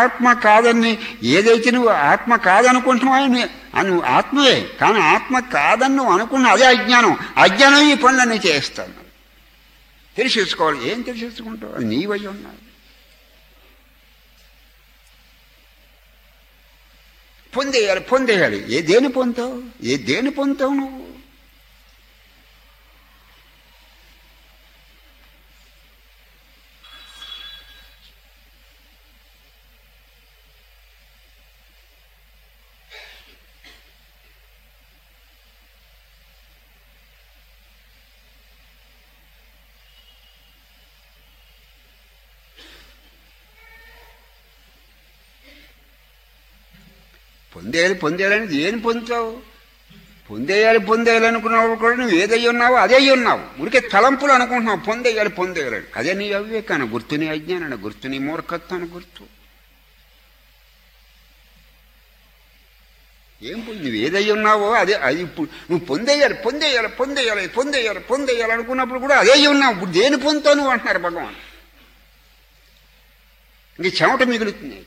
నువ్వు ఆత్మ కాదనుకుంటున్నావు నువ్వు ఆత్మవే. కానీ ఆత్మ కాదని నువ్వు అనుకున్నా అదే అజ్ఞానం ఈ పనులన్నీ చేస్తాను. తెలిసేసుకోవాలి. ఏం తెలిసేసుకుంటావు? అది నీవై ఉన్నావు. పొందేయాలి. దేని పొందుతావు నువ్వు? పొందేయాలని ఏం పొందుతావు? పొందేయాలి అనుకున్నావు కూడా నువ్వు ఏదై ఉన్నావో అదే ఉన్నావు. ఊరికే తలంపులు అనుకుంటున్నావు పొందేయాలి. అదే నీ అవివేకాన్ని గుర్తు, నీ అజ్ఞానాన్ని గుర్తు, నీ మూర్ఖత్వాన్ని గుర్తు. నువ్వు ఏదై ఉన్నావో అది ఇప్పుడు నువ్వు పొందేయాలి అనుకున్నప్పుడు కూడా అదే ఉన్నావు. ఇప్పుడు దేని పొందుతావు నువ్వు అంటున్నారు భగవాన్. ఇంక చెమట మిగులుతుంది.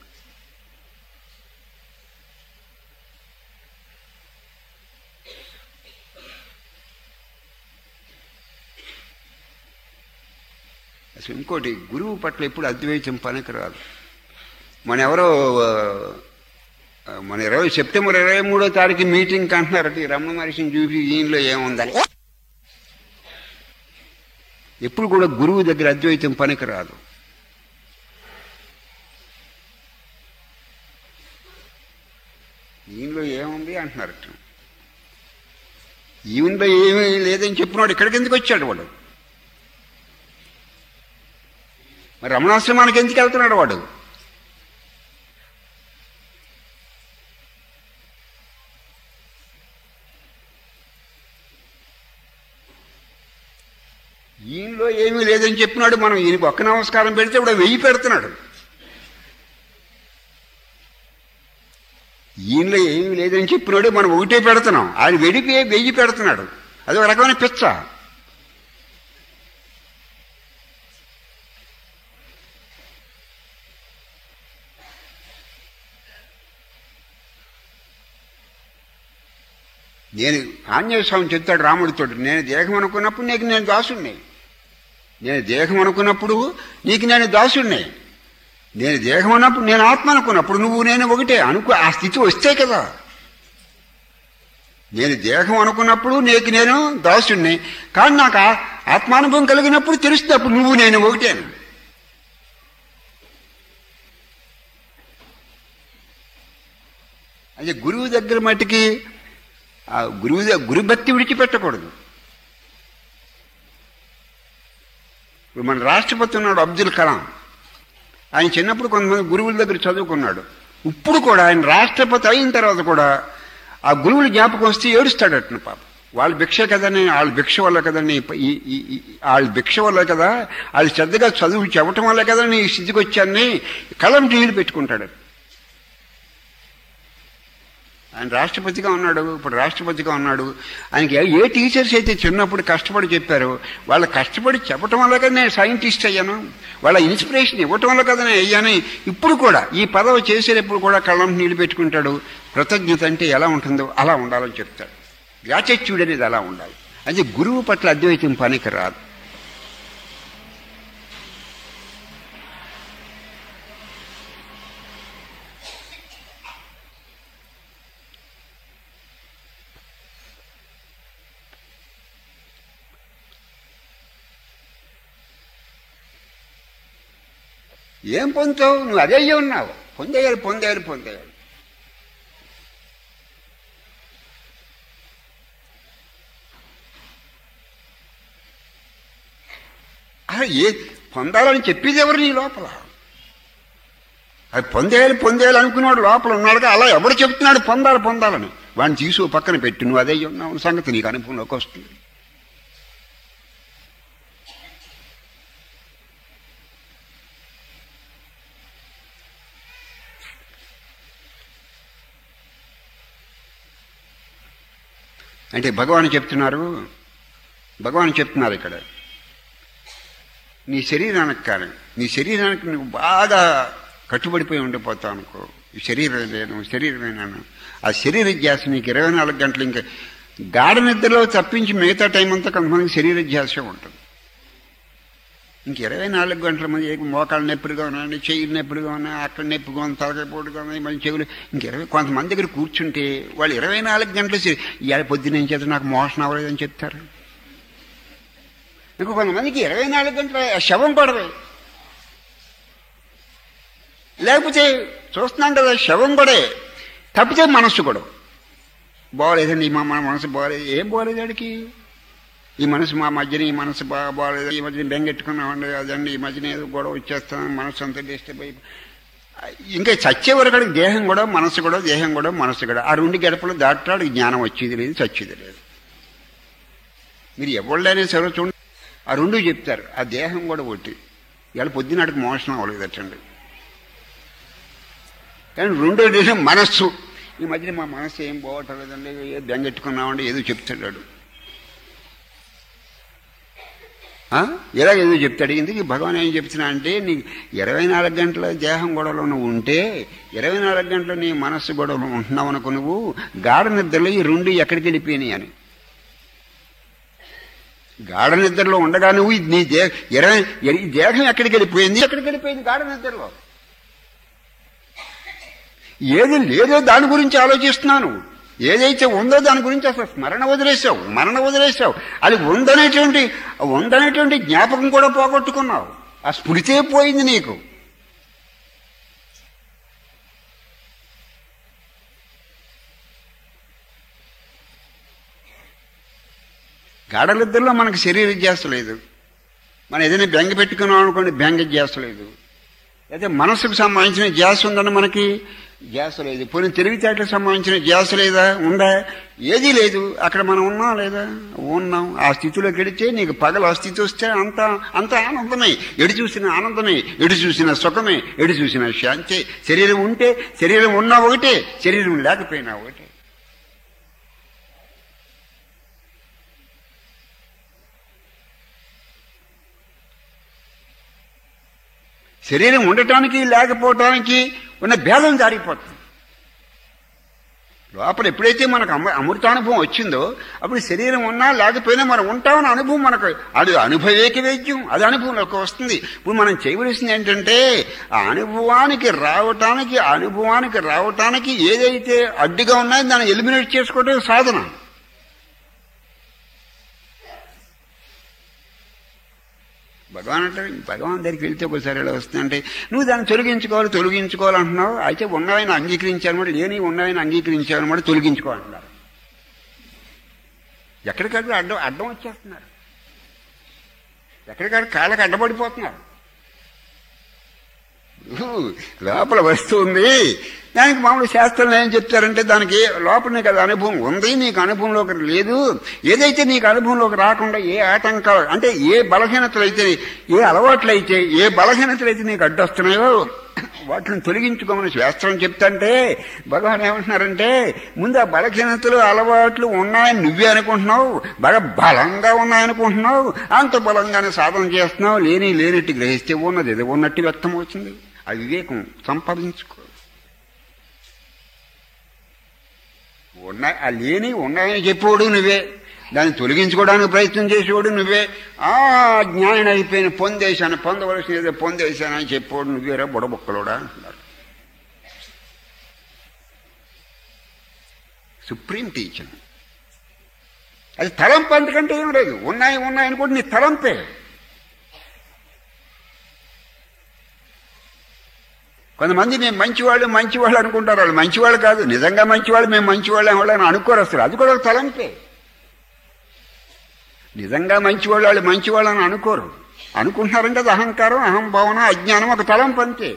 అసలు ఇంకోటి, గురువు పట్ల ఎప్పుడు అద్వైతం పనికిరాదు. మన ఎవరో మన సెప్టెంబర్ 23వ తారీఖు మీటింగ్కి అంటున్నారట, ఈ రమణ మహర్షిని చూసి ఈయనలో ఏముందని. ఎప్పుడు కూడా గురువు దగ్గర అద్వైతం పనికిరాదు. ఈయనలో ఏముంది అంటున్నారట. ఈయనలో ఏమీ లేదని చెప్పినాడు ఇక్కడికి ఎందుకు వచ్చాడు వాడు? మరి రమణాశ్రమానికి ఎందుకు వెళ్తున్నాడు వాడు? ఈయనలో ఏమీ లేదని చెప్పినాడు. మనం ఈయనకు ఒక్క నమస్కారం పెడితే ఇప్పుడు 1000 పెడుతున్నాడు. ఈయనలో ఏమీ లేదని చెప్పినాడు, మనం 1 పెడుతున్నాం. ఆయన వెడిపి 1000 పెడుతున్నాడు. అది ఒక రకమైన పిచ్చ. నేను ఆంజనేయ స్వామి చెప్తాడు రాముడితో, నేను దేహం అనుకున్నప్పుడు నీకు నేను దాసుడిని, నేను దేహం అనుకున్నప్పుడు నీకు నేను దాసుడిని, నేను దేహం అన్నప్పుడు నేను ఆత్మ అనుకున్నప్పుడు నువ్వు నేను ఒకటే అనుకో. ఆ స్థితి వస్తే కదా. నేను దేహం అనుకున్నప్పుడు నీకు నేను దాసుడిని, కానీ నాకు ఆత్మానుభవం కలిగినప్పుడు తెలుస్తుంది, అప్పుడు నువ్వు నేను ఒకటే. అదే గురువు దగ్గర మట్టికి గురుభక్తి విడిచిపెట్టకూడదు. ఇప్పుడు మన రాష్ట్రపతి ఉన్నాడు అబ్దుల్ కలాం. ఆయన చిన్నప్పుడు కొంతమంది గురువుల దగ్గర చదువుకున్నాడు. ఇప్పుడు కూడా ఆయన రాష్ట్రపతి అయిన తర్వాత కూడా ఆ గురువులు జ్ఞాపకం వస్తే ఏడుస్తాడట. పాప వాళ్ళ భిక్ష కదని, వాళ్ళ భిక్ష వల్ల కదని, వాళ్ళ భిక్ష వల్ల కదా, వాళ్ళు శ్రద్ధగా చదువు చెప్పటం వల్ల కదా నీ స్థితికి వచ్చాన్ని కలం టీవీలు పెట్టుకుంటాడు. ఆయన రాష్ట్రపతిగా ఉన్నాడు, ఇప్పుడు రాష్ట్రపతిగా ఉన్నాడు. ఆయనకి ఏ టీచర్స్ అయితే చిన్నప్పుడు కష్టపడి చెప్పారో వాళ్ళ కష్టపడి చెప్పటం వల్ల కదా నేను సైంటిస్ట్ అయ్యాను, వాళ్ళ ఇన్స్పిరేషన్ ఇవ్వటం వల్ల కదా నేను అయ్యాను. ఇప్పుడు కూడా ఈ పదవి చేసేటప్పుడు కూడా కళ్ళం నీళ్ళు పెట్టుకుంటాడు. కృతజ్ఞత అంటే ఎలా ఉంటుందో అలా ఉండాలని చెప్తాడు. గ్రాటిట్యూడ్ అనేది అలా ఉండాలి. అది గురువు పట్ల అద్వైతం పనికి రాదు. ఏం పొందుతావు? నువ్వు అదే ఉన్నావు. పొందేయాలి. అసలు పొందాలని చెప్పేది ఎవరు నీ లోపల? అది పొందేయాలి అనుకున్నాడు లోపల ఉన్నాడుగా. అలా ఎవడు చెప్తున్నాడు పొందాలని? వాడిని తీసు పక్కన పెట్టి నువ్వు అదే ఉన్నావు సంగతి నీకు అనుభవంలోకి వస్తుంది. అంటే భగవాన్ చెప్తున్నారు ఇక్కడ, నీ శరీరానికి నువ్వు బాగా కట్టుబడిపోయి ఉండిపోతావు అనుకో. ఈ శరీరమేనాను ఆ శరీర ధ్యాస నీకు 24 గంటలు. ఇంకా గాఢ నిద్రలో తప్పించి మిగతా టైం అంతా కొంతమందికి శరీర ధ్యాస ఉంటుంది. ఇంక 24 గంటల మంది మోకాళ్ళ నొప్పులుగా ఉన్నాయండి, చెయ్యి నొప్పులుగా ఉన్నాయి, అక్కడ నొప్పిగా ఉంది, తలకాయ పోటుగా ఉన్నాయి, మన చెవులు. కొంతమంది దగ్గర కూర్చుంటే వాళ్ళు 24 గంటలు ఇవాళ పొద్దున ఏం చేస్తారు నాకు మోషన్ అవ్వలేదని చెప్తారు. ఇంకో కొంతమందికి 24 గంటల శవం గొడవే. లేకపోతే చూస్తున్నాం కదా శవం గొడవే, తప్పితే మనస్సు గొడవ. బాగోలేదండి మన మనసు బాగోలేదు. ఏం బాగోలేదు వాడికి? ఈ మనసు ఈ మనసు బాగోలేదు, ఈ మధ్యన బెంగెట్టుకున్నామండి అదండి, ఈ మధ్యన ఏదో గొడవ వచ్చేస్తాం, మనసు అంతా డిస్టర్బ్ అయిపోయి. ఇంకా చచ్చే వరకు దేహం కూడా మనసు కూడా, దేహం కూడా మనసు కూడా, ఆ 2 గడపలు దాటాడు. జ్ఞానం వచ్చేది లేదు, చచ్చేది లేదు. మీరు ఎవళ్ళైనా సరే చూడండి, ఆ 2 చెప్తారు. ఆ దేహం కూడా ఒకటి. ఇవాళ పొద్దునాటికి మోషన్ అవ్వలేదటండి. కానీ 2వ మనస్సు. ఈ మధ్యన మా మనసు ఏం బాగోటలేదండి, బెంగెట్టుకున్నామండి ఏదో చెప్తాడు. ఏదో చెప్తాడు. ఇందుకు భగవాన్ ఏం చెప్తున్నా అంటే, నీ 24 గంటల దేహం గొడవలో నువ్వు ఉంటే 24 గంటలు నీ మనస్సు గొడవలో ఉంటున్నావు అనుకో. నువ్వు గాఢ నిద్రలో ఈ 2 ఎక్కడికి వెళ్ళిపోయినాయి అని. గాఢ నిద్రలో ఉండగా నువ్వు నీ ఈ దేహం ఎక్కడికి వెళ్ళిపోయింది గాఢ నిద్రలో. ఏది లేదో దాని గురించి ఆలోచిస్తున్నాను, ఏదైతే ఉందో దాని గురించి అసలు మరణ వదిలేసావు. అది ఉందనేటువంటి జ్ఞాపకం కూడా పోగొట్టుకున్నావు. ఆ స్ఫురితే పోయింది నీకు. గాఢనిద్రలో మనకు శరీర ధ్యాస లేదు. మనం ఏదైనా బెంగ పెట్టుకున్నాం అనుకోండి, బెంగ ధ్యాస లేదు. అయితే మనసుకు సంబంధించిన ధ్యాస ఉందని మనకి ధ్యాస లేదు. పోనీ తెలివితేటలకు సంబంధించిన ధ్యాస లేదా, ఉందా? ఏదీ లేదు. అక్కడ మనం ఉన్నాం లేదా? ఉన్నాం. ఆ స్థితిలోకి వెళితే నీకు పగలు ఆ స్థితి వస్తే అంత ఆనందమే. ఎటు చూసిన ఆనందమే, ఎటు చూసిన సుఖమే, ఎటు చూసిన శాంతి. శరీరం ఉంటే, శరీరం ఉన్నా ఒకటే, శరీరం లేకపోయినా ఒకటే. శరీరం ఉండటానికి లేకపోవటానికి ఉన్న భేదం జారిపోతుంది. లోపల ఎప్పుడైతే మనకు అమృతానుభవం వచ్చిందో అప్పుడు శరీరం ఉన్నా లేకపోయినా మనం ఉంటామని అనుభవం మనకు, అది అనుభవేకి వేద్యం, అది అనుభవంలోకి వస్తుంది. ఇప్పుడు మనం చేయవలసింది ఏంటంటే ఆ అనుభవానికి రావటానికి ఏదైతే అడ్డుగా ఉన్నాయో దాన్ని ఎలిమినేట్ చేసుకోవడం సాధన. భగవాన్ దగ్గరికి వెళ్తే ఒకసారి ఎలా వస్తుందంటే, నువ్వు దాన్ని తొలగించుకోవాలంటున్నావు. అయితే ఉన్నవైనా అంగీకరించాలన్నమాట, లేని ఉన్నవైనా అంగీకరించాలన్నమాట, తొలగించుకోవాలంటున్నారు. ఎక్కడికక్కడ అడ్డం వచ్చేస్తున్నారు, ఎక్కడికక్కడ కాళ్ళకి అడ్డపడిపోతున్నారు. లోపల వస్తువు ఉంది, దానికి మామూలు శాస్త్రంలో ఏం చెప్తారంటే దానికి లోపల నీకు అది అనుభవం ఉంది, నీకు అనుభవంలోకి లేదు. ఏదైతే నీకు అనుభవంలోకి రాకుండా ఏ ఆటంకాలు అంటే ఏ బలహీనతలైతే, ఏ అలవాట్లయితే, ఏ బలహీనతలైతే నీకు అడ్డొస్తున్నాయో వాటిని తొలగించుకోమని శాస్త్రం చెప్తాంటే భగవాన్ ఏమంటున్నారంటే, ముందు ఆ బలహీనతలు అలవాట్లు ఉన్నాయని నువ్వే అనుకుంటున్నావు, బాగా బలంగా ఉన్నాయనుకుంటున్నావు, అంత బలంగానే సాధన చేస్తున్నావు. లేనిట్టు గ్రహిస్తే ఉన్నది ఏదో ఉన్నట్టు వ్యక్తం అవుతుంది. ఆ వివేకం సంపాదించుకో. ఆ లేని ఉన్నాయని చెప్పేవాడు నువ్వే, దాన్ని తొలగించుకోవడానికి ప్రయత్నం చేసేవాడు నువ్వే. ఆ జ్ఞానం అయిపోయిన పొందవలసిన ఏదో పొందేశానని చెప్పేవాడు నువ్వేరా బుడబొక్కలోడా అంటున్నారు. సుప్రీం టీచర్ అది తలంపు, అంతకంటే ఏం లేదు. ఉన్నాయని కూడా నీ తలంపే. కొంతమంది మేము మంచివాళ్ళు అనుకుంటారు. వాళ్ళు మంచివాళ్ళు కాదు, నిజంగా మంచివాళ్ళు, మేము మంచివాళ్ళు అని అనుకోరు అసలు. అది కూడా ఒక తలంపే. నిజంగా వాళ్ళు మంచివాళ్ళు అని అనుకోరు. అనుకుంటున్నారంటే అది అహంకారం, అహంభావన, అజ్ఞానం, ఒక తలంపు అంతే.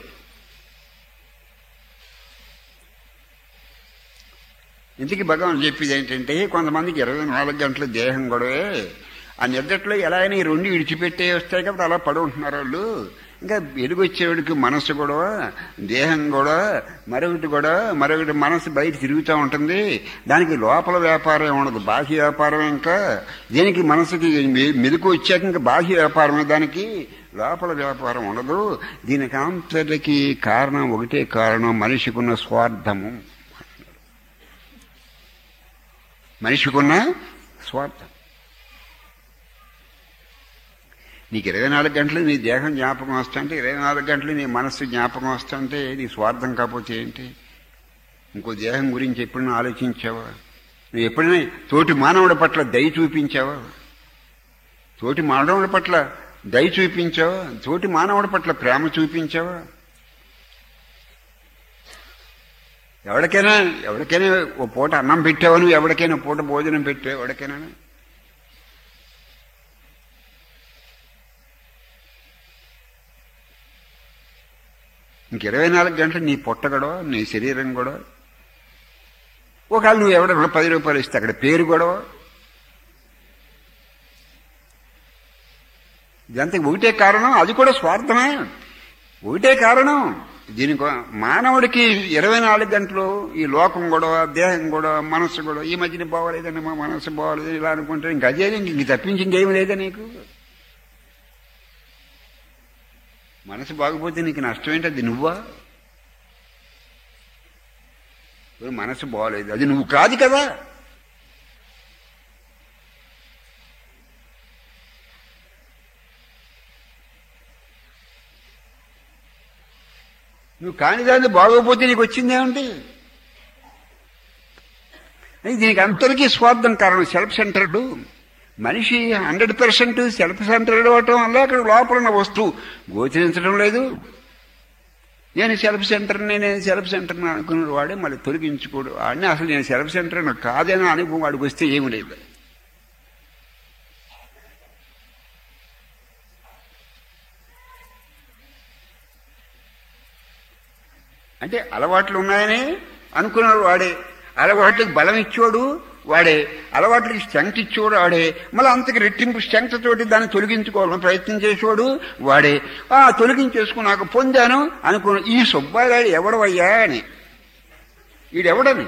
ఇంతకీ భగవాన్ చెప్పేది ఏంటంటే, కొంతమందికి 24 గంటల దేహం గొడవే. ఆ నిద్రలో ఎలా అయినా ఈ 2 విడిచిపెట్టే వస్తాయి కాబట్టి అలా పడి ఉంటున్నారు వాళ్ళు. ఇంకా వెలుగొచ్చేవాడికి మనసు గొడవ, దేహం గొడవ, మరొకటి మనసు బయట తిరుగుతూ ఉంటుంది. దానికి లోపల వ్యాపారం ఉండదు, బాహ్య వ్యాపారం. ఇంకా దీనికి మనసుకి మెలకు వచ్చాక ఇంకా బాహ్య వ్యాపారమే, దానికి లోపల వ్యాపారం ఉండదు. దీనికి అంతటికి కారణం ఒకటే కారణం, మనిషికున్న స్వార్థము. మనిషికున్న స్వార్థం. నీకు 24 గంటలు నీ దేహం జ్ఞాపకం వస్తుంటే, 24 గంటలు నీ మనస్సు జ్ఞాపకం వస్తుంటే నీ స్వార్థం కాకపోతే ఏంటి? ఇంకో దేహం గురించి ఎప్పుడైనా ఆలోచించావా? నువ్వు ఎప్పుడైనా తోటి మానవుడి పట్ల దయ చూపించావా? తోటి మానవుడి పట్ల దయ చూపించావా? తోటి మానవుడి పట్ల ప్రేమ చూపించావా? ఎవరికైనా ఓ పూట అన్నం పెట్టావా? నువ్వు ఎవరికైనా పూట భోజనం పెట్టావు ఎవరికైనా? ఇంక 24 గంటలు నీ పొట్ట గొడవ, నీ శరీరం గొడవ. ఒకవేళ నువ్వు ఎవడన్నా 10 రూపాయలు ఇస్తే అక్కడ పేరు గొడవ. ఇదంతా ఒకటే కారణం, అది కూడా స్వార్థమే. ఒకటే కారణం. దీనికి మానవుడికి 24 గంటలు ఈ లోకం గొడవ, దేహం గొడవ, మనస్సు గొడవ. ఈ మధ్యన బాగోలేదని, మా మనస్సు బాగోలేదు ఇలా అనుకుంటే ఇంక అదే, ఇంక తప్పించి ఇంకేమి లేదా నీకు? మనసు బాగుపోతే నీకు నష్టం ఏంటి? అది నువ్వా? మనసు బాగోలేదు, అది నువ్వు కాదు కదా. నువ్వు కాని దాన్ని బాగోపోతే నీకు వచ్చిందేమంటే దీనికి అంతరికీ స్వార్థం కారణం. సెల్ఫ్ సెంటర్డ్ మనిషి 100% సెల్ఫ్ సెంటర్డ్ అవటం వల్ల అక్కడ లోపల ఉన్న వస్తువు గోచరించడం లేదు. నేను సెల్ఫ్ సెంటర్ని అనుకున్నాడు వాడే మళ్ళీ తొలగించుకోడు వాడిని. అసలు నేను సెల్ఫ్ సెంటర్ కాదని అనుభవం వాడికి వస్తే ఏమి లేదు. అంటే అలవాట్లు ఉన్నాయని అనుకున్నాడు వాడే, అలవాట్లకు బలం ఇచ్చేవాడు వాడే, అలవాట్లకి స్ట్రెంగ్త్ ఇచ్చేవాడు వాడే, మళ్ళీ అంతకి రెట్టింపు స్ట్రెంగ్త్ తోటి దాన్ని తొలగించుకోవాలని ప్రయత్నం చేసేవాడు వాడే. తొలగించేసుకున్నాక పొందాను అనుకున్నాడు. ఈ సుబ్బారాయుడు ఎవడవయ్యా అని, వీడెవడని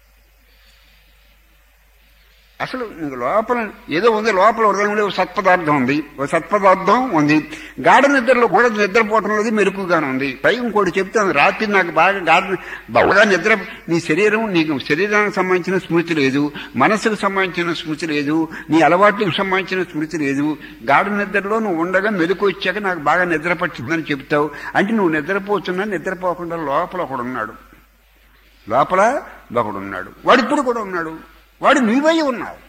అసలు లోపల ఏదో ఉంది. లోపల హృదయంలో సత్పదార్థం ఉంది, ఓ సత్పదార్థం ఉంది. గాఢ నిద్రలో కూడా నిద్రపోవటం లేదు, మెరుపుగానే ఉంది. పై ఇంకోటి చెప్తాను, రాత్రి నాకు బాగా నిద్ర, నీ శరీరం, నీకు శరీరానికి సంబంధించిన స్మృతి లేదు, మనస్సుకు సంబంధించిన స్మృతి లేదు, నీ అలవాట్లకు సంబంధించిన స్మృతి లేదు. గాఢ నిద్రలో నువ్వు ఉండగా మెలకు వచ్చాక నాకు బాగా నిద్ర పట్టిందని చెప్తావు. అంటే నువ్వు నిద్రపోతున్నా నిద్రపోకుండా లోపల ఒకడున్నాడు, లోపల ఒకడున్నాడు. వాడు ఇప్పుడు కూడా ఉన్నాడు, వాడు నీవై ఉన్నావు.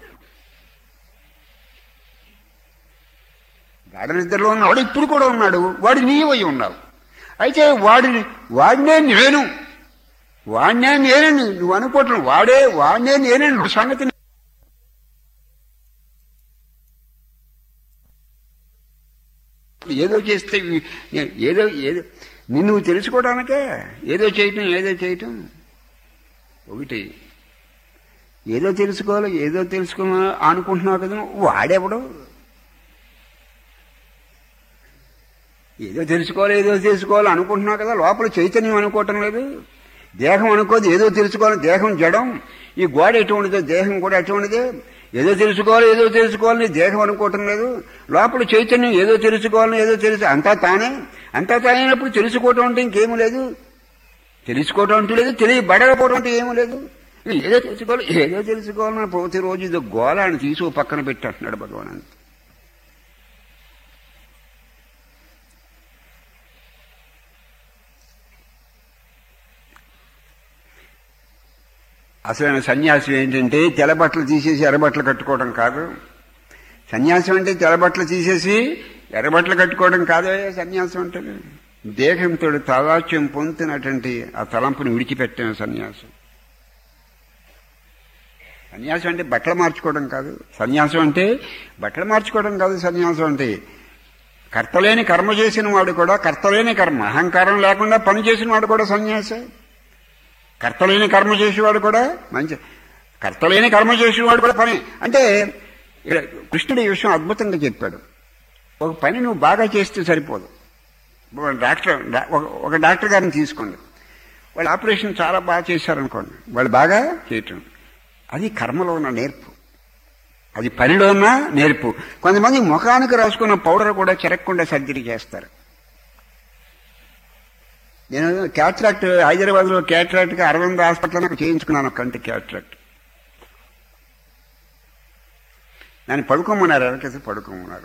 గాఢ నిద్రలో ఉన్నవాడు ఇప్పుడు కూడా ఉన్నాడు, వాడు నీవై ఉన్నావు. అయితే వాడినే నేను నువ్వు అనుకోవట్లేదు. వాడినే నేనే నువ్వు సంగతి. ఏదో చేస్తే ఏదో నిన్ను తెలుసుకోవడానికే ఏదో చేయటం ఒకటి. ఏదో తెలుసుకోవాలా అనుకుంటున్నావు కదా, వాడెవడు? ఏదో తెలుసుకోవాలి అనుకుంటున్నావు కదా, లోపల చైతన్యం అనుకోవటం లేదు, దేహం అనుకోదు. ఏదో తెలుసుకోవాలి, దేహం జడం. ఈ గోడ ఎటువంటిదో దేహం కూడా ఎటువంటిదే. ఏదో తెలుసుకోవాలని దేహం అనుకోవటం లేదు, లోపల చైతన్యం ఏదో తెలుసుకోవాలని అంతా తానైనప్పుడు తెలుసుకోవటం అంటే ఇంకేమీ లేదు, తెలియబడకపోవడం అంటే ఏమీ లేదు. ఏదో తెలుసుకోవాలని ప్రతిరోజు ఇదో గోళాన్ని తీసి పక్కన పెట్టంటున్నాడు భగవాన్. అసలైన సన్యాసం ఏంటంటే తెల్లబట్టలు తీసేసి ఎర్రబట్టలు కట్టుకోవడం కాదు. సన్యాసం అంటే తెల్లబట్టలు తీసేసి ఎర్రబట్టలు కట్టుకోవడం కాదే సన్యాసం అంటే. దేహంతో తాదాత్యం పొందుతున్నటువంటి ఆ తలంపుని విడిచిపెట్టాను సన్యాసం. సన్యాసం అంటే బట్టలు మార్చుకోవడం కాదు. సన్యాసం అంటే కర్తలేని కర్మ చేసిన వాడు కూడా, కర్తలేని కర్మ అహంకారం లేకుండా పని చేసిన వాడు కూడా సన్యాసే. కర్తలేని కర్మ చేసేవాడు కూడా పని. అంటే కృష్ణుడు ఈ విషయం అద్భుతంగా చెప్పాడు. ఒక పని నువ్వు బాగా చేస్తే సరిపోదు. ఒక డాక్టర్ గారిని తీసుకోండి, వాళ్ళు ఆపరేషన్ చాలా బాగా చేశారనుకోండి, వాళ్ళు బాగా చేయటం అది కర్మలో ఉన్న నేర్పు, అది పనిలో ఉన్న నేర్పు. కొంతమంది ముఖానికి రాసుకున్న పౌడర్ కూడా చెరగకుండా సర్జరీ చేస్తారు. నేను క్యాట్రాక్ట్ హైదరాబాద్లో క్యాట్రాక్ట్గా అరవింద్ హాస్పిటల్ నాకు చేయించుకున్నాను, కంటి క్యాట్రాక్ట్. నన్ను పడుకోమన్నారు.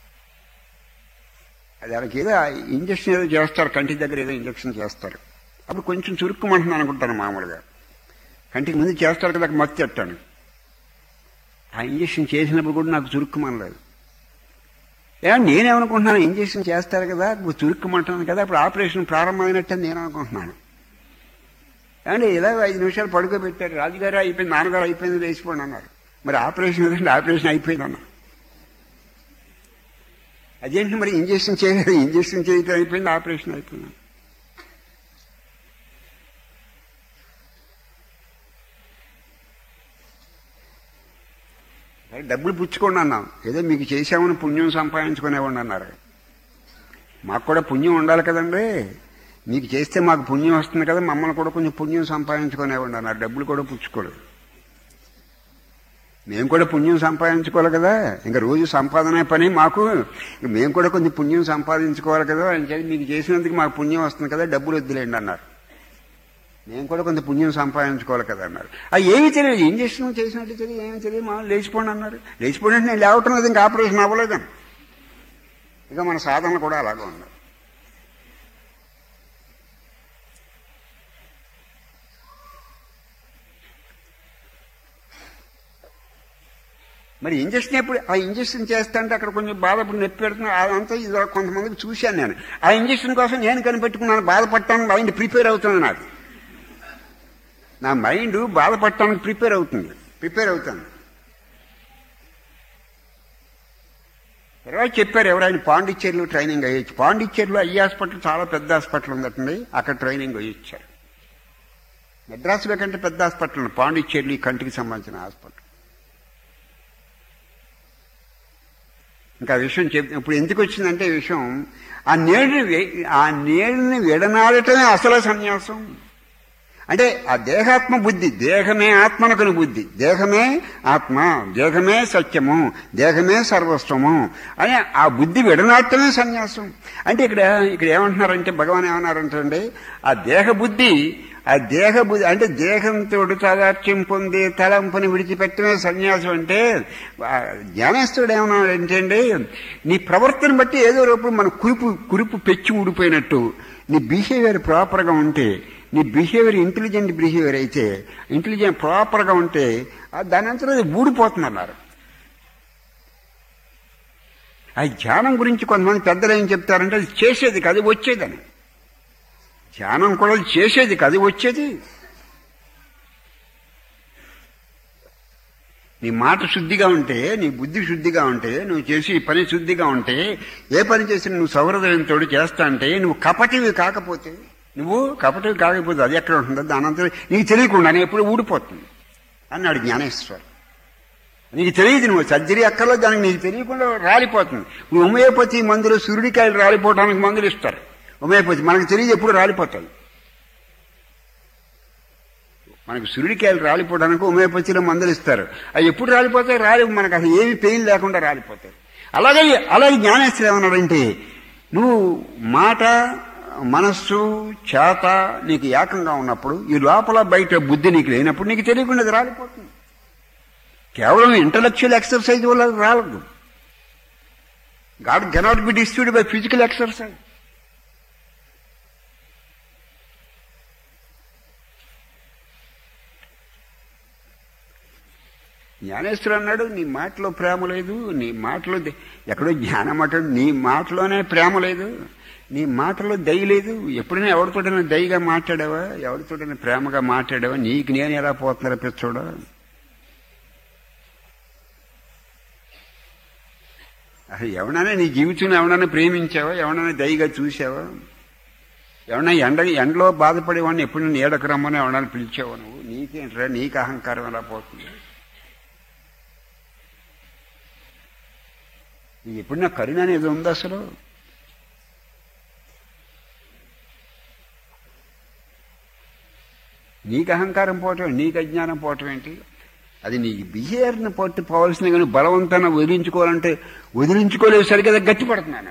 అది వాళ్ళకి ఏదో ఇంజక్షన్ ఏదో చేస్తారు, కంటి దగ్గర ఏదో ఇంజక్షన్ చేస్తారు. అప్పుడు కొంచెం చురుక్కుమంటున్నాను అనుకుంటాను. మామూలుగా కంటికి ముందు చేస్తారు కదా, మత్తు చెట్టాను. ఆ ఇంజక్షన్ చేసినప్పుడు కూడా నాకు చురుక్కుమనలేదు. నేనేమనుకుంటున్నాను, ఇంజక్షన్ చేస్తారు కదా, చురుక్కుమంటున్నాను కదా, అప్పుడు ఆపరేషన్ ప్రారంభమైనట్టు నేను అనుకుంటున్నాను. ఏమంటే ఇలా 5 నిమిషాలు పడుకోబెట్టారు. రాజుగారు అయిపోయింది, నాన్నగారు అయిపోయింది, లేచిపోండి అన్నారు. మరి ఆపరేషన్ ఏదంటే ఆపరేషన్ అయిపోయింది అన్నారు. అదేంటి మరి ఇంజక్షన్ చేయలేదు, ఇంజక్షన్ చేయటం అయిపోయింది, ఆపరేషన్ అయిపోయింది. డబ్బులు పుచ్చుకోండి అన్నాం. ఏదో మీకు చేసామని పుణ్యం సంపాదించుకునేవాడి అన్నారు. మాకు కూడా పుణ్యం ఉండాలి కదండి, మీకు చేస్తే మాకు పుణ్యం వస్తుంది కదా, మమ్మల్ని కూడా కొంచెం పుణ్యం సంపాదించుకునేవాడి అన్నారు. డబ్బులు కూడా పుచ్చుకోలేదు. మేము కూడా పుణ్యం సంపాదించుకోవాలి కదా, ఇంకా రోజు సంపాదన పని మాకు, మేము కూడా కొంచెం పుణ్యం సంపాదించుకోవాలి కదా, అని మీకు చేసినందుకు మాకు పుణ్యం వస్తుంది కదా, డబ్బులు వద్దులేండి అన్నారు. మేము కూడా కొంత పుణ్యం సంపాదించుకోవాలి కదా అన్నారు. ఏమీ తెలియదు, ఇంజక్షన్ చేసినట్టు తెలియదు, ఏమీ తెలియదు. మా లేచిపోండి అన్నారు. లేచిపోండి అంటే నేను లేవటం లేదు, ఇంకా ఆపరేషన్ అవ్వలేదని. ఇక మన సాధనలు కూడా అలాగే ఉన్నాయి. మరి ఇంజక్షన్ ఎప్పుడు ఆ ఇంజక్షన్ చేస్తుంటే అక్కడ కొంచెం బాధపడి నొప్పి పెడుతున్నా అదంతా ఇది కొంతమందికి చూశాను నేను. ఆ ఇంజక్షన్ కోసం నేను కనిపెట్టుకున్నాను, బాధపడటానికి మైండ్ ప్రిపేర్ అవుతుంది. నాకు నా మైండ్ బాధపడటానికి ప్రిపేర్ అవుతాను. తర్వాత చెప్పారు ఎవరైనా పాండిచ్చేరిలో ట్రైనింగ్ అయ్యొచ్చు. పాండిచ్చేరిలో ఈ హాస్పిటల్ చాలా పెద్ద హాస్పిటల్ ఉందటండి, అక్కడ ట్రైనింగ్ అయ్యొచ్చారు. మెడ్రాసులో కంటే పెద్ద హాస్పిటల్ ఉంది పాండిచ్చేరి, కంటికి సంబంధించిన హాస్పిటల్. ఇంకా విషయం ఇప్పుడు ఎందుకు వచ్చిందంటే విషయం, ఆ నీళ్ళని విడనాడటమే అసలు సన్యాసం. అంటే ఆ దేహాత్మ బుద్ధి, దేహమే ఆత్మనకుని బుద్ధి, దేహమే ఆత్మ, దేహమే సత్యము, దేహమే సర్వస్వము అని ఆ బుద్ధి విడనాడటమే సన్యాసం. అంటే ఇక్కడ ఏమంటున్నారంటే భగవాన్ ఏమన్నారంటే ఆ దేహ బుద్ధి అంటే దేహంతో తాదాత్మ్యం పొంది తలంపుని విడిచిపెట్టమే సన్యాసం. అంటే జ్ఞానేశ్వరుడు ఏమన్నాడంటే అండి, నీ ప్రవర్తన బట్టి ఏదో రూపం మన కురుపు పెచ్చి ఊడిపోయినట్టు నీ బిహేవియర్ ప్రాపర్గా ఉంటే, నీ బిహేవియర్ ఇంటెలిజెంట్ బిహేవియర్ అయితే, ఇంటెలిజెంట్ ప్రాపర్గా ఉంటే దాని అంతా అది ఊడిపోతుందన్నారు. ఆ ధ్యానం గురించి కొంతమంది పెద్దలు ఏం చెప్తారంటే అది చేసేది కాదు వచ్చేదని. ధ్యానం కూడా చేసేది కాదు వచ్చేది. నీ మాట శుద్ధిగా ఉంటే, నీ బుద్ధి శుద్ధిగా ఉంటే, నువ్వు చేసి పని శుద్ధిగా ఉంటే, ఏ పని చేసి నువ్వు సౌహృదయంతో చేస్తా అంటే, నువ్వు కపటివి కాకపోతే అది ఎక్కడ ఉంటుందో దానంతా నీకు తెలియకుండానే ఎప్పుడు ఊడిపోతుంది అన్నాడు జ్ఞానేశ్వర్. నీకు తెలియదు, నువ్వు సర్జరీ అక్కర్లో దానికి నీకు తెలియకుండా రాలిపోతుంది. నువ్వు హోమియోపతి మందులు సురుడికాయలు రాలిపోవడానికి మందులు ఇస్తారు. హోమియోపతి మనకు తెలియదు ఎప్పుడు రాలిపోతాయి. మనకు సురుడికాయలు రాలిపోవడానికి హోమియోపతిలో మందులు ఇస్తారు. అవి ఎప్పుడు రాలిపోతాయి? మనకు అసలు ఏమి పెయిన్ లేకుండా రాలిపోతాయి. అలాగే జ్ఞానేశ్వరుడు ఏమన్నాడంటే, నువ్వు మాట మనస్సు చేత నీకు ఏకంగా ఉన్నప్పుడు, ఈ లోపల బయట బుద్ధి నీకు లేనప్పుడు నీకు తెలియకుండా అది రాలిపోతుంది. కేవలం ఇంటలెక్చువల్ ఎక్సర్సైజ్ వల్ల రాలదు. God cannot be disturbed by physical exercise. జ్ఞానేశ్వరుడు అన్నాడు, నీ మాటలో ప్రేమ లేదు, నీ మాటలో ఎక్కడో జ్ఞానం అంటాడు, నీ మాటలోనే ప్రేమ లేదు, నీ మాటలో దయ లేదు. ఎప్పుడైనా ఎవరితోటైనా దయగా మాట్లాడావా? ఎవరితోటైనా ప్రేమగా మాట్లాడావా? నీకు నేను ఎలా పోతున్నా పిచ్చోడా? అసలు ఎవడైనా నీ జీవితంలో ఎవడైనా ప్రేమించావా? ఎవడైనా దయగా చూసావా? ఎవడైనా ఎండలో బాధపడేవాడిని ఎప్పుడు నీడకు రమ్మని ఎవడైనా పిలిచావా? నువ్వు నీకేంట్రా, నీకు అహంకారం ఎలా పోతుంది? నీకు ఎప్పుడైనా కరుణ అనేది ఉందా అసలు? నీకు అహంకారం పోవటం, నీకు అజ్ఞానం పోవటం ఏంటి? అది నీ బిహేవియర్ని పట్టు పోవాల్సింది. కానీ బలవంతాన్ని వదిలించుకోవాలంటే వదిలించుకోలేదు, సరిగ్గా గట్టిపడుతున్నాడు.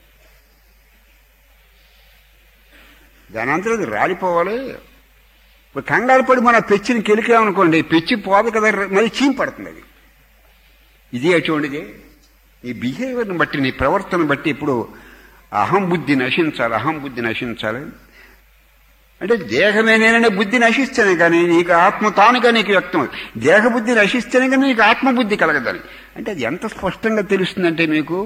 దాని అంతా అది రాలిపోవాలి. ఇప్పుడు కంగారు పడి మన పెచ్చిని కెలికామనుకోండి, పెచ్చి పోదు కదా, మళ్ళీ చీమ్ పడుతుంది. అది ఇది అటువంటిది. నీ బిహేవియర్ని బట్టి, నీ ప్రవర్తన బట్టి ఇప్పుడు అహంబుద్ధి నశించాలి. అంటే దేహమే నేననే బుద్ధి నశిస్తేనే కానీ నీకు ఆత్మ తానుగా నీకు వ్యక్తం. దేహబుద్ధి నశిస్తేనే కానీ నీకు ఆత్మబుద్ధి కలగదని. అంటే అది ఎంత స్పష్టంగా తెలుస్తుందంటే మీకు,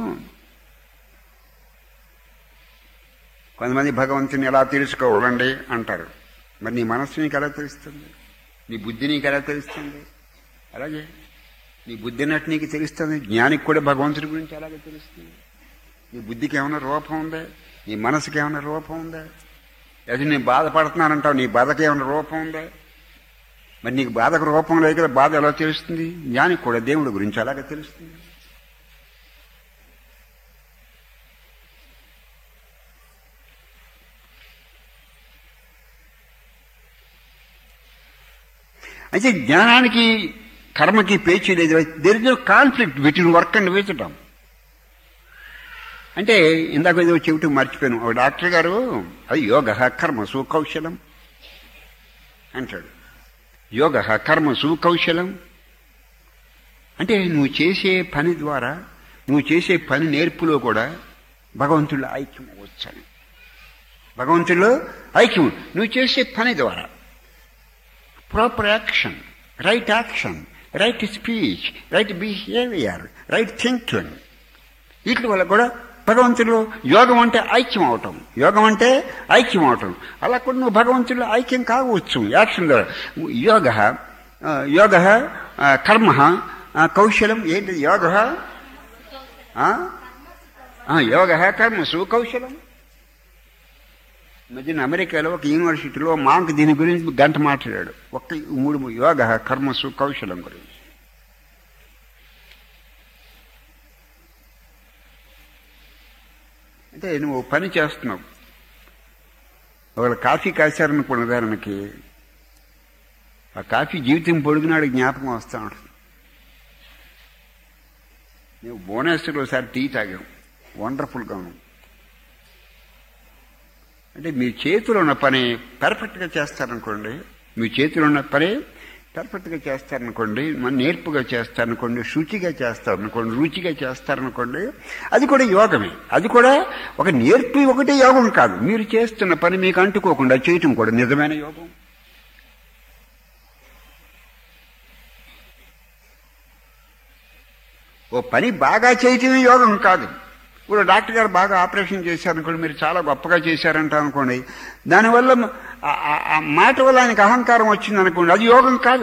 కొంతమంది భగవంతుని ఎలా తెలుసుకోవాలండి అంటారు. మరి నీ మనస్సు నీకు ఎలా తెలుస్తుంది? నీ బుద్ధి నీకు ఎలా తెలుస్తుంది? అలాగే నీ బుద్ధి అన్నట్టు నీకు తెలుస్తుంది. జ్ఞానికి కూడా భగవంతుడి గురించి అలాగే తెలుస్తుంది. నీ బుద్ధికి ఏమైనా రూపం ఉందా? నీ మనసుకి ఏమైనా రూపం ఉందా? అది నేను బాధపడుతున్నానంటావు, నీ బాధకి ఏమైనా రూపం ఉందా? మరి నీకు బాధకు రూపం లేదు కదా, బాధ ఎలా తెలుస్తుంది? జ్ఞానికి కూడా దేవుడి గురించి అలాగే తెలుస్తుంది. అయితే జ్ఞానానికి కర్మకి పేచీ లేదు. There is no conflict between work and wisdom. అంటే ఇందాక ఏదో చెవిటి మర్చిపోయాను. ఒక డాక్టర్ గారు అది యోగ కర్మసు కౌశలం అంటాడు. యోగ కర్మసు కౌశలం అంటే నువ్వు చేసే పని ద్వారా, నువ్వు చేసే పని నేర్పులో కూడా భగవంతుడిలో ఐక్యం వచ్చాను. భగవంతుడిలో ఐక్యం నువ్వు చేసే పని ద్వారా. Proper action, right action, right speech, right behaviour, right thinking, వీటి వల్ల కూడా భగవంతుడు యోగం అంటే ఐక్యం అవటం, యోగం అంటే ఐక్యం అవటం. అలా కూడా నువ్వు భగవంతుడు ఐక్యం కావచ్చు యాక్షన్ ద్వారా. యోగ కర్మ కౌశలం. ఏంటి యోగ? యోగ కర్మసు కౌశలం. మధ్యన అమెరికాలో ఒక యూనివర్సిటీలో మాకు దీని గురించి గంట మాట్లాడాడు. 3 యోగ కర్మసు కౌశలం గురించి. అంటే నువ్వు పని చేస్తున్నావు, ఒకళ్ళు కాఫీ కాశారనుకున్న ఉదాహరణకి, ఆ కాఫీ జీవితం పొడుగునాడు జ్ఞాపకం వస్తూ ఉంటుంది. నువ్వు భువనేశ్వర్లో ఒకసారి టీ తాగావు, వండర్ఫుల్గా ఉన్నావు. అంటే మీ చేతిలో ఉన్న పని పర్ఫెక్ట్గా చేస్తారనుకోండి, మీ చేతిలో ఉన్న పని పర్ఫెక్ట్గా చేస్తారనుకోండి, మన నేర్పుగా చేస్తారనుకోండి, శుచిగా చేస్తారనుకోండి, రుచిగా చేస్తారనుకోండి, అది కూడా యోగమే. అది కూడా ఒక నేర్పి ఒకటే యోగం కాదు, మీరు చేస్తున్న పని మీకు అంటుకోకుండా చేయటం కూడా నిజమైన యోగం. ఓ పని బాగా చేయటమే యోగం కాదు. ఇప్పుడు డాక్టర్ గారు బాగా ఆపరేషన్ చేశారనుకోండి, మీరు చాలా గొప్పగా చేశారంట అనుకోండి, దానివల్ల ఆ మాట వల్ల ఆయనకు అహంకారం వచ్చిందనుకోండి, అది యోగం కాదు.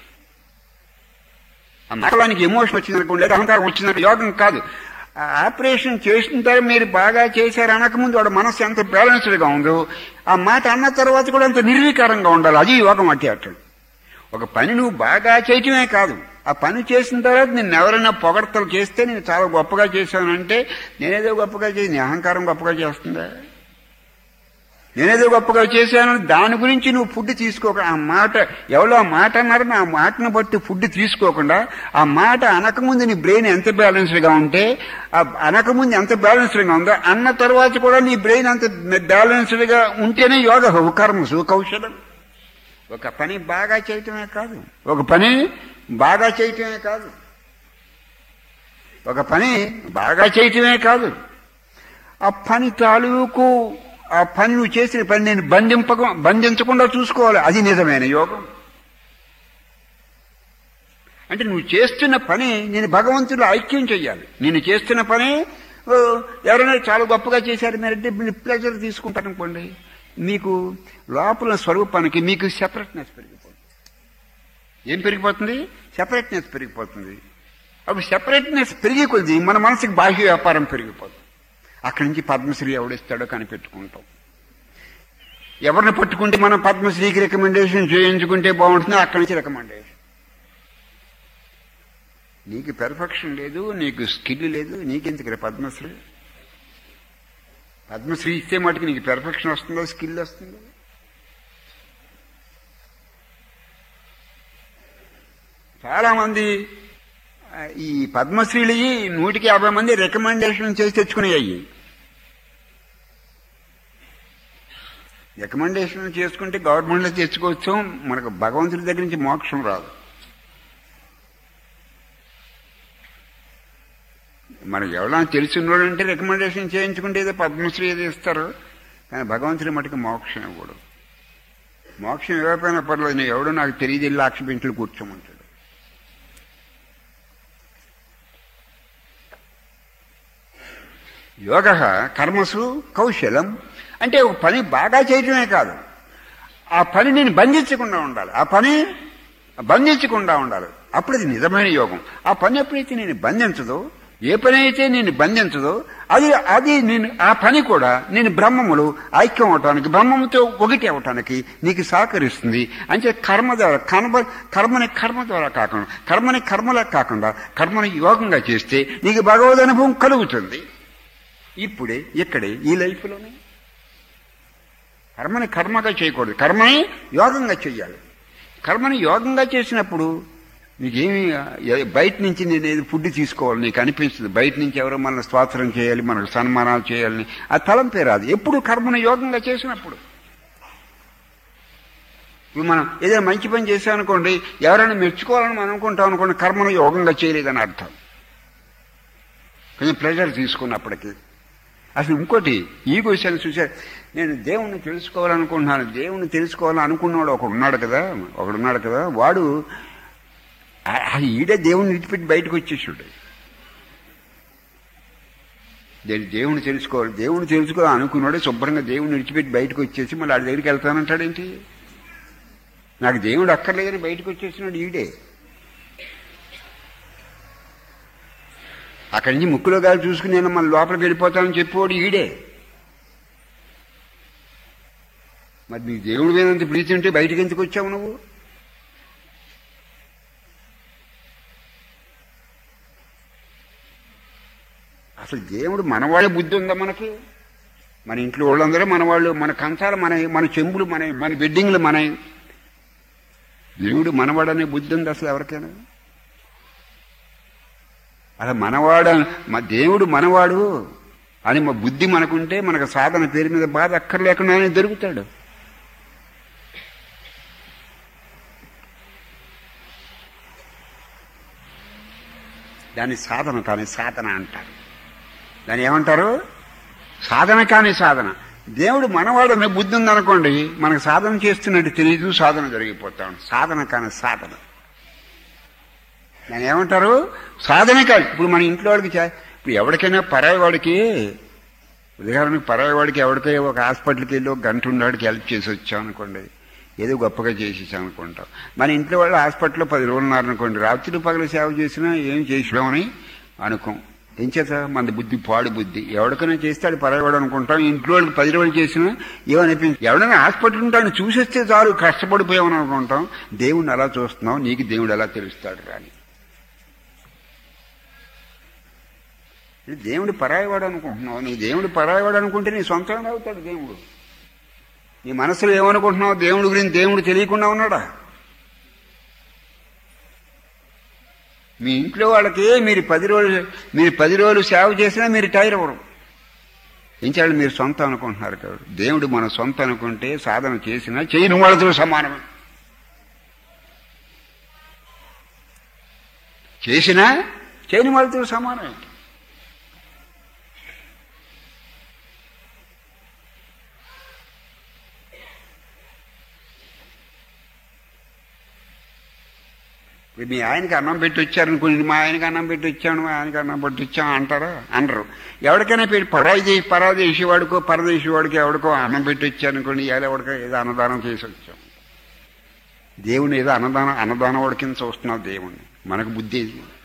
ఆ మాట ఆయనకి ఎమోషన్ వచ్చిందనుకోండి, అది అహంకారం వచ్చిందంటే యోగం కాదు. ఆ ఆపరేషన్ చేసిన తర్వాత మీరు బాగా చేశారు అనకముందు వాడు మనసు ఎంత బ్యాలెన్స్డ్గా ఉందో, ఆ మాట అన్న తర్వాత కూడా అంత నిర్వీకారంగా ఉండాలి, అది యోగం. అట్లా ఒక పని నువ్వు బాగా చేయటమే కాదు, ఆ పని చేసిన తర్వాత నిన్ను ఎవరైనా పొగడ్తలు చేస్తే నేను చాలా గొప్పగా చేశానంటే, నేనేదో గొప్పగా చేసి నీ అహంకారం గొప్పగా చేస్తుందా? నేనేదో గొప్పగా చేశాను దాని గురించి నువ్వు ఫుడ్ తీసుకోక, ఆ మాట ఎవరో ఆ మాట అన్నారని ఆ మాటను బట్టి ఫుడ్ తీసుకోకుండా, ఆ మాట అనకముందు నీ బ్రెయిన్ ఎంత బ్యాలెన్స్డ్గా ఉంటే, ఆ అనకముందు ఎంత బ్యాలెన్స్డ్గా ఉందో అన్న తర్వాత కూడా నీ బ్రెయిన్ అంత బ్యాలెన్స్డ్గా ఉంటేనే యోగ కర్మసు కౌశలం. ఒక పని బాగా చేయటమే కాదు, ఒక పని బాగా చేయటమే కాదు, ఒక పని బాగా చేయటమే కాదు, ఆ పని తాలూకు ఆ పని నువ్వు చేసిన పని నేను బంధించకుండా చూసుకోవాలి, అది నిజమైన యోగం. అంటే నువ్వు చేస్తున్న పని నేను భగవంతుడు ఐక్యం చెయ్యాలి. నేను చేస్తున్న పని ఎవరైనా చాలా గొప్పగా చేశారు మీరంటే మీరు ప్లెజర్ తీసుకుంటారనుకోండి, మీకు లోపల స్వరూపానికి మీకు సెపరేట్నెస్ పెరిగిపోతుంది. ఏం పెరిగిపోతుంది? సెపరేట్నెస్ పెరిగిపోతుంది. అప్పుడు సెపరేట్నెస్ పెరిగి కొద్ది మన మనసుకి బాహ్య వ్యాపారం పెరిగిపోతుంది. అక్కడి నుంచి పద్మశ్రీ ఎవడిస్తాడో కనిపెట్టుకుంటాం. ఎవరిని పట్టుకుంటే మనం పద్మశ్రీకి రికమెండేషన్ చేయించుకుంటే బాగుంటుందో అక్కడి నుంచి రికమెండేషన్. నీకు పెర్ఫెక్షన్ లేదు, నీకు స్కిల్ లేదు, నీకెందుకు పద్మశ్రీ? పద్మశ్రీ ఇస్తే మటుకు నీకు పెర్ఫెక్షన్ వస్తుందో, స్కిల్ వస్తుందో? చాలా మంది ఈ పద్మశ్రీలు 150 మంది రికమెండేషన్ చేసి తెచ్చుకునేవి. రికమెండేషన్ చేసుకుంటే గవర్నమెంట్లో తెచ్చుకోవచ్చు, మనకు భగవంతుడి దగ్గర నుంచి మోక్షం రాదు. మనకు ఎవరైనా తెలిసినోడు అంటే రికమెండేషన్ చేయించుకుంటే ఏదో పద్మశ్రీ ఏదో ఇస్తారు, కానీ భగవంతుడి మటుకు మోక్షం ఇవ్వడు. మోక్షం ఇవ్వకపోయినా పర్లేదు, నేను ఎవడో నాకు తెలియదు వెళ్ళి ఆక్షిపించులు కూర్చోమంటాడు. యోగ కర్మసు కౌశలం. అంటే ఒక పని బాగా చేయటమే కాదు, ఆ పని నేను బంధించకుండా ఉండాలి, ఆ పని బంధించకుండా ఉండాలి, అప్పుడు అది నిజమైన యోగం. ఆ పని ఎప్పుడైతే నేను బంధించదో, ఏ పని అయితే నేను బంధించదో అది నేను ఆ పని కూడా నేను బ్రహ్మములు ఐక్యం అవటానికి, బ్రహ్మముతో ఒకటి అవటానికి నీకు సహకరిస్తుంది. అంటే కర్మ ద్వారా కర్మని కర్మ ద్వారా కాకుండా, కర్మని కర్మలా కాకుండా కర్మని యోగంగా చేస్తే నీకు భగవద్ అనుభవం కలుగుతుంది. ఇప్పుడే ఇక్కడే ఈ లైఫ్లోనే కర్మని కర్మగా చేయకూడదు, కర్మని యోగంగా చెయ్యాలి. కర్మని యోగంగా చేసినప్పుడు నీకేమి బయట నుంచి నేను ఏది ఫుడ్ తీసుకోవాలి నీకు అనిపిస్తుంది, బయట నుంచి ఎవరో మనల్ని స్వాతంత్రం చేయాలి, మనకు సన్మానాలు చేయాలని ఆ తలంపే రాదు. ఎప్పుడు కర్మను యోగంగా చేసినప్పుడు. ఇప్పుడు మనం ఏదైనా మంచి పని చేశామనుకోండి, ఎవరైనా మెచ్చుకోవాలని మనం అనుకుంటాం అనుకోండి, కర్మను యోగంగా చేయలేదని అర్థం. కొంచెం ప్రెజర్ తీసుకున్నప్పటికీ. అసలు ఇంకోటి ఈగో సెన్స్ చూసారు. నేను దేవుణ్ణి తెలుసుకోవాలనుకుంటున్నాను, దేవుణ్ణి తెలుసుకోవాలని అనుకున్నవాడు ఒకడున్నాడు కదా, వాడు ఈడే దేవుడిని విడిచిపెట్టి బయటకు వచ్చేసాడు. దేవుని తెలుసుకోవాలి, దేవుని తెలుసుకోవాలి అనుకున్నాడు. శుభ్రంగా దేవుడిని విడిచిపెట్టి బయటకు వచ్చేసి మళ్ళీ ఆడి దగ్గరికి వెళ్తానంటాడేంటి? నాకు దేవుడు అక్కర్లేదని బయటకు వచ్చేసినాడు ఈడే. అక్కడి నుంచి ముక్కులో గాలి చూసుకుని నేను మళ్ళీ లోపలికి వెళ్ళిపోతానని చెప్పేవాడు ఈడే. మరి నీకు దేవుడి మీద అంత ప్రీతి ఉంటే బయటకు ఎందుకు వచ్చావు నువ్వు? అసలు దేవుడు మనవాళ్ళే బుద్ధి ఉందా మనకి? మన ఇంట్లో వాళ్ళందరూ మనవాళ్ళు, మన కంచాలు మన చెంబులు మన బిడ్డింగ్లు దేవుడు మనవాడనే బుద్ధి ఉంది అసలు ఎవరికైనా? అలా దేవుడు మనవాడు అని మా బుద్ధి మనకుంటే మనకు సాధన పేరు మీద బాధ అక్కర్లేకుండానే దొరుకుతాడు. దాన్ని సాధన కాని సాధన అంటారు. దాన్ని ఏమంటారు? సాధన కాని సాధన. దేవుడు మనవాడు అనే బుద్ధి ఉందనుకోండి, మనకు సాధన చేస్తున్నట్టు తెలియదు, సాధన జరిగిపోతాం. సాధన కాని సాధన దాన్ని ఏమంటారు? సాధన కాదు. ఇప్పుడు మన ఇంట్లో వాడికి ఇప్పుడు ఎవరికైనా పరాయి వాడికి, ఉదాహరణకు పరాయి వాడికి ఎవరికై ఒక హాస్పిటల్కి వెళ్ళి ఒక గంట ఉన్నవాడికి హెల్ప్ చేసి వచ్చాం అనుకోండి, ఏదో గొప్పగా చేసేసాం అనుకుంటాం. మన ఇంట్లో వాళ్ళు హాస్పిటల్లో 10 రోజులు ఉన్నారనుకోండి, రాత్రి పగలు సేవ చేసినా ఏం చేసామని అనుకోం. ఏం చేస్తా? మన బుద్ధి పాడు బుద్ధి. ఎవరికైనా చేస్తే అది పరాయవాడు అనుకుంటాం. ఇంట్లో వాళ్ళకి 10 రోజులు చేసినా ఏమనిపించి, ఎవడైనా హాస్పిటల్ ఉంటాడు చూసేస్తే చాలు కష్టపడిపోయామని అనుకుంటాం. దేవుడిని అలా చూస్తున్నావు, నీకు దేవుడు ఎలా తెలుస్తాడు రాని. దేవుడు పరాయవాడు అనుకుంటున్నావు. నువ్వు దేవుడు పరాయవాడు అనుకుంటే నీ సొంతం అవుతాడు దేవుడు. నీ మనసులో ఏమనుకుంటున్నావు దేవుడి గురించి? దేవుడు తెలియకుండా ఉన్నాడా? మీ ఇంట్లో వాళ్ళకి మీరు 10 రోజులు సేవ చేసినా మీరు టైర్ అవ్వరు. ఏం చేయాలి? మీరు సొంతం అనుకుంటున్నారు కాబట్టి. దేవుడు మన సొంతం అనుకుంటే సాధన చేసినా చేయని వాళ్ళతో సమానమే. చేసినా చేయని వాళ్ళతో సమానమే. మీ ఆయనకి అన్నం పెట్టి వచ్చారనుకోండి, మా ఆయనకి అన్నం పెట్టి వచ్చాను, మా ఆయనకి అన్నం పెట్టి వచ్చాను అంటారా? అనరు. ఎవరికైనా పెట్టి పరదేశీవాడికో పరదేశీవాడికి ఎవడికో అన్నం పెట్టి వచ్చారనుకోండి, ఎవడికో ఏదో అన్నదానం చేసి వచ్చాం. దేవుని ఏదో అన్నదానం వాడి కింద చూస్తున్నావు దేవుణ్ణి. మనకు బుద్ధి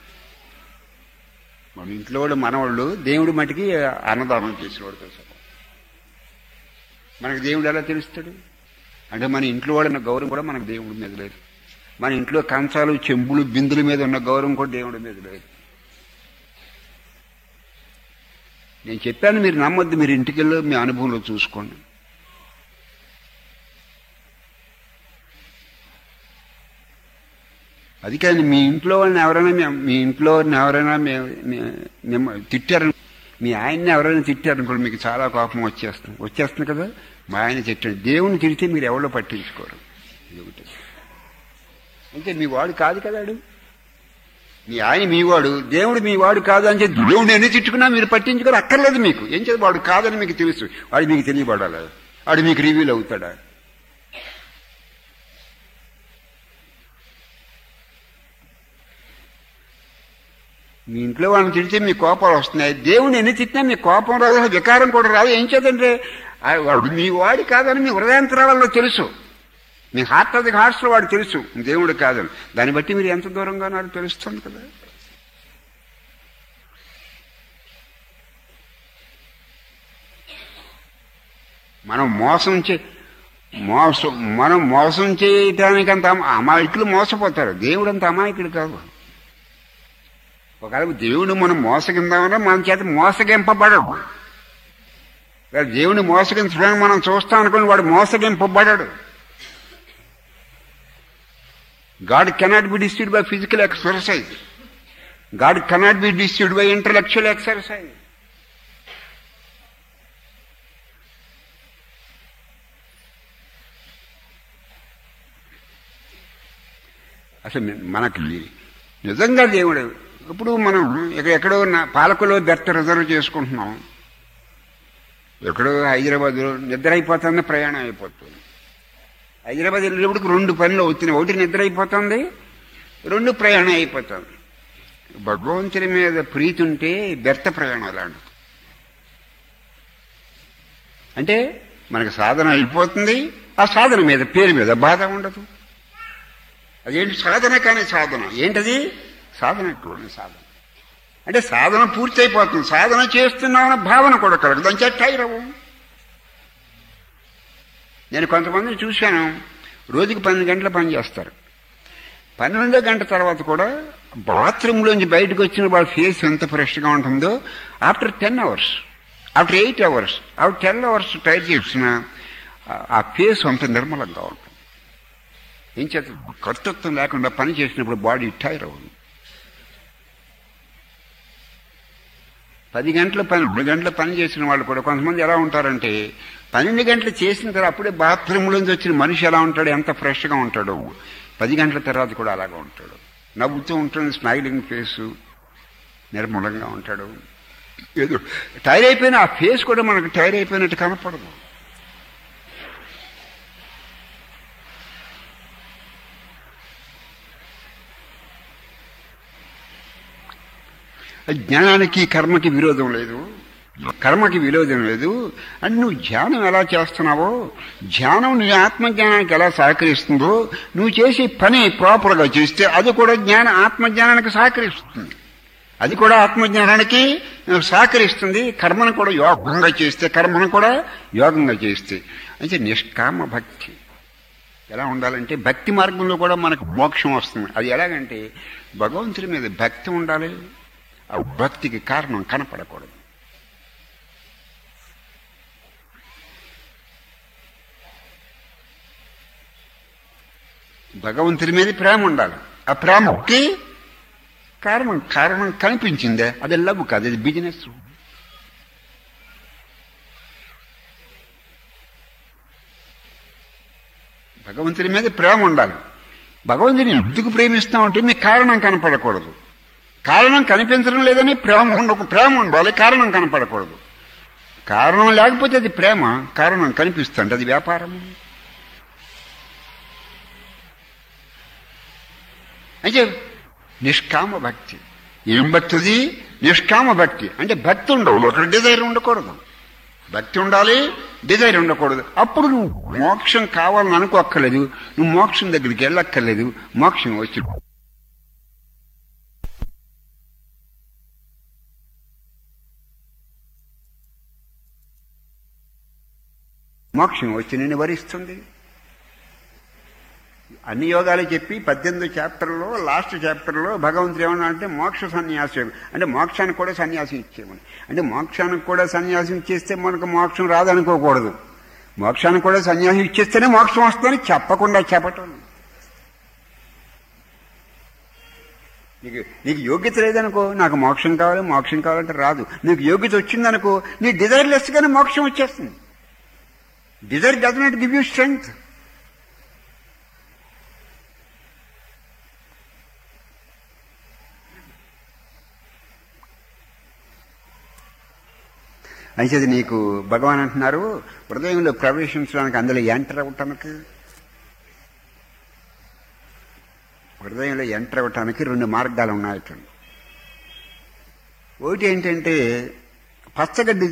మన ఇంట్లో వాళ్ళు మనవాళ్ళు దేవుడి మటుకి అన్నదానం చేసేవాడు తెలుసు. మనకు దేవుడు ఎలా తెలుస్తాడు? అంటే మన ఇంట్లో వాళ్ళ గౌరవం కూడా మనకు దేవుడి మీద లేదు. మన ఇంట్లో కంచాలు చెంబులు బిందుల మీద ఉన్న గౌరవం కూడా దేవుడి మీద లేదు. నేను చెప్పాను, మీరు నమ్మొద్దు. మీరు ఇంటికి వెళ్ళి మీ అనుభవంలో చూసుకోండి. అది కాదు, మీ ఇంట్లో వాళ్ళని ఎవరైనా తిట్టారు, మీ ఆయన్ని ఎవరైనా తిట్టారనుకోండి, మీకు చాలా కోపం వచ్చేస్తుంది కదా. మా ఆయన తిట్టాడు. దేవుని తిడితే మీరు ఎవరో పట్టించుకోరు. అంటే మీ వాడు కాదు కదా. మీ ఆయన మీవాడు, దేవుడు మీ వాడు కాదు అని చెప్పి దేవుడిని ఎన్ని తిట్టుకున్నా మీరు పట్టించుకోరు. అక్కర్లేదు మీకు. ఏం చేసి వాడు కాదని మీకు తెలుసు, వాడు మీకు తెలియబడాలి, వాడు మీకు రివీల్ అవుతాడా? మీ ఇంట్లో వాళ్ళని తిడితే మీ కోపాలు వస్తున్నాయి. దేవుడిని ఎన్ని తిట్టినా మీ కోపం రాదు, వికారం కూడా రాదు. ఏం చేద్దంటే వాడు మీ వాడి కాదని మీ హృదయాంతరాలలో తెలుసు, మీ హార్ట్ ఆఫ్ ది హార్ట్స్లో వాడు తెలుసు దేవుడు కాదని. దాన్ని బట్టి మీరు ఎంత దూరంగా నాకు తెలుస్తుంది కదా. మనం మోసం చేయటానికి అంత అమాయకులు మోసపోతారు. దేవుడు అంత అమాయకుడు కాదు. ఒకవేళ దేవుడు మనం మోసగిందామన్నా మన చేత మోసగింపబడడు. దేవుడిని మోసగించడానికి మనం చూస్తాం అనుకోండి, వాడు మోసగింపబడడు. God cannot be deceived by physical exercise. God cannot be deceived by intellectual exercise. అసలు మనకి నిజంగా దేవుడు ఇప్పుడు మనం ఎక్కడో పాలకులో బెర్త్ రిజర్వ్ చేసుకుంటున్నాం, ఎక్కడో హైదరాబాద్లో నిద్ర అయిపోతుంది, ప్రయాణం అయిపోతుంది. హైదరాబాద్ వెళ్ళేటప్పుడు 2 పనులు అవుతున్నాయి. ఒకటి నిద్ర అయిపోతుంది, రెండు ప్రయాణం అయిపోతుంది. భగవంతుని మీద ప్రీతి ఉంటే వ్యర్థ ప్రయాణం అలాంటి. అంటే మనకు సాధన అయిపోతుంది, ఆ సాధన మీద పేరు మీద బాధ ఉండదు. అదేంటి సాధన కానీ సాధన ఏంటది? సాధన సాధన అంటే సాధన పూర్తి అయిపోతుంది, సాధన చేస్తున్నామన్న భావన కూడా కలగదు, దాని చెట్టైరవు. నేను కొంతమందిని చూశాను, రోజుకి 12 గంటలు పని చేస్తారు. 12వ గంట తర్వాత కూడా బాత్రూంలోంచి బయటకు వచ్చిన వాళ్ళ ఫేస్ ఎంత ఫ్రెష్గా ఉంటుందో after 10 hours, after 8 hours, after 10 hours try చేసిన ఆ ఫేస్ అంత నిర్మలంగా ఉంటుంది. ఏం చేత కర్తృత్వం లేకుండా పని చేసినప్పుడు బాడీ టైర్ అవుతుంది. 10 గంటలు 12 గంటలు పని చేసిన వాళ్ళు కూడా కొంతమంది ఎలా ఉంటారంటే 12 గంటలు చేసిన తర్వాత అప్పుడే బాత్రూంలోంచి వచ్చిన మనిషి ఎలా ఉంటాడు, ఎంత ఫ్రెష్గా ఉంటాడో 10 గంటల తర్వాత కూడా అలాగా ఉంటాడు. నవ్వుతూ ఉంటుంది, స్మైలింగ్ ఫేసు, నిర్మలంగా ఉంటాడు. ఏదో టైర్ అయిపోయిన ఆ ఫేస్ కూడా మనకు టైర్ అయిపోయినట్టు కనపడదు. జ్ఞానానికి కర్మకి విరోధం లేదు, కర్మకి విరోధం లేదు. అని నువ్వు ధ్యానం ఎలా చేస్తున్నావో, ధ్యానం నీ ఆత్మజ్ఞానానికి ఎలా సహకరిస్తుందో, నువ్వు చేసే పని ప్రాపర్గా చేస్తే అది కూడా ఆత్మజ్ఞానానికి సహకరిస్తుంది, అది కూడా ఆత్మజ్ఞానానికి సహకరిస్తుంది. కర్మను కూడా యోగంగా చేస్తే, కర్మను కూడా యోగంగా చేస్తే అంటే నిష్కామ భక్తి ఎలా ఉండాలంటే భక్తి మార్గంలో కూడా మనకు మోక్షం వస్తుంది. అది ఎలాగంటే భగవంతుడి మీద భక్తి ఉండాలి, ఆ భక్తికి కారణం కనపడకూడదు. భగవంతుడి మీద ప్రేమ ఉండాలి, ఆ ప్రేమకి కారణం కనిపించిందే, అది లవ్ కాదు, అది బిజినెస్. భగవంతుడి మీద ప్రేమ ఉండాలి. భగవంతుని ఎందుకు ప్రేమిస్తామంటే మీకు కారణం కనపడకూడదు, కారణం కనిపించడం లేదని ప్రేమ ఉండాలి, కారణం కనపడకూడదు. కారణం లేకపోతే అది ప్రేమ, కారణం కనిపిస్తుంటే అది వ్యాపారం. అంటే నిష్కామ భక్తి. ఏం భక్తిది? నిష్కామ భక్తి. అంటే భక్తి ఉండవు, ఒకటి డిజైర్ ఉండకూడదు. భక్తి ఉండాలి, డిజైర్ ఉండకూడదు. అప్పుడు నువ్వు మోక్షం కావాలని అనుకోక్కర్లేదు, నువ్వు మోక్షం దగ్గరికి వెళ్ళక్కర్లేదు, మోక్షం వచ్చి నిన్ను వరిస్తుంది. అన్ని యోగాలు చెప్పి 18 చాప్టర్లో లాస్ట్ చాప్టర్లో భగవంతుడు ఏమన్నా అంటే మోక్ష సన్యాసం, అంటే మోక్షానికి కూడా సన్యాసం ఇచ్చేమని. అంటే మోక్షానికి కూడా సన్యాసం ఇచ్చేస్తే మనకు మోక్షం రాదనుకోకూడదు, మోక్షానికి కూడా సన్యాసం ఇచ్చేస్తేనే మోక్షం వస్తుందని చెప్పకుండా చెప్పటం. నీకు యోగ్యత లేదనుకో, నాకు మోక్షం కావాలంటే రాదు. నీకు యోగ్యత వచ్చిందనుకో, నీ డిజైర్లెస్గానే మోక్షం వచ్చేస్తుంది. Desire does not give you strength. అయితే నీకు భగవాన్ అంటున్నారు, హృదయంలో ప్రవేశించడానికి, అందులో ఎంటర్ అవ్వటానికి, హృదయంలో ఎంటర్ అవ్వటానికి 2 మార్గాలు ఉన్నాయట. ఒకటి ఏంటంటే పచ్చగడ్డి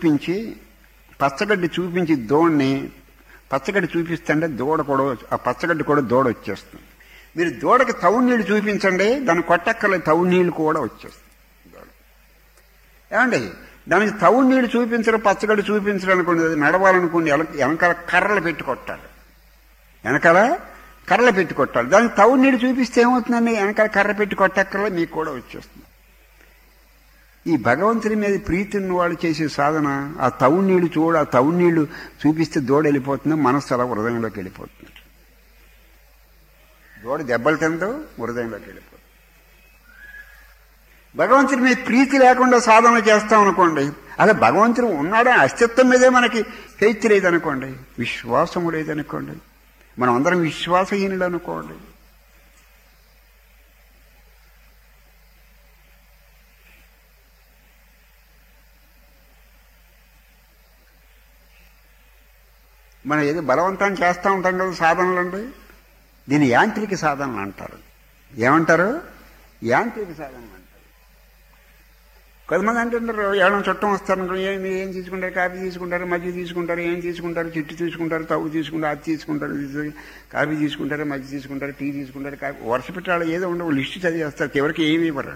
చూపించి దూడని, పచ్చగడ్డి చూపిస్తుంటే దూడ కూడా, ఆ పచ్చగడ్డి కూడా దూడ వచ్చేస్తుంది. మీరు దూడకి తౌడు నీళ్ళు చూపించండి, దాని కొట్టక్కర్లేదు, తౌడు నీళ్ళు కూడా వచ్చేస్తుంది దూడ. ఏమండి దానికి తౌడు నీళ్ళు చూపించడం, పచ్చగడ్డి చూపించడం అనుకోండి, అది నడవాలనుకోండి వెనకాల కర్రలు పెట్టి కొట్టాలి, దానికి తౌడు నీళ్ళు చూపిస్తే ఏమవుతుందండి, వెనకాల కర్ర పెట్టి కొట్టక్కర్లేదు, మీకు కూడా వచ్చేస్తుంది. ఈ భగవంతుని మీద ప్రీతి ఉన్న వాళ్ళు చేసే సాధన, ఆ తౌడు నీళ్ళు ఆ తౌడు నీళ్ళు చూపిస్తే దూడ వెళ్ళిపోతుంది, మనస్సు అలా హృదయంలోకి వెళ్ళిపోతుంది. దూడ దెబ్బలు తిందో హృదయంలోకి వెళ్ళిపోతుంది. భగవంతుడి మీద ప్రీతి లేకుండా సాధన చేస్తాం అనుకోండి, అలా భగవంతుడు ఉన్నాడని అస్తిత్వం మీదే మనకి ఫెయిత్ లేదనుకోండి, విశ్వాసము లేదనుకోండి, మనం అందరం విశ్వాసహీనులు అనుకోండి. మనం ఏదో బలవంతం చేస్తూ ఉంటాం కదా సాధనలు అండి, దీని యాంత్రిక సాధనలు అంటారు. ఏమంటారు? యాంత్రిక సాధన అంటారు. కొంతమంది అంటుంటారు, ఎవరైనా చుట్టం వస్తారు, ఏం తీసుకుంటారు? కాఫీ తీసుకుంటారు, మజ్జిగ తీసుకుంటారు, ఏం తీసుకుంటారు? చిట్టు తీసుకుంటారు, తవ్వు తీసుకుంటారు, అది తీసుకుంటారు, కాఫీ తీసుకుంటారు, మజ్జిగ తీసుకుంటారు, టీ తీసుకుంటారు, కాఫీ వరుస పెట్టాలి ఏదో ఉండవు, లిస్టు చదివేస్తారు, చివరికి ఏమీ ఇవ్వరు.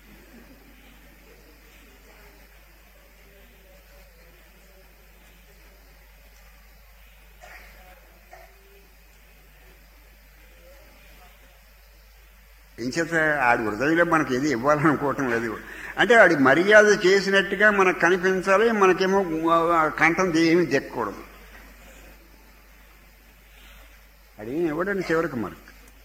ఇంచేత ఆడి హృదయంలో మనకి ఏది ఇవ్వాలనుకోవటం లేదు. అంటే వాడి మర్యాద చేసినట్టుగా మనకు కనిపించాలి, మనకేమో కంఠం ఏమీ దెక్కకూడదు. అది ఇవ్వడానికి చివరికి మనకు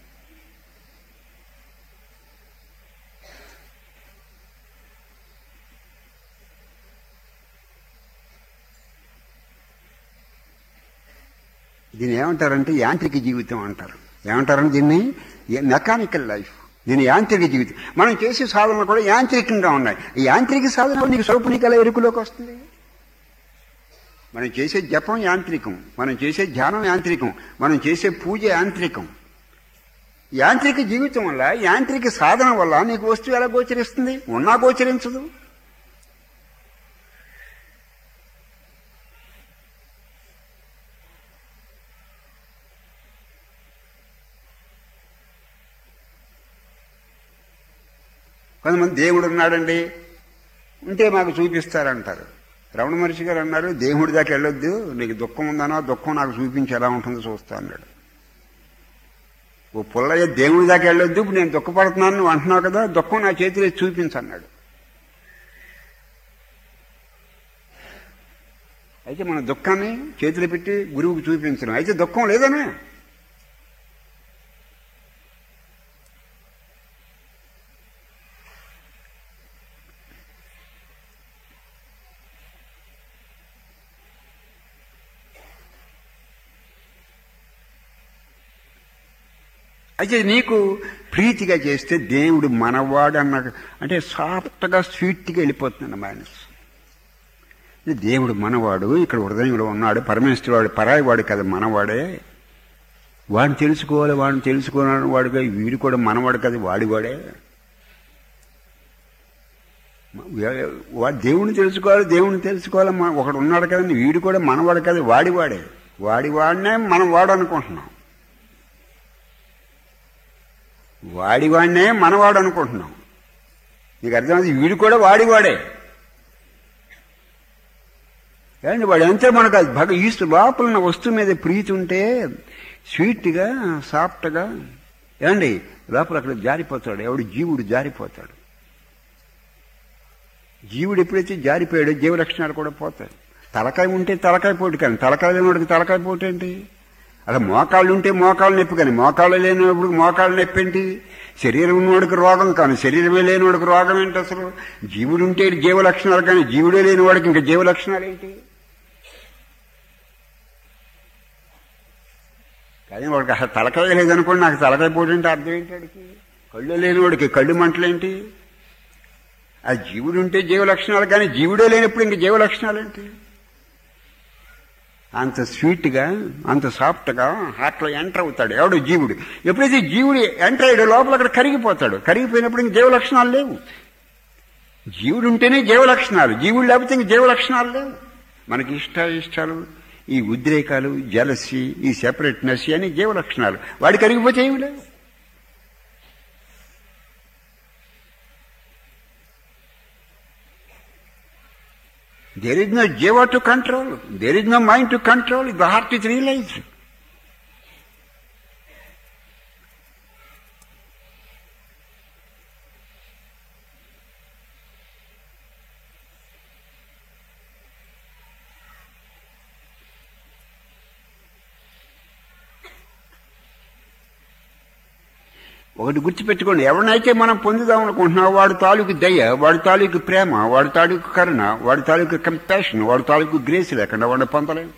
దీన్ని ఏమంటారంటే యాంత్రిక జీవితం అంటారు. ఏమంటారంటే దీన్ని మెకానికల్ లైఫ్, దీని యాంత్రిక జీవితం. మనం చేసే సాధనలు కూడా యాంత్రికంగా ఉన్నాయి. ఈ యాంత్రిక సాధన నీకు స్వరూపనికల ఎరుకులోకి వస్తుంది. మనం చేసే జపం యాంత్రికం, మనం చేసే ధ్యానం యాంత్రికం, మనం చేసే పూజ యాంత్రికం. యాంత్రిక జీవితం వల్ల, యాంత్రిక సాధన వల్ల నీకు వస్తువు ఎలా గోచరిస్తుంది? ఉన్నా గోచరించదు. కొంతమంది దేవుడు ఉన్నాడండి, ఉంటే మాకు చూపిస్తారంటారు. రమణ మహర్షి గారు అన్నారు, దేవుడి దాకా వెళ్ళొద్దు, నీకు దుఃఖం ఉందనో దుఃఖం నాకు చూపించి ఎలా ఉంటుందో చూస్తా అన్నాడు. ఓ పుల్లయ్య, దేవుడి దాకా వెళ్ళొద్దు, ఇప్పుడు నేను దుఃఖపడుతున్నాను నువ్వు అంటున్నావు కదా, దుఃఖం నా చేతిలో చూపించన్నాడు. అయితే మన దుఃఖాన్ని చేతిలో పెట్టి గురువుకు చూపించడం, అయితే దుఃఖం లేదనే. అయితే నీకు ప్రీతిగా చేస్తే దేవుడు మనవాడు అన్న, అంటే సాఫ్ట్గా స్వీట్గా వెళ్ళిపోతుంది మనసు. దేవుడు మనవాడు, ఇక్కడ హృదయంలో ఉన్నాడు, పరమేశ్వరుడు పరాయి వాడు కదా, మనవాడే. వాడిని తెలుసుకోవాలి, వాడిని తెలుసుకోవాలని వాడుగా, వీడు కూడా మనవాడు కదా, వాడివాడే. దేవుడిని తెలుసుకోవాలి, దేవుడిని తెలుసుకోవాలి, ఒకడు ఉన్నాడు కదండి, వీడు కూడా మనవాడు కదా, వాడివాడే. వాడినే మనం వాడు అనుకుంటున్నాం, వాడివాడినే మనవాడు అనుకుంటున్నాం. నీకు అర్థమైంది? వీడు కూడా వాడివాడే. ఏమండి వాడు అంతే మనకు అది ఈస్ట్ లోపల ఉన్న వస్తువు మీద ప్రీతి ఉంటే స్వీట్గా సాఫ్ట్గా, ఏమండి లోపల అక్కడ జారిపోతాడు. ఎవడు? జీవుడు జారిపోతాడు. జీవుడు ఎప్పుడైతే జారిపోయాడో జీవ లక్షణాలు కూడా పోతాయి. తలకాయ ఉంటే తలకాయ పోటు, కానీ తలకాయ లేనివాడికి తలకాయ పోటు ఏంటి? అలా మోకాళ్ళు ఉంటే మోకాళ్ళు నొప్పి, కానీ మోకాళ్ళు లేనివాడికి మోకాళ్ళు నొప్పి ఏంటి? శరీరం ఉన్నవాడికి రోగం, కానీ శరీరమే లేనివాడికి రోగం ఏంటి? అసలు జీవుడు ఉంటే జీవ లక్షణాలు, కానీ జీవుడే లేనివాడికి ఇంకా జీవ లక్షణాలు ఏంటి? కానీ వాడికి అసలు తలకాయ లేదనుకోండి, నాకు తలకాయ పోటు అంటే అర్థం ఏంటి? వాడికి కళ్ళు లేనివాడికి కళ్ళు మంటలేంటి? ఆ జీవుడు ఉంటే జీవ లక్షణాలు, కానీ జీవుడే లేనప్పుడు ఇంక జీవ లక్షణాలు ఏంటి? అంత స్వీట్గా, అంత సాఫ్ట్గా హార్ట్లో ఎంటర్ అవుతాడు ఎవడు? జీవుడు. ఎప్పుడైతే జీవుడు ఎంటర్ అయ్యాడో లోపల అక్కడ కరిగిపోతాడు. కరిగిపోయినప్పుడు ఇంక జీవ లక్షణాలు లేవు. జీవుడు ఉంటేనే జీవ లక్షణాలు, జీవుడు లేకపోతే ఇంక జీవ లక్షణాలు లేవు. మనకి ఇష్టాలు, ఈ ఉద్రేకాలు, జలసి, ఈ సెపరేట్నెస్ అని జీవ లక్షణాలు. వాడి కరిగిపోతే ఏమి లేవు. There is no jiva to control. There is no mind to control. The heart is realized. ఒకటి గుర్తుపెట్టుకోండి, ఎవరినైతే మనం పొందుదాం అనుకుంటున్నాం వాడి తాలూకు దయ, వాడి తాలూకు ప్రేమ, వాడి తాలూకు కరుణ, వాడి తాలూకు కంపాషన్, వాడి తాలూకు గ్రేస్ లేకుండా వాడిని పొందలేము.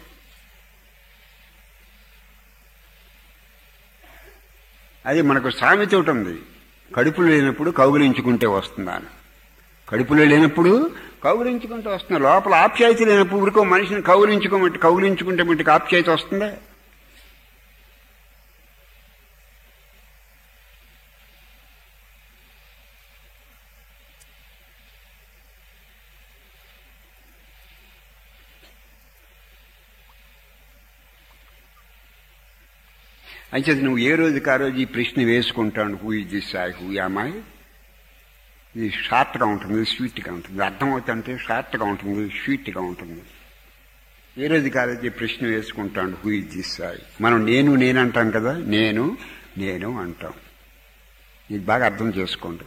అది మనకు సామెత ఒకటి ఉంది, కడుపులో లేనప్పుడు కౌగిలించుకుంటే వస్తుందా అని. కడుపులో లేనప్పుడు కౌగిలించుకుంటే వస్తుంది. లోపల ఆప్యాయత లేనప్పుడు ఊరికో మనిషిని కౌగిలించుకుంటే మట్టికి ఆప్యాయత వస్తుందా? అయితే నువ్వు ఏ రోజుకి ఆ రోజు ఈ ప్రశ్న వేసుకుంటాను, who is this I, who am I. ఇది షార్ట్గా ఉంటుంది, స్వీట్గా ఉంటుంది. అర్థమవుతుంటే షార్ట్గా ఉంటుంది, స్వీట్గా ఉంటుంది. ఏ రోజుకి ఆ రోజు ఈ ప్రశ్న వేసుకుంటాను, హూ ఇస్ దిస్ ఐ. మనం నేను అంటాం కదా, నేను అంటాం. ఇది బాగా అర్థం చేసుకోండి.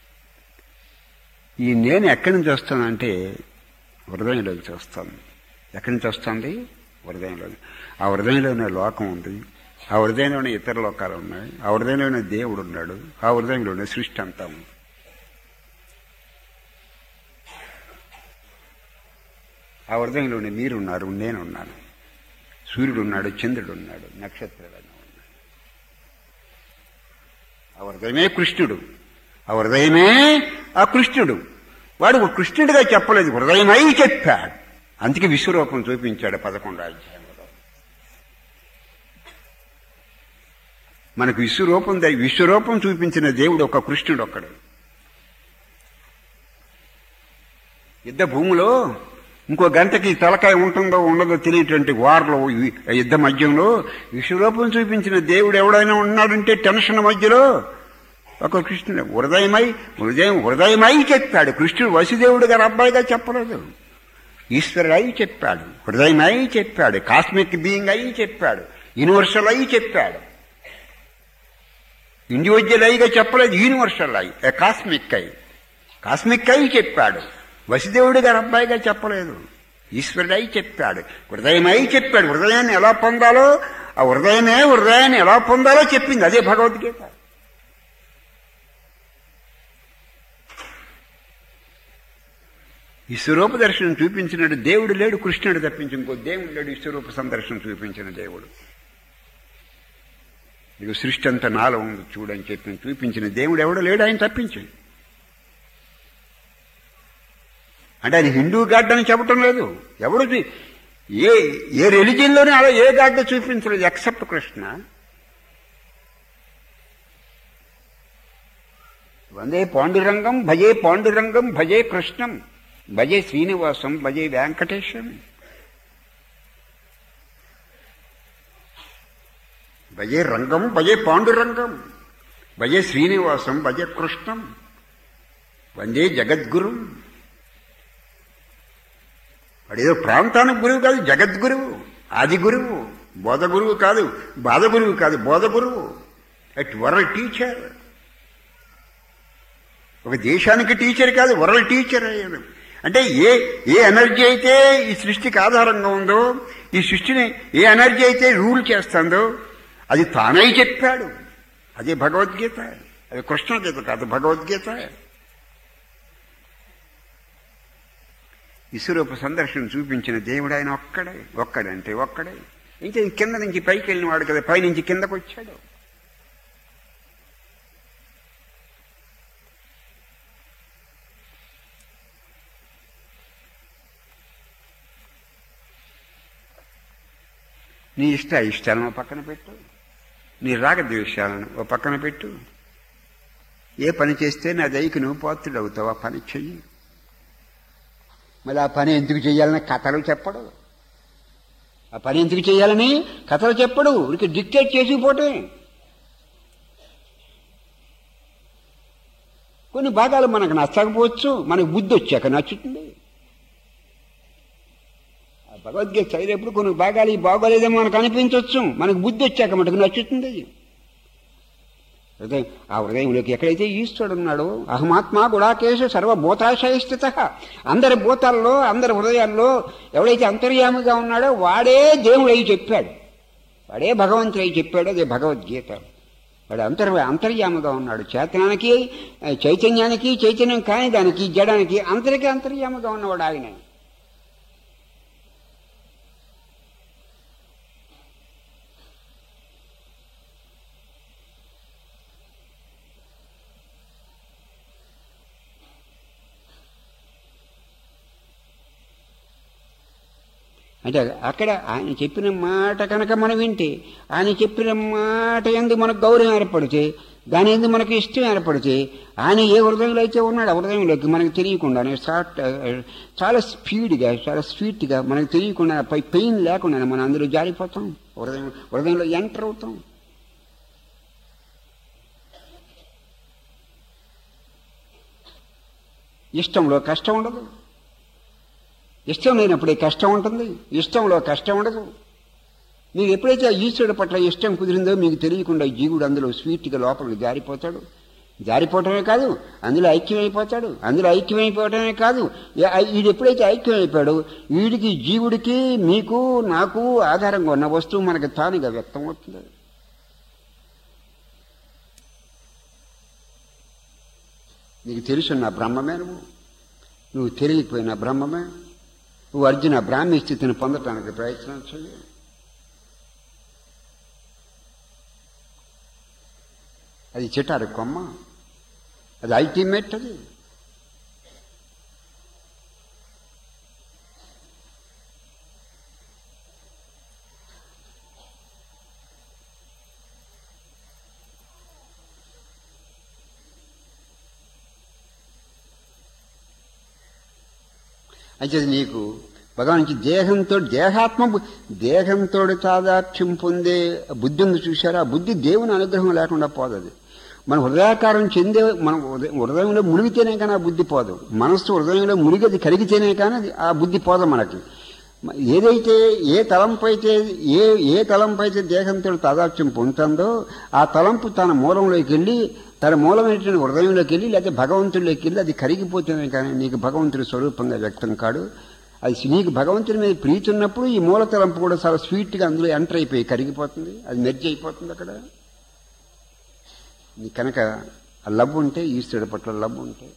ఈ నేను ఎక్కడి నుంచి వస్తానంటే హృదయంలోకి వస్తాను. ఎక్కడి నుంచి వస్తుంది? హృదయంలో. ఆ హృదయంలోనే లోకం ఉంది, ఆ హృదయంలోనే ఇతర లోకాలు ఉన్నాయి, ఆ హృదయంలోనే దేవుడు ఉన్నాడు, ఆ హృదయంలోనే సృష్టి అంతా ఉంది. ఆ హృదయంలోనే మీరున్నారు, నేనున్నాను, సూర్యుడు ఉన్నాడు, చంద్రుడు ఉన్నాడు, నక్షత్రాలు ఉన్నాయి. ఆ హృదయమే కృష్ణుడు, ఆ హృదయమే ఆ కృష్ణుడు. వాడు కృష్ణుడిగా చెప్పలేదు, హృదయమై చెప్పాడు. అందుకే విశ్వరూపం చూపించాడు 11వ అధ్యాయంలో. మనకు విశ్వరూపం చూపించిన దేవుడు ఒక కృష్ణుడు ఒక్కడు. యుద్ధ భూమిలో ఇంకో గంటకి తలకాయ ఉంటుందో ఉండదో తెలియటువంటి వార్లో, యుద్ధ మధ్యంలో విశ్వరూపం చూపించిన దేవుడు ఎవడైనా ఉన్నాడంటే టెన్షన్ మధ్యలో ఒక కృష్ణుడు. హృదయమై చెప్పాడు. కృష్ణుడు వసుదేవుడు గారు అబ్బాయిగా చెప్పలేదు, ఈశ్వరుడు అయి చెప్పాడు, హృదయమై చెప్పాడు, కాస్మిక్ బీయింగ్ అయి చెప్పాడు, యూనివర్సల్ అయి చెప్పాడు. ఇండివిజువల్ అయిగా చెప్పలేదు, యూనివర్సల్ అయి, కాస్మిక్ అయి చెప్పాడు. వసుదేవుడు గారు అబ్బాయిగా చెప్పలేదు, ఈశ్వరుడు అయి చెప్పాడు, హృదయమై చెప్పాడు. హృదయాన్ని ఎలా పొందాలో, ఆ హృదయాన్ని ఎలా పొందాలో చెప్పింది. అదే భగవద్గీత. విశ్వరూప దర్శనం చూపించినట్టు దేవుడు లేడు, కృష్ణుడు తప్పించి ఇంకో దేవుడు లేడు. విశ్వరూప సందర్శనం చూపించిన దేవుడు. ఇక సృష్టి అంతా నాలో ఉంది చూడని చెప్పి చూపించిన దేవుడు ఎవడో లేడు, ఆయన తప్పించి. అంటే ఆయన హిందూ గాడ్ అని చెప్పటం లేదు. ఎవడు ఏ రిలీజియన్లోనే అలా ఏ గాడ్ చూపించలేదు ఎక్సెప్ట్ కృష్ణ. వందే పాండురంగం భజే పాండురంగం భజే కృష్ణం భజే శ్రీనివాసం భజే వెంకటేశం. భజే రంగం భజే పాండురంగం భజే శ్రీనివాసం భజే కృష్ణం వందే జగద్గురు. వాడేదో ప్రాంతానికి గురువు కాదు, జగద్గురువు, ఆది గురువు, బోధ గురువు కాదు, బాధ గురువు కాదు, బోధ గురువు, ఎట్ వరల్డ్ టీచర్. ఒక దేశానికి టీచర్ కాదు, వరల్డ్ టీచర్ అయ్యాడు. అంటే ఏ ఎనర్జీ అయితే ఈ సృష్టికి ఆధారంగా ఉందో, ఈ సృష్టిని ఏ ఎనర్జీ అయితే రూల్ చేస్తుందో అది తానై చెప్పాడు. అదే భగవద్గీత. అది కృష్ణగీత కాదు, భగవద్గీత. విశ్వరూప సందర్శనం చూపించిన దేవుడు ఆయన ఒక్కడంటే ఒక్కడే. ఇంకా కింద నుంచి పైకి వెళ్ళిన వాడు కదా, పైనుంచి కిందకు వచ్చాడు. నీ ఇష్టాలను పక్కన పెట్టు, నీ రాగద్వేషాలను ఓ పక్కన పెట్టు. ఏ పని చేస్తే నా దయకు నువ్వు పాత్రుడు అవుతావు, ఆ పని చెయ్యి. మళ్ళీ ఆ పని ఎందుకు చేయాలని కథలు చెప్పడు. ఆ పని ఎందుకు చేయాలని కథలు చెప్పడు, ఉనికి డిక్టేట్ చేసిపోతే. కొన్ని భాగాలు మనకు నచ్చకపోవచ్చు, మనకు బుద్ధి వచ్చాక నచ్చుతుంది. భగవద్గీత చదివేప్పుడు కొన్ని భాగాలు ఈ బాగోలేదేమో మనకు అనిపించవచ్చు, మనకు బుద్ధి వచ్చాక మనకు నచ్చుతుంది. ఆ హృదయంలోకి ఎక్కడైతే ఈశ్వరుడు ఉన్నాడో, అహమాత్మ గుడాకేశ సర్వభూతాశయ స్థిత, అందరి భూతాల్లో అందరి హృదయాల్లో ఎవడైతే అంతర్యామిగా ఉన్నాడో వాడే దేవుడై చెప్పాడు, వాడే భగవంతుడై చెప్పాడు. అదే భగవద్గీత. వాడు అంతర్యామిగా ఉన్నాడు. చేతనానికి, చైతన్యానికి, చైతన్యం కాని దానికి, జడానికి అందరికీ అంతర్యామిగా ఉన్నవాడు ఆయన. అంటే అక్కడ ఆయన చెప్పిన మాట కనుక మనం వింటే, ఆయన చెప్పిన మాట ఎందుకు మనకు గౌరవం ఏర్పడితే, దాని ఎందుకు మనకు ఇష్టం ఏర్పడితే, ఆయన ఏ హృదయంలో అయితే ఉన్నాడు ఆ హృదయంలోకి మనకు తెలియకుండానే చాలా స్పీడ్గా, చాలా స్వీట్గా మనకు తెలియకుండా, పెయిన్ లేకుండా మనం అందులో జారిపోతాం, హృదయంలో ఎంటర్ అవుతాం. ఇష్టంలో కష్టం ఉండదు. ఇష్టం లేనప్పుడే కష్టం ఉంటుంది, ఇష్టంలో కష్టం ఉండదు. మీకు ఎప్పుడైతే ఈశ్వరుడు పట్ల ఇష్టం కుదిరిందో మీకు తెలియకుండా జీవుడు అందులో స్వీట్గా లోపలికి జారిపోతాడు. జారిపోవటమే కాదు, అందులో ఐక్యమైపోతాడు. అందులో ఐక్యమైపోవటమే కాదు, వీడు ఎప్పుడైతే ఐక్యమైపోయాడో వీడికి, జీవుడికి, మీకు, నాకు ఆధారంగా ఉన్న వస్తువు మనకు తానుగా వ్యక్తం అవుతుంది. నీకు తెలుసున్న బ్రహ్మమే నువ్వు తెలియపోయిన బ్రహ్మమే. నువ్వు అర్జున బ్రాహ్మీ స్థితిని పొందటానికి ప్రయత్నం చేయి. అది చిటారు కొమ్మ, అది అల్టిమేట్. అది అయితే నీకు భగవానికి దేహంతో తాదాత్మ్యం పొందే బుద్ధి ఉంది చూశారా? ఆ బుద్ధి దేవుని అనుగ్రహం లేకుండా పోదు. మన హృదయాకారం చెందే, మనం హృదయంలో మునిగితేనే కానీ ఆ బుద్ధి పోదు. మనస్సు హృదయంలో మునిగది కరిగితేనే కానీ ఆ బుద్ధి పోదు మనకి. ఏదైతే ఏ తలంపు అయితే దేహంతో తాదాత్మ్యం పొందుతుందో ఆ తలంపు తన మూలంలోకి వెళ్ళి, తన మూలమైనటువంటి హృదయంలోకి వెళ్ళి, లేకపోతే భగవంతుడిలోకి వెళ్ళి అది కరిగిపోతేనే కానీ నీకు భగవంతుడి స్వరూపంగా వ్యక్తం కాడు. అది నీకు భగవంతుడి మీద ప్రీతి ఉన్నప్పుడు ఈ మూల తలంపు కూడా చాలా స్వీట్గా అందులో ఎంటర్ అయిపోయి కరిగిపోతుంది, అది మెర్జ్ అయిపోతుంది. అక్కడ నీ కనుక ఆ లవ్ ఉంటే, ఈశ్వరుడి పట్ల లవ్ ఉంటే,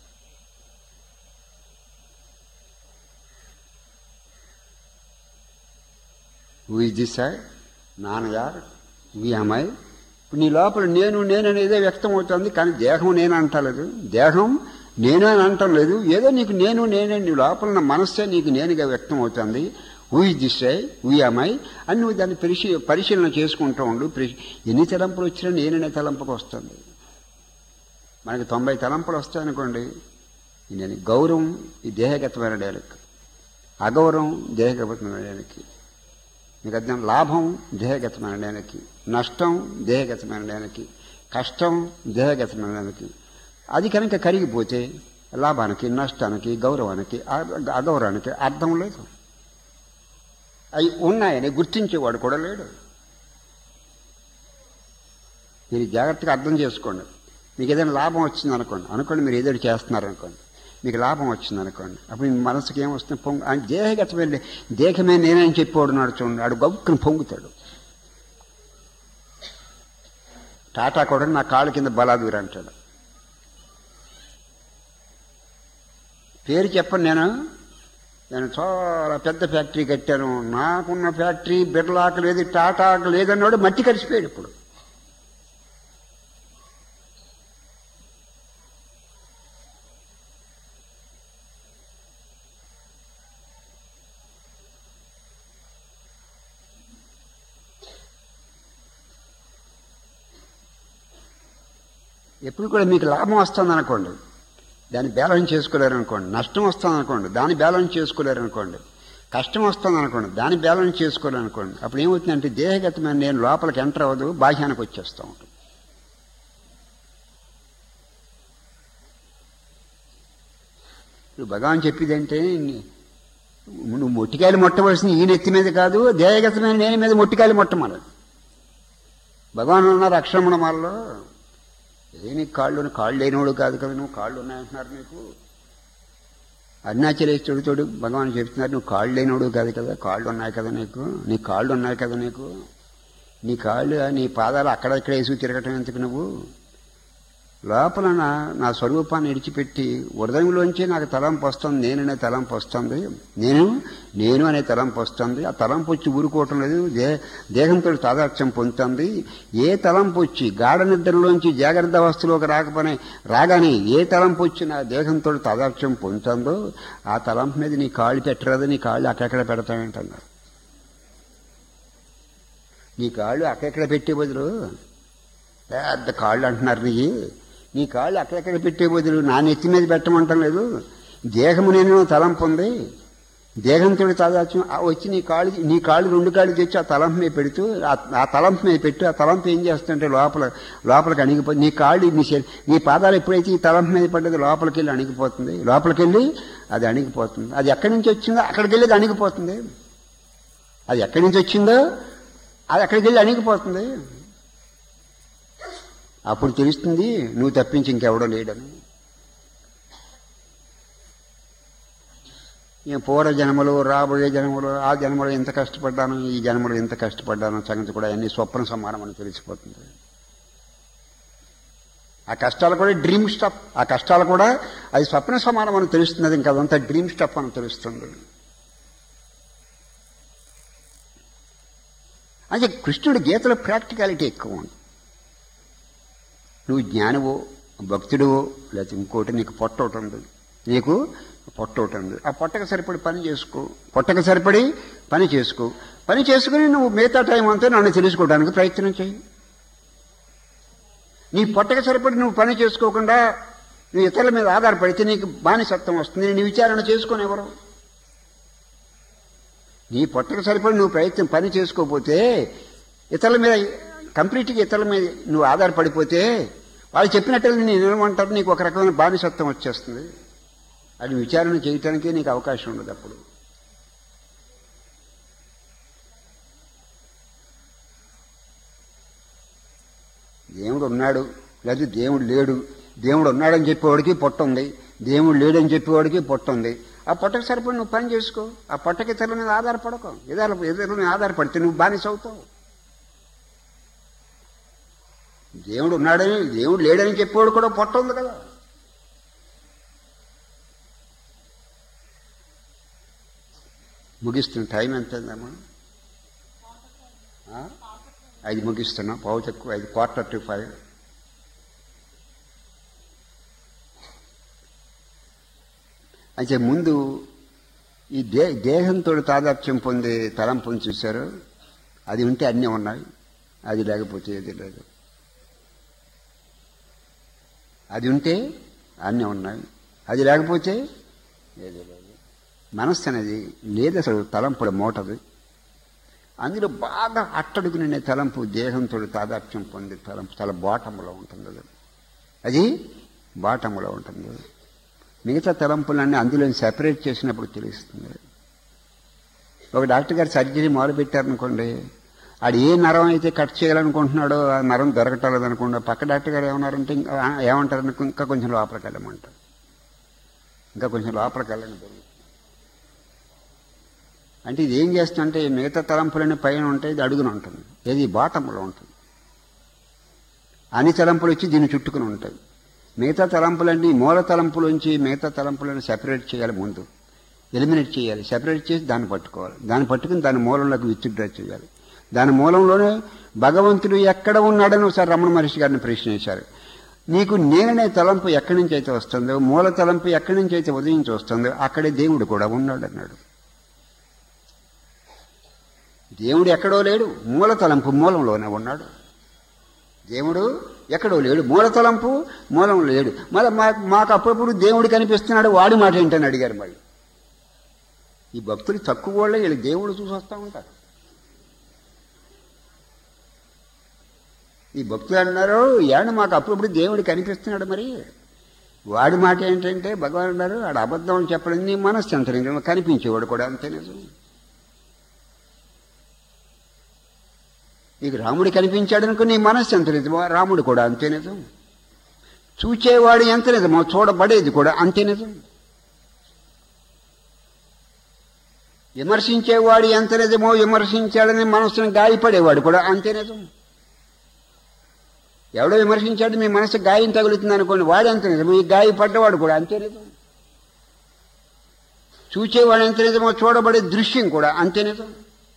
హూ ఇస్ దిస్ నాన్నయార్ వీ అమ్మాయి. ఇప్పుడు నీ లోపల నేను అనేదే వ్యక్తం అవుతుంది, కానీ దేహం నేను అంటలేదు. దేహం నేను అని అంటం లేదు. ఏదో నీకు నేనే నీ లోపల నా మనస్సే నీకు నేనుగా వ్యక్తం అవుతుంది. హూ ఇస్ దిస్ వీ అమ్మాయి అని నువ్వు దాన్ని పరిశీలన చేసుకుంటూ ఉండు. ఎన్ని తలంపులు వచ్చినా నేననే తలంపుకు వస్తుంది. మనకి 90 తలంపులు వస్తాయనుకోండి, నేను గౌరవం ఈ దేహగతమైన డేలకి, అగౌరవం దేహగతమైన డేలకి, మీకు అర్థం లాభం దేహగతమైన డేలకి, నష్టం దేహగతమైన డేలకి, కష్టం దేహగతమైన డేలకి. అది కనుక కరిగిపోతే లాభానికి, నష్టానికి, గౌరవానికి, అగౌరవానికి అర్థం లేదు. అవి ఉన్నాయని గుర్తించేవాడు కూడా లేడు. మీరు జాగ్రత్తగా అర్థం చేసుకోండి. మీకు ఏదైనా లాభం వచ్చింది అనుకోండి, మీరు ఏదో చేస్తున్నారనుకోండి, మీకు లాభం వచ్చింది అనుకోండి, అప్పుడు మీ మనసుకి ఏమొస్తుంది? దేహగతమైన దేహమే నేనని చెప్పేవాడు నాడు చూడండి, ఆడు గౌక్కుని పొంగుతాడు. టాటా కూడా నా కాళ్ళ కింద బలాదూరు అంటాడు. పేరు చెప్పండి, నేను చాలా పెద్ద ఫ్యాక్టరీ కట్టాను, నాకున్న ఫ్యాక్టరీ బిర్లాకు లేదు, టాటాకు లేదన్నాడు, మట్టి కలిసిపోయాడు. ఇప్పుడు ఎప్పుడు కూడా మీకు లాభం వస్తుంది అనుకోండి, దాన్ని బ్యాలెన్స్ చేసుకోలేరనుకోండి. నష్టం వస్తుంది అనుకోండి, దాన్ని బ్యాలెన్స్ చేసుకోలేరనుకోండి. కష్టం వస్తుంది అనుకోండి, దాన్ని బ్యాలెన్స్ చేసుకోలేరనుకోండి. అప్పుడు ఏమవుతుందంటే దేహగతమైన నేను లోపలికి ఎంటర్ అవ్వదు, బాహ్యానికి వచ్చేస్తూ ఉంటుంది. ఇప్పుడు భగవాన్ చెప్పేదంటే, నువ్వు మొట్టికాయలు మొట్టవలసింది ఈ నెత్తి మీద కాదు, దేహగతమైన నేను మీద మొట్టికాయలు మొట్టమని భగవాన్ ఉన్నారు అక్షరమణమాలలో. నీకు కాళ్ళు లేనివాడు కాదు కదా, నువ్వు కాళ్ళు ఉన్నాయంటున్నారు. నీకు అరుణాచలేశ్వరుడితోడు భగవాన్ చెప్తున్నారు, నువ్వు కాళ్ళు లేనివాడు కాదు కదా, కాళ్ళు ఉన్నాయి కదా నీ కాళ్ళు ఉన్నాయి కదా, నీ కాళ్ళు నీ పాదాలు అక్కడక్కడ వేసి తిరగటం ఎందుకు? నువ్వు లోపల నా స్వరూపాన్ని విడిచిపెట్టి హృదయంలోంచి నాకు తలంపు వస్తుంది, నేననే తలంపు వస్తుంది, నేను అనే తలంపు వస్తుంది. ఆ తలంపు వచ్చి ఊరుకోవటం లేదు, దేహంతో తాదాత్మ్యం పొందుతుంది. ఏ తలంపు వచ్చి గాఢ నిద్రలోంచి జాగ్రత్త అవస్థలోకి రాగానే ఏ తలంపు వచ్చి నా దేహంతో తాదాత్మ్యం పొందుతుందో ఆ తలంపు మీద నీ కాళ్ళు పెట్టరాదు, నీ కాళ్ళు అక్కడెక్కడ పెడతావేంటన్నారు. నీ కాళ్ళు అక్కడెక్కడ పెట్టే బదులు పెద్ద కాళ్ళు అంటున్నారు, నీ కాళ్ళు అక్కడెక్కడ పెట్టే బదులు నా నెత్తి మీద పెట్టమంటం లేదు. దేహము నేను తలంపు ఉంది, దేహంతో తాదాత్మ్యం వచ్చి నీ కాళ్ళు రెండు కాళ్ళు తెచ్చి ఆ తలంపు మీద పెడుతూ ఆ తలంపు మీద పెట్టు. ఆ తలంపు ఏం చేస్తుంటే లోపలికి అణిగిపోతుంది. నీ కాళ్ళు నీ పాదాలు ఎప్పుడైతే ఈ తలంపు మీద పడ్డది లోపలికి వెళ్ళి అణిగిపోతుంది. లోపలికి వెళ్ళి అది అణిగిపోతుంది. అది ఎక్కడి నుంచి వచ్చిందో అక్కడికి వెళ్ళి అది అణిగిపోతుంది. అది ఎక్కడి నుంచి వచ్చిందో అది అక్కడికి వెళ్ళి అణిగిపోతుంది. అప్పుడు తెలుస్తుంది నువ్వు తప్పించి ఇంకెవడో లేడని. పూర్వ జన్మలు, రాబోయే జన్మలు, ఆ జన్మలో ఎంత కష్టపడ్డాను, ఈ జన్మలో ఎంత కష్టపడ్డాను సంగతి కూడా అన్ని స్వప్న సమానం అని తెలిసిపోతుంది. ఆ కష్టాలు కూడా డ్రీమ్ స్టఫ్. ఆ కష్టాలు కూడా అది స్వప్న సమానం అని తెలుస్తుంది. ఇంకా అదంతా డ్రీమ్ స్టఫ్ అని తెలుస్తుంది. అంటే కృష్ణుడి గీతలో ప్రాక్టికాలిటీ ఎక్కువ ఉంది. నువ్వు జ్ఞానివో, భక్తుడివో, లేకపోతే ఇంకోటి నీకు పొట్ట ఒకటి ఉంది. నీకు పొట్ట ఒకటి ఉంది. ఆ పొట్టకు సరిపడి పని చేసుకో. పొట్టకు సరిపడి పని చేసుకో. పని చేసుకుని నువ్వు మిగతా టైం అంతా నన్ను తెలుసుకోవడానికి ప్రయత్నం చేయి. నీ పొట్టకు సరిపడి నువ్వు పని చేసుకోకుండా నువ్వు ఇతరుల మీద ఆధారపడితే నీకు బానిసత్వం వస్తుంది. నీ విచారణ చేసుకొని ఎవరు? నీ పొట్టకు సరిపడి నువ్వు పని చేసుకోకపోతే ఇతరుల మీద కంప్లీట్గా ఇతరుల మీద నువ్వు ఆధారపడిపోతే వాళ్ళు చెప్పినట్టు నేను ఏమంటారు, నీకు ఒక రకమైన బానిసత్వం వచ్చేస్తుంది. అది విచారణ చేయటానికి నీకు అవకాశం ఉండదు. అప్పుడు దేవుడు ఉన్నాడు లేదా దేవుడు లేడు. దేవుడు ఉన్నాడని చెప్పేవాడికి పొట్ట ఉంది, దేవుడు లేడని చెప్పేవాడికి పొట్ట ఉంది. ఆ పొట్టకు సరిపడి నువ్వు పని చేసుకో. ఆ పొట్టకి ఇతరుల మీద ఆధారపడకు. ఇతరుల మీద ఆధారపడితే నువ్వు బానిస అవుతావు. దేవుడు ఉన్నాడని, దేవుడు లేడని చెప్పేవాడు కూడా పొట్ట ఉంది కదా. ముగిస్తున్న టైం ఎంత అయిందమ్మా? 5 ముగిస్తున్నా. పావు తక్కువ 5, 4:45. అయితే ముందు ఈ దేహంతో తాదాత్మ్యం పొందే తలంపుని చూశారు. అది ఉంటే అన్నీ ఉన్నాయి, అది లేకపోతే ఏది లేదు. అది ఉంటే అన్నీ ఉన్నాయి, అది లేకపోతే ఏది లేదు. మనస్సు అనేది లేదు, అసలు తలంపుల మోటది. అందులో బాగా అట్టడుగు నిండే తలంపు దేహంతో తాదాత్మ్యం పొందే తలంపు చాలా బాటంలో ఉంటుంది. అది బాటంలో ఉంటుంది. మిగతా తలంపులన్నీ అందులో సెపరేట్ చేసినప్పుడు తెలుస్తుంది. ఒక డాక్టర్ గారు సర్జరీ మొదలుపెట్టారనుకోండి, ఆడు ఏ నరం అయితే కట్ చేయాలనుకుంటున్నాడో ఆ నరం దొరకటలేదు అనుకోండి, పక్క డాక్టర్ గారు ఏమంటారంటే ఇంకా కొంచెం లోపలికి వెళ్ళమంటారు. ఇంకా కొంచెం లోపలికి వెళ్ళండి దొరుకుతుంది. అంటే ఇది ఏం చేస్తుందంటే మిగతా తలంపులన్నీ పైన ఉంటాయి, ఇది అడుగున ఉంటుంది. ఏది బాటంలో ఉంటుంది. అన్ని తలంపులు వచ్చి దీన్ని చుట్టుకుని ఉంటాయి. మిగతా తలంపులన్నీ మూల తలంపులోంచి మిగతా తలంపులను సెపరేట్ చేయాలి. ముందు ఎలిమినేట్ చేయాలి. సెపరేట్ చేసి దాన్ని పట్టుకోవాలి. దాన్ని పట్టుకుని దాని మూలంలోకి విత్డ్రా చేయాలి. దాని మూలంలోనే భగవంతుడు ఎక్కడ ఉన్నాడని ఒకసారి రమణ మహర్షి గారిని ప్రశ్నించారు. నీకు నేననే తలంపు ఎక్కడి నుంచి అయితే వస్తుందో, మూల తలంపు ఎక్కడి నుంచి అయితే ఉదయించి వస్తుందో అక్కడే దేవుడు కూడా ఉన్నాడు అన్నాడు. దేవుడు ఎక్కడో లేడు, మూల తలంపు మూలంలోనే ఉన్నాడు. దేవుడు ఎక్కడో లేడు, మూల తలంపు మూలంలో లేడు. మళ్ళీ మాకు అప్పుడప్పుడు దేవుడు కనిపిస్తున్నాడు, వాడి మాట ఏంటని అడిగారు. మళ్ళీ ఈ భక్తులు తక్కువ వాళ్ళే వీళ్ళు దేవుడు చూసి వస్తూ ఉంటారు. ఈ భక్తులు అన్నారు, ఏమన్నా మాకు అప్పుడప్పుడు దేవుడు కనిపిస్తున్నాడు. మరి వాడి మాట ఏంటంటే భగవాన్ అన్నారు, ఆడు అబద్ధం అని చెప్పడం నీ మనస్సు అంత నిజం, కనిపించేవాడు కూడా అంతే నిజం. నీకు రాముడు కనిపించాడనుకో నీ మనస్సు ఎంత నిజమో రాముడు కూడా అంతే నిజం. చూచేవాడు ఎంత నిజమో చూడబడేది కూడా అంతే నిజం. విమర్శించేవాడు ఎంత నిజమో విమర్శించాడని మనస్సును గాయపడేవాడు కూడా అంతే నిజం. ఎవడో విమర్శించాడు మీ మనసు గాయం తగులుతుంది అనుకోండి, వాడు ఎంత నిజమో ఈ గాయపడ్డవాడు కూడా అంతే నిజం. చూచేవాడు ఎంత నిజమో చూడబడే దృశ్యం కూడా అంతే నిజం.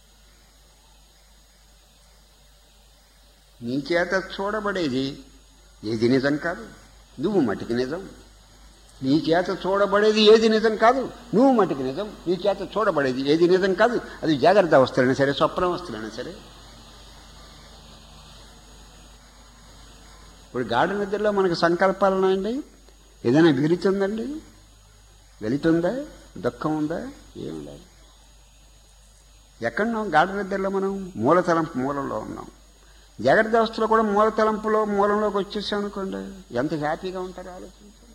నీ చేత చూడబడేది ఏది నిజం కాదు, నువ్వు మటికి నిజం. నీ చేత చూడబడేది ఏది నిజం కాదు, నువ్వు మటికి నిజం. నీ చేత చూడబడేది ఏది నిజం కాదు, అది జాగ్రత్త అవస్థలైనా సరే స్వప్న అవస్థలైనా సరే. ఇప్పుడు గాఢ నిద్రలో మనకు సంకల్పాలు ఉన్నాయండి, ఏదైనా వెలుతుందండి, వెళుతుందా దుఃఖం ఉందా? ఏం లేదు. ఎక్కడున్నాం? గాఢ నిద్రలో మనం మూలతలంపు మూలంలో ఉన్నాం. జాగ్రత్త అవస్థలో కూడా మూలతలంపులో మూలంలోకి వచ్చేసాం అనుకోండి, ఎంత హ్యాపీగా ఉంటారో ఆలోచించండి.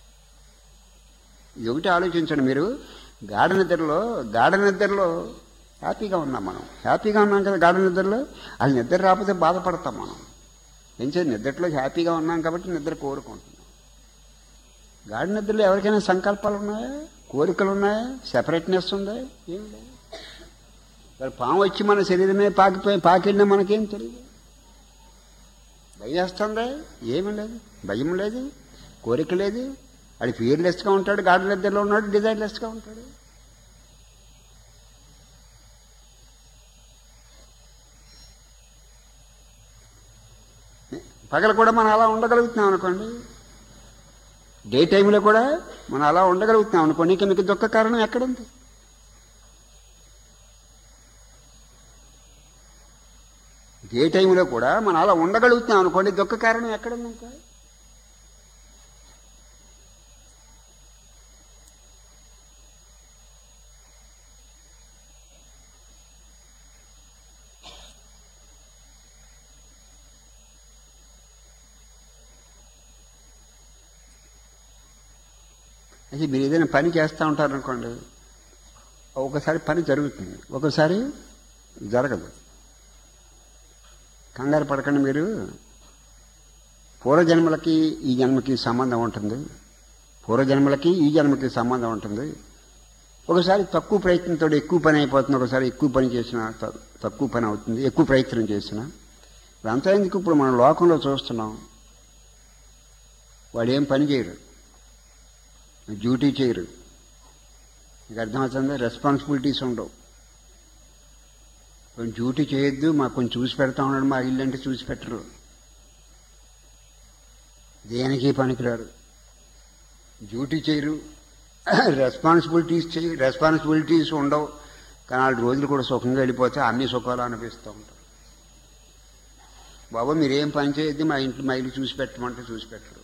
ఇది ఒకటి ఆలోచించండి మీరు. గాఢ నిద్రలో హ్యాపీగా ఉన్నాం మనం. హ్యాపీగా ఉన్నాం కదా గాఢ నిద్రలో. అది నిద్ర రాకపోతే బాధపడతాం మనం. ఏం చేయాలి? నిద్రలో హ్యాపీగా ఉన్నాం కాబట్టి నిద్ర కోరుకుంటున్నాం. గాఢ నిద్రలో ఎవరికైనా సంకల్పాలు ఉన్నాయా? కోరికలు ఉన్నాయా? సెపరేట్నెస్ ఉందా? ఏం లేదు. మరి పాము వచ్చి మన శరీరమే పాకినా మనకేం తెలియదు. భయం వేస్తుందా? ఏమీ లేదు. భయం లేదు, కోరిక లేదు. అది ఫియర్లెస్గా ఉంటాడు. గాఢ నిద్రలో ఉన్నాడు, డిజైర్లెస్గా ఉంటాడు. పగలు కూడా మనం అలా ఉండగలుగుతున్నాం అనుకోండి. డే టైంలో కూడా మనం అలా ఉండగలుగుతున్నాం అనుకోండి. ఇంకా మీకు దుఃఖ కారణం ఎక్కడుంది? డే టైంలో కూడా మనం అలా ఉండగలుగుతున్నాం అనుకోండి. దుఃఖ కారణం ఎక్కడుంది? ఇంకా అయితే మీరు ఏదైనా పని చేస్తూ ఉంటారనుకోండి, ఒకసారి పని జరుగుతుంది, ఒకసారి జరగదు. కంగారు పడకండి మీరు. పూర్వజన్మలకి ఈ జన్మకి సంబంధం ఉంటుంది. పూర్వజన్మలకి ఈ జన్మకి సంబంధం ఉంటుంది. ఒకసారి తక్కువ ప్రయత్నంతో ఎక్కువ పని అయిపోతుంది, ఒకసారి ఎక్కువ పని చేసినా తక్కువ పని అవుతుంది, ఎక్కువ ప్రయత్నం చేసినా. అంతా ఎందుకు? ఇప్పుడు మనం లోకంలో చూస్తున్నాం, వాడు ఏం పని చేయరు, డ్యూటీ చేయరు. మీకు అర్థమవుతుంది? రెస్పాన్సిబిలిటీస్ ఉండవు. కొంచెం డ్యూటీ చేయొద్దు, మాకు కొంచెం చూసి పెడతా ఉన్నాడు, మా ఇల్లు అంటే చూసి పెట్టరు. దేనికి పనికిరారు. డ్యూటీ చేయరు, రెస్పాన్సిబిలిటీస్ ఉండవు. కానీ 4 రోజులు కూడా సుఖంగా వెళ్ళిపోతే అన్ని సుఖాలు అనిపిస్తూ ఉంటారు. బాబా మీరేం పని చేయొద్దు, మా ఇల్లు చూసి పెట్టమంటే చూసి పెట్టరు.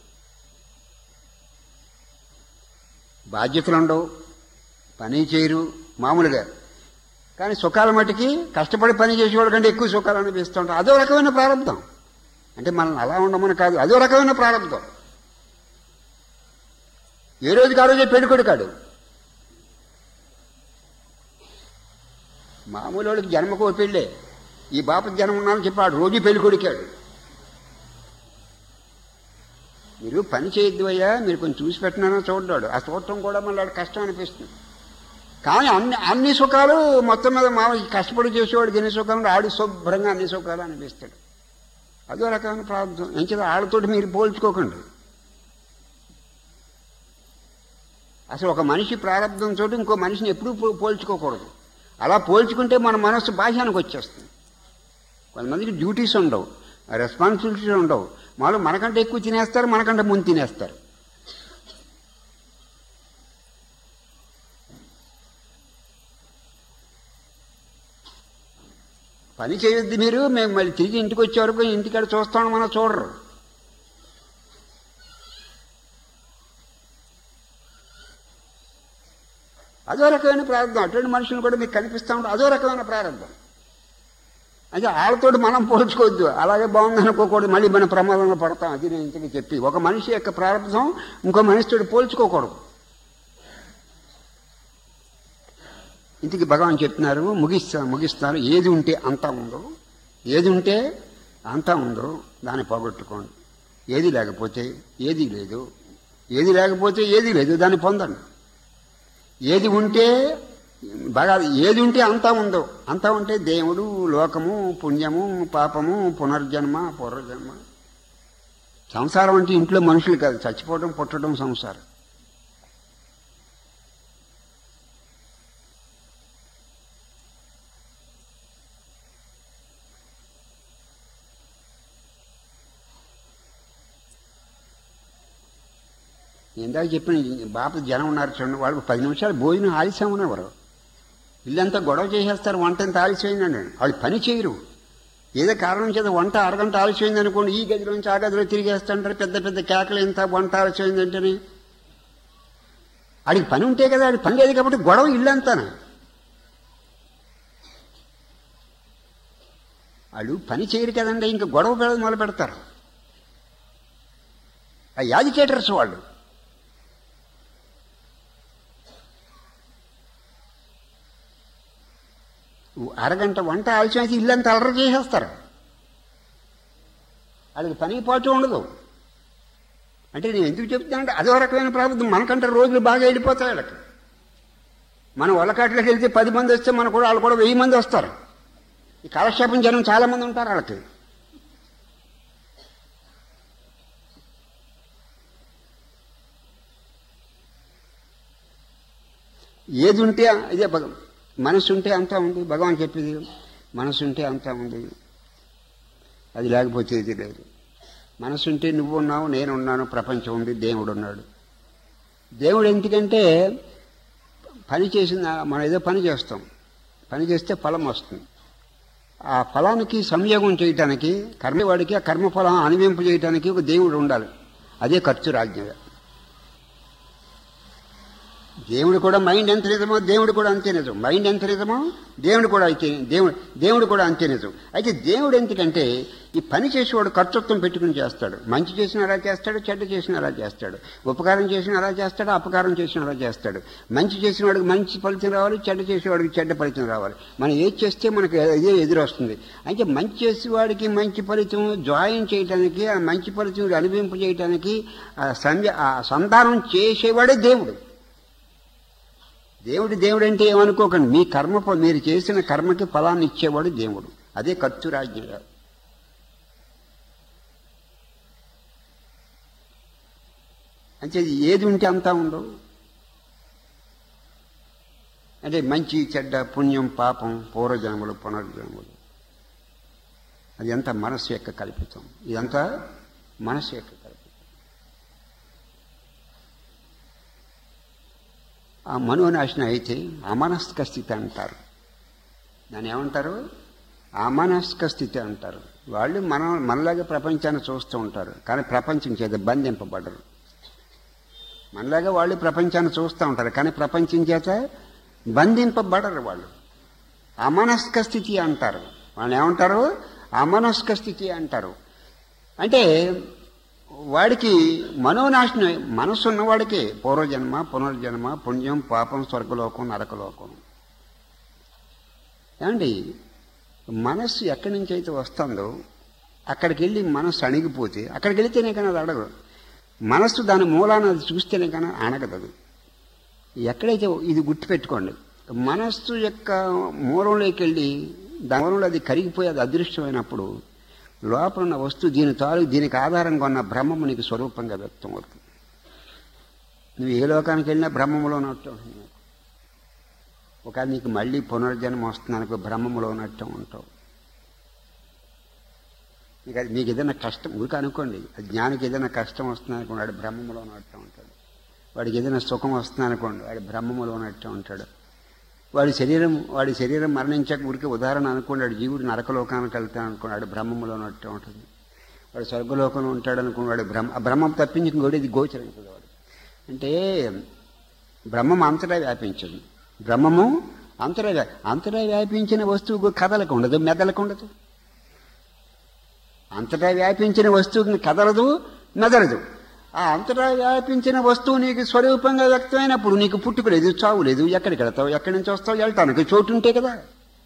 బాధ్యతలు ఉండవు, పని చేయరు మామూలుగా. కానీ సుఖాల మటుకి కష్టపడి పని చేసేవాడు కంటే ఎక్కువ సుఖాలు అనిపిస్తూ ఉంటాం. అదో రకమైన ప్రారంభం. అంటే మనం అలా ఉండమని కాదు, అదో రకమైన ప్రారంభం. ఏ రోజుకి ఆ రోజే పెళ్ళికొడు కాడు. మామూలు వాడికి జన్మకో పెళ్ళే. ఈ బాప జన్మ ఉన్నానని చెప్పాడు, రోజు పెళ్ళికొడికాడు. మీరు పని చేయొద్దు అయ్యా, మీరు కొంచెం చూసి పెట్టినానో చూడ్డాడు. ఆ చూడటం కూడా మళ్ళీ కష్టం అనిపిస్తుంది. కానీ అన్ని సుఖాలు మొత్తం మీద కష్టపడి చేసేవాడికి ఎన్ని సుఖాలు, ఆడి శుభ్రంగా అన్ని సుఖాలు అనిపిస్తాడు. అదో రకమైన ప్రారంభం. ఎంచేత ఆడతోటి మీరు పోల్చుకోకండి. అసలు ఒక మనిషి ప్రారంభంతో ఇంకో మనిషిని ఎప్పుడూ పోల్చుకోకూడదు. అలా పోల్చుకుంటే మన మనస్సు బాహ్యానికి వచ్చేస్తుంది. కొంతమందికి డ్యూటీస్ ఉండవు, రెస్పాన్సిబిలిటీస్ ఉండవు. మనకంటే ఎక్కువ తినేస్తారు, మనకంటే ముందు తినేస్తారు. పని చేయొద్దు మీరు, మేము మళ్ళీ తిరిగి ఇంటికి వచ్చే వరకు ఇంటికాడ చూస్తామని మనం చూడరు. అదో రకమైన ప్రారంభం. అటువంటి మనుషులు కూడా మీకు కనిపిస్తూ ఉంటారు. అదో రకమైన ప్రారంభం. అయితే వాళ్ళతోటి మనం పోల్చుకోవద్దు. అలాగే బాగుందనుకోకూడదు, మళ్ళీ మన ప్రమాదంలో పడతాం. అది నేను ఇంతకీ చెప్పి, ఒక మనిషి యొక్క ప్రారంభం ఇంకో మనిషితోటి పోల్చుకోకూడదు. ఇంటికి భగవాన్ చెప్తున్నారు, ముగిస్తారు. ఏది ఉంటే అంతా ఉందో, ఏది ఉంటే అంతా ఉందో దాన్ని పోగొట్టుకోండి. ఏది లేకపోతే ఏది లేదు, ఏది లేకపోతే ఏది లేదు, దాన్ని పొందండి. ఏది ఉంటే బాగా, ఏది ఉంటే అంతా ఉందో, అంతా ఉంటే దేవుడు, లోకము, పుణ్యము, పాపము, పునర్జన్మ, పూర్వజన్మ. సంసారం అంటే ఇంట్లో మనుషులు కాదు, చచ్చిపోవడం పుట్టడం సంసారం. ఇందాక చెప్పిన బాప జనం ఉన్నారు చూడండి, వాళ్ళు 10 నిమిషాలు భోజనం ఆలస్యం ఉన్నవారు. ఇల్లంతా గొడవ చేసేస్తారు, వంట ఎంత ఆలస్యమైందండి. వాళ్ళు పని చేయరు. ఏదో కారణం చేత వంట అరగంట ఆలస్యమైంది అనుకోండి, ఈ గదిలోంచి ఆ గదిలో తిరిగేస్తుంటారు. పెద్ద పెద్ద కేకలు ఎంత వంట ఆలస్యమైందంటేనే. ఆడికి పని ఉంటే కదా, ఆడికి పని లేదు కాబట్టి గొడవ ఇల్లంతాను. వాళ్ళు పని చేయరు కదండి, ఇంకా గొడవ మొదలు పెడతారు. ఆ యాజిటేటర్స్ వాళ్ళు. అరగంట వంట ఆలస్యం అయితే ఇల్లంతా అలర చేసేస్తారు. వాళ్ళకి పని పాటు ఉండదు. అంటే నేను ఎందుకు చెప్తానంటే అదో రకమైన ప్రారంభం. మనకంటే రోజులు బాగా వెళ్ళిపోతాయి వాళ్ళకి. మనం వలకాట్లోకి వెళ్తే 10 మంది వస్తే మనకు కూడా వాళ్ళు కూడా 1000 మంది వస్తారు. ఈ కాలక్షేపం జనం చాలామంది ఉంటారు వాళ్ళకి. ఏది ఉంటే ఇదే మనసు ఉంటే అంతా ఉంది. భగవాన్ చెప్పింది మనసు ఉంటే అంతా ఉంది, అది లేకపోతే ఇది లేదు. మనసు ఉంటే నువ్వు ఉన్నావు, నేను ఉన్నాను, ప్రపంచం ఉంది, దేవుడు ఉన్నాడు. దేవుడు ఎందుకంటే పని చేసిన మనం ఏదో పని చేస్తాం, పని చేస్తే ఫలం వస్తుంది. ఆ ఫలానికి సంయోగం చేయటానికి కర్మవాడికి ఆ కర్మఫలం అనువింపు చేయటానికి ఒక దేవుడు ఉండాలి. అదే ఖర్చు రాజ్ఞగా. దేవుడు కూడా మైండ్ ఎంత నిజమో దేవుడు కూడా అంతే నిజం. మైండ్ ఎంత నిజమో దేవుడు కూడా అయితే దేవుడు కూడా అంతే నిజం. అయితే దేవుడు ఎందుకంటే ఈ పని చేసేవాడు కర్తృత్వం పెట్టుకుని చేస్తాడు. మంచి చేసిన అలా చేస్తాడు, చెడ్డ చేసిన అలా చేస్తాడు. ఉపకారం చేసిన అలా చేస్తాడు, అపకారం చేసిన అలా చేస్తాడు. మంచి చేసిన వాడికి మంచి ఫలితం రావాలి, చెడ్డ చేసేవాడికి చెడ్డ ఫలితం రావాలి. మనం ఏది చేస్తే మనకు అదే ఎదురొస్తుంది. అయితే మంచి చేసేవాడికి మంచి ఫలితం జాయిన్ చేయడానికి, ఆ మంచి ఫలితం అనుభవింప చేయడానికి ఆ సంధానం చేసేవాడే దేవుడు. దేవుడు అంటే ఏమనుకోకండి. మీ కర్మ, మీరు చేసిన కర్మకి ఫలాన్ని ఇచ్చేవాడు దేవుడు. అదే కర్తృరాజ్ఞ. అంటే ఏది ఉంటే అంతా ఉండవు. అంటే మంచి చెడ్డ, పుణ్యం పాపం, పూర్వజన్మలు పునర్జన్మలు, అది అంతా మనస్సు యొక్క కల్పితం. ఇదంతా మనస్సు యొక్క కల్పితం. ఆ మనోనాశనం అయితే అమనస్క స్థితి అంటారు. దాన్ని ఏమంటారు? అమనస్క స్థితి అంటారు. వాళ్ళు మనలాగా ప్రపంచాన్ని చూస్తూ ఉంటారు, కానీ ప్రపంచం చేత బంధింపబడరు. మనలాగా వాళ్ళు ప్రపంచాన్ని చూస్తూ ఉంటారు, కానీ ప్రపంచం చేత బంధింపబడరు. వాళ్ళు అమనస్క స్థితి అంటారు. వాళ్ళు ఏమంటారు? అమనస్క స్థితి అంటారు. అంటే వాడికి మనోనాశనం, మనస్సు ఉన్నవాడికి పూర్వజన్మ, పునర్జన్మ, పుణ్యం, పాపం, స్వర్గలోకం, నరకలోకం. ఏమండి, మనస్సు ఎక్కడి నుంచి అయితే వస్తుందో అక్కడికి వెళ్ళి మనస్సు అణిగిపోతే, అక్కడికి వెళితేనే కానీ అది అడగదు. మనస్సు దాని మూలాన్ని అది చూస్తేనే కానీ అణగదు. ఎక్కడైతే ఇది గుర్తుపెట్టుకోండి, మనస్సు యొక్క మూలంలోకి వెళ్ళి దాని మూలంలో అది కరిగిపోయి అది అదృశ్యమైనప్పుడు లోపల ఉన్న వస్తువు దీనికి ఆధారంగా ఉన్న బ్రహ్మము నీకు స్వరూపంగా వ్యక్తం అవుతుంది. నువ్వు ఏ లోకానికి వెళ్ళినా బ్రహ్మములో ఉన్నట్టు ఉంటుంది. ఒకవేళ నీకు మళ్ళీ పునర్జన్మ వస్తుందనుకో బ్రహ్మములో ఉన్నట్టు ఉంటావు. మీకు ఏదైనా కష్టం ఊరికి అనుకోండి, జ్ఞానికి ఏదైనా కష్టం వస్తుంది అనుకోండి, వాడు బ్రహ్మములో ఉన్నట్టు ఉంటాడు. వాడికి ఏదైనా సుఖం వస్తుంది అనుకోండి, వాడు బ్రహ్మములో ఉన్నట్టు ఉంటాడు. వాడి శరీరం మరణించాక ఊరికి ఉదాహరణ అనుకోండి, వాడు జీవుడు నరకలోకానికి వెళ్తాను అనుకోండి, వాడు బ్రహ్మములో ఉన్నట్టు ఉంటుంది. వాడు స్వర్గలోకంలో ఉంటాడు అనుకోండి, వాడు బ్రహ్మం తప్పించి ఇంకోటి ఇది గోచరించదు. వాడు అంటే బ్రహ్మం అంతటా వ్యాపించింది. బ్రహ్మము అంతటా వ్యాపించిన వస్తువుకు కదలకు ఉండదు, మెదలకు ఉండదు. అంతటా వ్యాపించిన వస్తువుకి కదలదు, మెదలదు. ఆ అంతటా వ్యాపించిన వస్తువు నీకు స్వరూపంగా వ్యక్తమైనప్పుడు నీకు పుట్టుక లేదు, చావు లేదు. ఎక్కడికి వెళ్తావు, ఎక్కడి నుంచి వస్తావు? వెళ్తానికి చోటు ఉంటే కదా.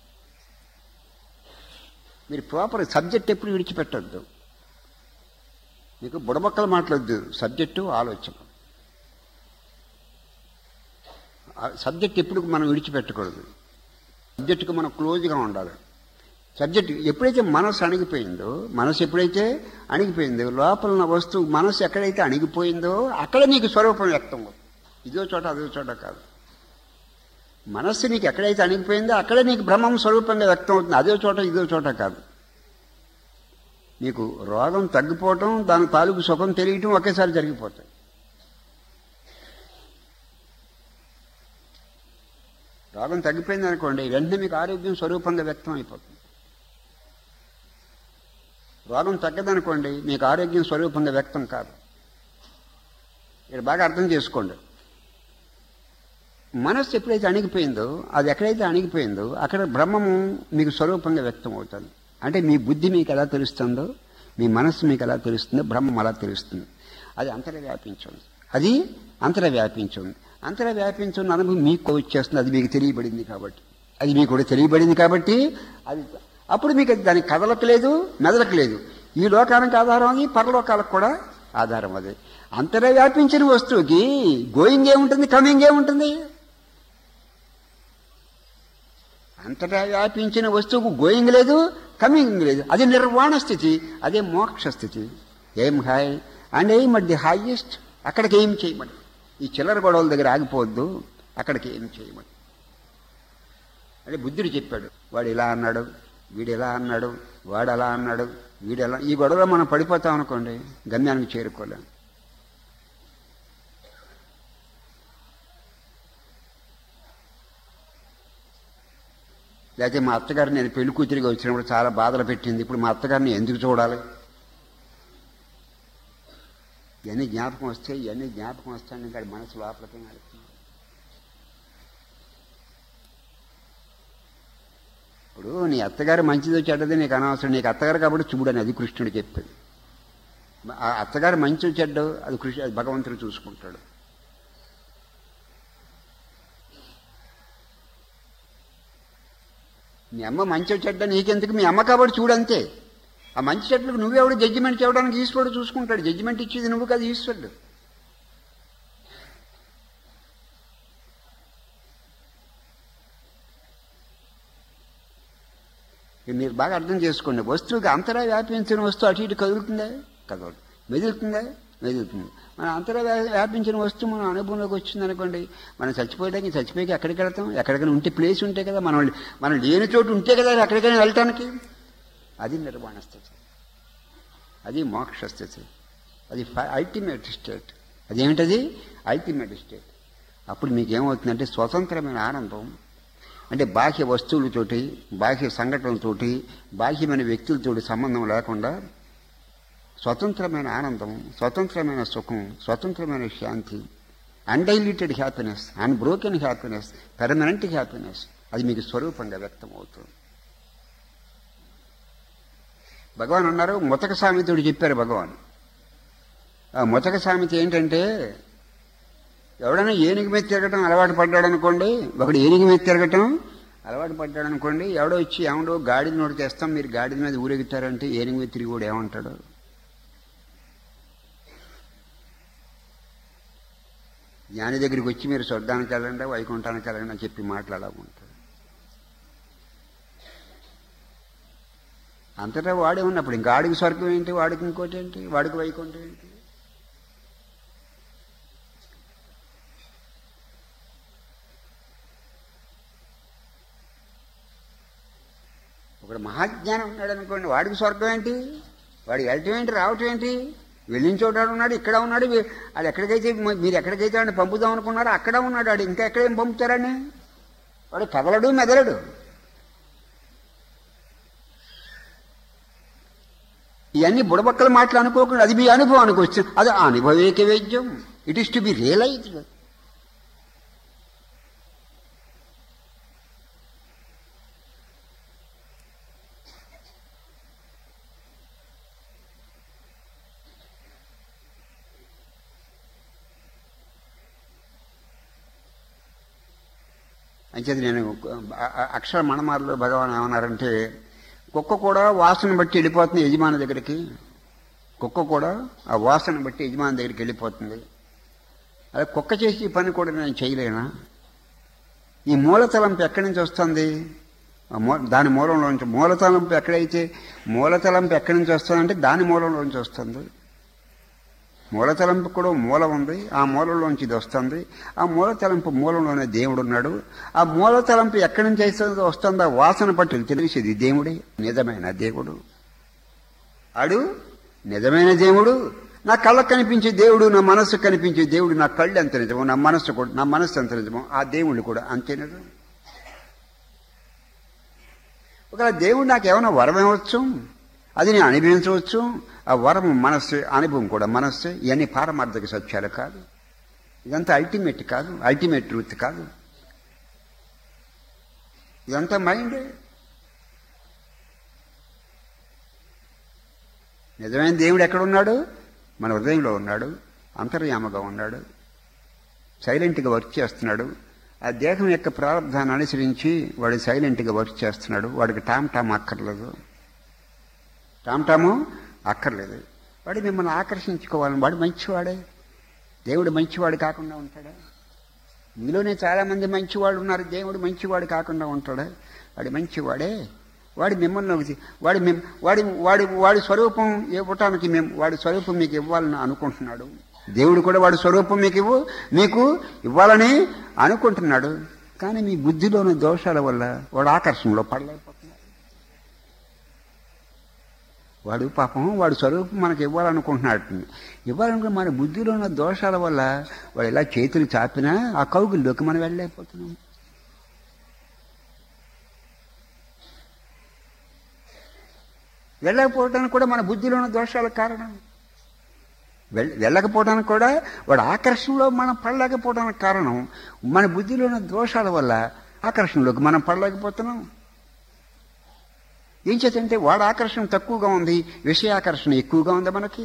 మీరు ప్రాపర్ సబ్జెక్ట్ ఎప్పుడు విడిచిపెట్టద్దు. మీకు బుడబక్కలు మాట్లాడద్దు. సబ్జెక్టు, ఆలోచన, సబ్జెక్ట్ ఎప్పుడు మనం విడిచిపెట్టకూడదు. సబ్జెక్టుకు మనం క్లోజ్గా ఉండాలి. సబ్జెక్ట్ ఎప్పుడైతే మనసు ఎప్పుడైతే అణిగిపోయిందో లోపల ఉన్న వస్తువు మనసు ఎక్కడైతే అణిగిపోయిందో అక్కడ నీకు స్వరూపం వ్యక్తం అవుతుంది. ఇదో చోట అదో చోట కాదు. మనస్సు నీకు ఎక్కడైతే అణిగిపోయిందో అక్కడే నీకు బ్రహ్మం స్వరూపంగా వ్యక్తం అవుతుంది. అదో చోట ఇదో చోట కాదు. నీకు రోగం తగ్గిపోవటం, దాని తాలూకు సుఖం తెలియటం ఒకేసారి జరిగిపోతాయి. రోగం తగ్గిపోయింది అనుకోండి, వెంటనే మీకు ఆరోగ్యం స్వరూపంగా వ్యక్తం అయిపోతుంది. రోగం తగ్గదనుకోండి, మీకు ఆరోగ్యం స్వరూపంగా వ్యక్తం కాదు. ఇక్కడ బాగా అర్థం చేసుకోండి. మనస్సు ఎప్పుడైతే అణిగిపోయిందో, అది ఎక్కడైతే అణిగిపోయిందో అక్కడ బ్రహ్మము మీకు స్వరూపంగా వ్యక్తం అవుతుంది. అంటే మీ బుద్ధి మీకు ఎలా తెలుస్తుందో, మీ మనస్సు మీకు ఎలా తెలుస్తుందో బ్రహ్మం అలా తెలుస్తుంది. అది అంతటా వ్యాపించింది. అది అంతటా వ్యాపించింది. అంతటా వ్యాపించిన అనుభవం మీకు వచ్చేస్తుంది. అది మీకు తెలియబడింది కాబట్టి, అది మీకు కూడా తెలియబడింది కాబట్టి అది అప్పుడు మీకు దానికి కదలకలేదు, మెదలకలేదు. ఈ లోకానికి ఆధారం అది, పరలోకాలకు కూడా ఆధారం అది. అంతటా వ్యాపించిన వస్తువుకి గోయింగ్ ఏముంటుంది, కమింగ్ ఏముంటుంది? అంతటా వ్యాపించిన వస్తువుకు గోయింగ్ లేదు, కమింగ్ లేదు. అది నిర్వాణ స్థితి, అదే మోక్ష స్థితి. Aim high and aim at the highest. అక్కడికి ఏం చేయమని, ఈ చిల్లర గొడవల దగ్గర ఆగిపోవద్దు, అక్కడికి ఏం చేయమని. అంటే బుద్ధుడు చెప్పాడు, వాడు ఇలా అన్నాడు, వీడు ఎలా అన్నాడు, వాడు అలా అన్నాడు, వీడు ఎలా. ఈ గొడవలో మనం పడిపోతాం అనుకోండి, గమ్యానికి చేరుకోలేం. లేకపోతే మా అత్తగారు నేను పెళ్లి కూతురిగా వచ్చినప్పుడు చాలా బాధలు పెట్టింది, ఇప్పుడు మా అత్తగారిని ఎందుకు చూడాలి? ఇవన్నీ జ్ఞాపకం వస్తాయని ఇంకా మనసు లోపలికి నడుస్తుంది. ఇప్పుడు నీ అత్తగారు మంచిదో చెడ్డది నీకు అనవసరం, నీకు అత్తగారు కాబట్టి చూడని, అది కృష్ణుడు చెప్పాడు. ఆ అత్తగారు మంచి చెడ్డ అది అది భగవంతుడు చూసుకుంటాడు. మీ అమ్మ మంచి చెడ్డ నీకెందుకు, మీ అమ్మ కాబట్టి చూడంతే. ఆ మంచి చెడ్డలకు నువ్వెవడు జడ్జిమెంట్ చేయడానికి? ఈశ్వరుడు చూసుకుంటాడు. జడ్జిమెంట్ ఇచ్చేది నువ్వు కాదు, ఈశ్వరుడు. మీరు బాగా అర్థం చేసుకోండి. వస్తువుకి అంతరా వ్యాపించిన వస్తువు అటు ఇటు కదులుతుందా? కదలదు. మెదులుతుందా? మెదులుతుంది. మన అంతరా వ్యాపించిన వస్తువు మన అనుభవంలోకి వచ్చిందనుకోండి, మనం చచ్చిపోయాక ఎక్కడికి వెళ్తాం? ఎక్కడికైనా ఉంటే ప్లేస్ ఉంటే కదా, మనం లేని చోటు ఉంటే కదా ఎక్కడికైనా వెళ్ళటానికి. అది నిర్వాణ స్థితి, అది మోక్ష స్థితి, అది అల్టిమేట్ స్టేట్. అదేమిటది? Ultimate state. అప్పుడు మీకేమవుతుందంటే స్వతంత్రమైన ఆనందం. అంటే బాహ్య వస్తువులతోటి, బాహ్య సంఘటనలతోటి, బాహ్యమైన వ్యక్తులతోటి సంబంధం లేకుండా స్వతంత్రమైన ఆనందం, స్వతంత్రమైన సుఖం, స్వతంత్రమైన శాంతి, undiluted happiness, unbroken happiness, permanent happiness, అది మీకు స్వరూపంగా వ్యక్తం అవుతుంది. భగవాన్ అన్నారు, ముతక సామెతోడు చెప్పారు భగవాన్. ఆ ముతక సామెత ఏంటంటే, ఎవడైనా ఏనుగు మీద తిరగటం అలవాటు పడ్డాడు అనుకోండి, ఒకడు ఏనుగు మీద తిరగటం అలవాటు పడ్డాడు అనుకోండి, ఎవడో వచ్చి ఏమండో గాడిద నోటి తెస్తాం, మీరు గాడిద మీద ఊరెగుతారంటే ఏనుగు మీద తిరిగి కూడా ఏమంటాడు? జ్ఞాని దగ్గరికి వచ్చి మీరు స్వర్గానికి వెళ్ళండి, వైకుంఠానికి వెళ్ళండి అని చెప్పి మాట్లాడాలంటాడు. అంతటా వాడే ఉన్నప్పుడు ఇంకా ఆడికి స్వర్గం ఏంటి, వాడికి ఇంకోటి ఏంటి, వాడికి వైకుంఠం ఏంటి? ఒకడు మహాజ్ఞానం ఉన్నాడు అనుకోండి, వాడికి స్వర్గం ఏంటి, వాడికి వెళ్ళటం ఏంటి, రావటం ఏంటి? వెళ్ళిన చోట ఉన్నాడు, ఇక్కడ ఉన్నాడు. వాడు ఎక్కడికైతే మీరు ఎక్కడికైతే వాడిని పంపుదాం అనుకున్నారో అక్కడ ఉన్నాడు. వాడు ఇంకా ఎక్కడేం పంపుతారని? వాడు కదలడు, మెదలడు. ఇవన్నీ బుడబక్కల మాటలు అనుకోకుండా అది మీ అనుభవానికి వచ్చింది. అది అనుభవేక వేద్యం. It is to be realised. అంచేది నేను అక్షర మణమాలలో భగవాన్ ఏమన్నారంటే, కుక్క కూడా వాసన బట్టి వెళ్ళిపోతుంది యజమాని దగ్గరికి. కుక్క కూడా ఆ వాసన బట్టి యజమాని దగ్గరికి వెళ్ళిపోతుంది. అదే కుక్క చేసి పని కూడా నేను చేయలేనా? ఈ మూలతలంపు ఎక్కడి నుంచి వస్తుంది? దాని మూలంలోంచి. మూలతలంపు ఎక్కడి నుంచి వస్తుందంటే దాని మూలంలోంచి వస్తుంది. మూలతలంపు కూడా మూలం ఉంది, ఆ మూలంలోంచి ఇది వస్తుంది. ఆ మూలతలంపు మూలంలోనే దేవుడు ఉన్నాడు. ఆ మూలతలంపు ఎక్కడి నుంచి వస్తుందో వాసన పట్టు తెలిసేది దేవుడే, నిజమైన దేవుడు. ఆడు నిజమైన దేవుడు. నా కళ్ళకు కనిపించే దేవుడు, నా మనస్సుకు కనిపించే దేవుడు. నా కళ్ళు ఎంత నిజమో నా మనస్సు ఎంత నిజమో ఆ దేవుడు కూడా అంతే నిజం. ఒకవేళ దేవుడు నాకు ఏమైనా వరం ఇవ్వచ్చు, అది నేను అనుభవించవచ్చు. ఆ వరం మనస్సు, అనుభవం కూడా మనస్సు. ఇవన్నీ పారమార్థిక సత్యాలు కాదు. ఇదంతా అల్టిమేట్ కాదు, అల్టిమేట్ ట్రూత్ కాదు. ఇదంతా మైండ్. నిజమైన దేవుడు ఎక్కడున్నాడు? మన హృదయంలో ఉన్నాడు, అంతర్యామగా ఉన్నాడు, సైలెంట్గా వర్క్ చేస్తున్నాడు. ఆ దేహం యొక్క ప్రారంధాన్ని అనుసరించి వాడు సైలెంట్గా వర్క్ చేస్తున్నాడు. వాడికి టామ్ అక్కర్లేదు, టాము అక్కర్లేదు. వాడు మిమ్మల్ని ఆకర్షించుకోవాలని వాడు మంచివాడే. దేవుడు మంచివాడు కాకుండా ఉంటాడా? మీలోనే చాలామంది మంచివాడు ఉన్నారు. దేవుడు మంచివాడు కాకుండా ఉంటాడా? వాడు మంచివాడే. వాడి మిమ్మల్ని వాడి స్వరూపం ఇవ్వటానికి వాడి స్వరూపం మీకు ఇవ్వాలని అనుకుంటున్నాడు. దేవుడు కూడా వాడి స్వరూపం మీకు ఇవ్వాలని అనుకుంటున్నాడు. కానీ మీ బుద్ధిలోని దోషాల వల్ల వాడు ఆకర్షణలో పడలేకపోతున్నాడు. వాడు పాపం వాడి స్వరూపం మనకి ఇవ్వాలనుకుంటున్నాడు. ఇవ్వాలనుకున్న మన బుద్ధిలో ఉన్న దోషాల వల్ల వాడు ఇలా చేతులు చాపినా ఆ కౌగుల్లోకి మనం వెళ్ళలేకపోతున్నాం. వెళ్ళకపోవడానికి కూడా మన బుద్ధిలో ఉన్న దోషాల కారణం. వెళ్ళకపోవడానికి కూడా వాడు ఆకర్షణలో మనం పడలేకపోవడానికి కారణం మన బుద్ధిలో ఉన్న దోషాల వల్ల ఆకర్షణలోకి మనం పడలేకపోతున్నాం. ఏం చేతంటే వాడు ఆకర్షణ తక్కువగా ఉంది, విషయాకర్షణ ఎక్కువగా ఉంది మనకి.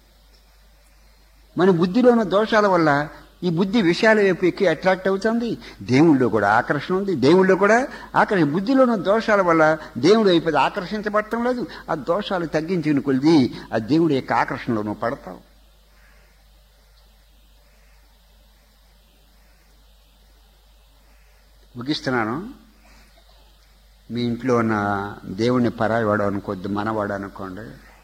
మన బుద్ధిలో ఉన్న దోషాల వల్ల ఈ బుద్ధి విషయాల వైపు ఎక్కువ అట్రాక్ట్ అవుతుంది. దేవుళ్ళో కూడా ఆకర్షణ ఉంది, దేవుళ్ళో కూడా బుద్ధిలో ఉన్న దోషాల వల్ల దేవుడు వైపు ఆకర్షించబడటం లేదు. ఆ దోషాలు తగ్గించిన కొలిది ఆ దేవుడి యొక్క ఆకర్షణలో నువ్వు పడతావు. ముగిస్తున్నాను. మీ ఇంట్లో ఉన్న దేవుడిని పరాయివాడు అనుకోద్దు, మనవాడు అనుకోండి.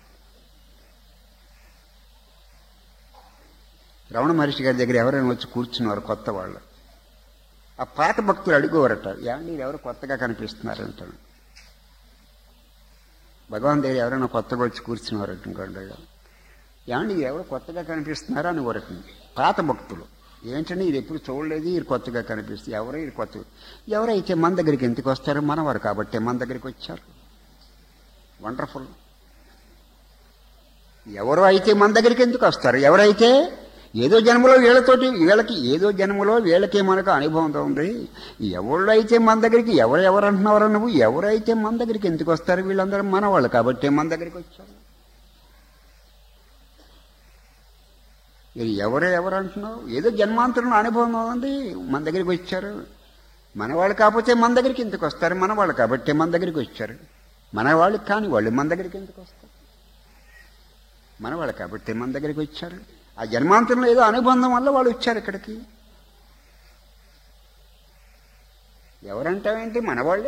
రమణ మహర్షి గారి దగ్గర ఎవరైనా వచ్చి కూర్చున్నారు కొత్త వాళ్ళు. ఆ పాత భక్తులు అడుగువారట, ఏమండి ఎవరు కొత్తగా కనిపిస్తున్నారంటారు. భగవాన్ దగ్గర ఎవరైనా కొత్తగా వచ్చి కూర్చున్నారు అనుకోండి, ఏమండి ఎవరు కొత్తగా కనిపిస్తున్నారా అని ఊరకండి. పాత భక్తులు ఏంటంటే ఇది ఎప్పుడు చూడలేదు, ఇది కొత్తగా కనిపిస్తుంది. ఇది కొత్త ఎవరైతే మన దగ్గరికి ఎందుకు వస్తారో మనవారు కాబట్టి మన దగ్గరికి వచ్చారు. వండర్ఫుల్. ఎవరో అయితే మన దగ్గరికి ఎందుకు వస్తారు? ఎవరైతే ఏదో జన్మలో వీళ్ళకి మనకు అనుభవంతో ఉంది. ఎవరు అయితే మన దగ్గరికి ఎవరు అంటున్నారో నువ్వు, ఎవరైతే మన దగ్గరికి ఎందుకు వస్తారు? వీళ్ళందరూ మనవాళ్ళు కాబట్టి మన దగ్గరికి వచ్చారు. ఎవరు అంటున్నావు? ఏదో జన్మాంతరంలో అనుభవం ఉంది, మన దగ్గరికి వచ్చారు. మనవాళ్ళు కాకపోతే మన దగ్గరికి ఎందుకు వస్తారు? మనవాళ్ళు కాబట్టి మన దగ్గరికి వచ్చారు. మనవాళ్ళు కాని వాళ్ళు మన దగ్గరికి ఎందుకు వస్తారు? మనవాళ్ళు కాబట్టి మన దగ్గరికి వచ్చారు. ఆ జన్మాంతరంలో ఏదో అనుబంధం వల్ల వాళ్ళు వచ్చారు ఇక్కడికి. ఎవరంటావేంటి? మనవాళ్ళే.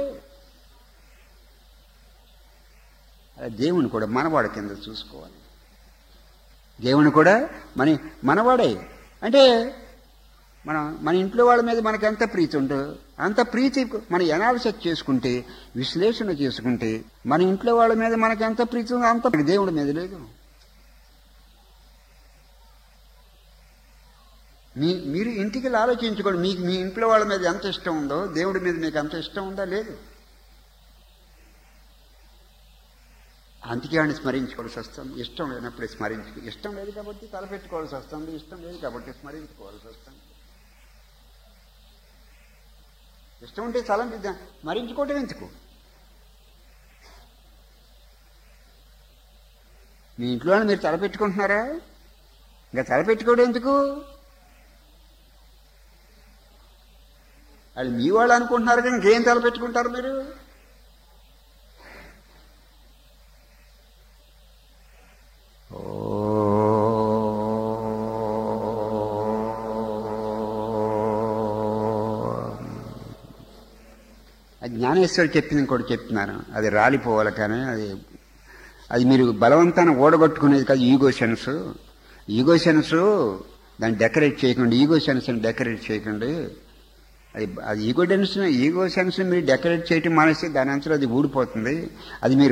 అలా దేవుని కూడా మనవాడి కింద చూసుకోవాలి. దేవుని కూడా మనవాడే. అంటే మన ఇంట్లో వాళ్ళ మీద మనకు ఎంత ప్రీతి ఉందో అంత ప్రీతి మనం ఎనాలిసిస్ చేసుకుంటే, విశ్లేషణ చేసుకుంటే, మన ఇంట్లో వాళ్ళ మీద మనకు ఎంత ప్రీతి ఉందో అంత దేవుడి మీద లేదు. మీరు ఇంటికి ఆలోచించుకోండి, మీకు మీ ఇంట్లో వాళ్ళ మీద ఎంత ఇష్టం ఉందో దేవుడి మీద మీకు అంత ఇష్టం ఉందా? లేదు. అందుకే వాడిని స్మరించుకోవాల్సి వస్తుంది. ఇష్టం లేనప్పుడు ఇష్టం లేదు కాబట్టి తలపెట్టుకోవాల్సి వస్తుంది, ఇష్టం లేదు కాబట్టి స్మరించుకోవాల్సి వస్తుంది. ఇష్టం ఉంటే స్మరించుకోవటం ఎందుకు? మీ ఇంట్లో మీరు తలపెట్టుకుంటున్నారా? ఇంకా తలపెట్టుకోవడం ఎందుకు? అది మీ వాళ్ళు అనుకుంటున్నారు కానీ ఇంకేం తలపెట్టుకుంటారు మీరు? జ్ఞానేశ్వరుడు చెప్పింది ఇంకోటి చెప్తున్నాను, అది రాలిపోవాలి. కానీ అది మీరు బలవంతాన్ని ఓడగొట్టుకునేది కాదు. ఈగో సెన్స్ దాన్ని డెకరేట్ చేయకండి. ఈగో సెన్స్ని డెకరేట్ చేయకండి. అది ఈగో సెన్స్ మీరు డెకరేట్ చేయటం మానేస్తే దాని అంతా అది ఊడిపోతుంది. అది మీరు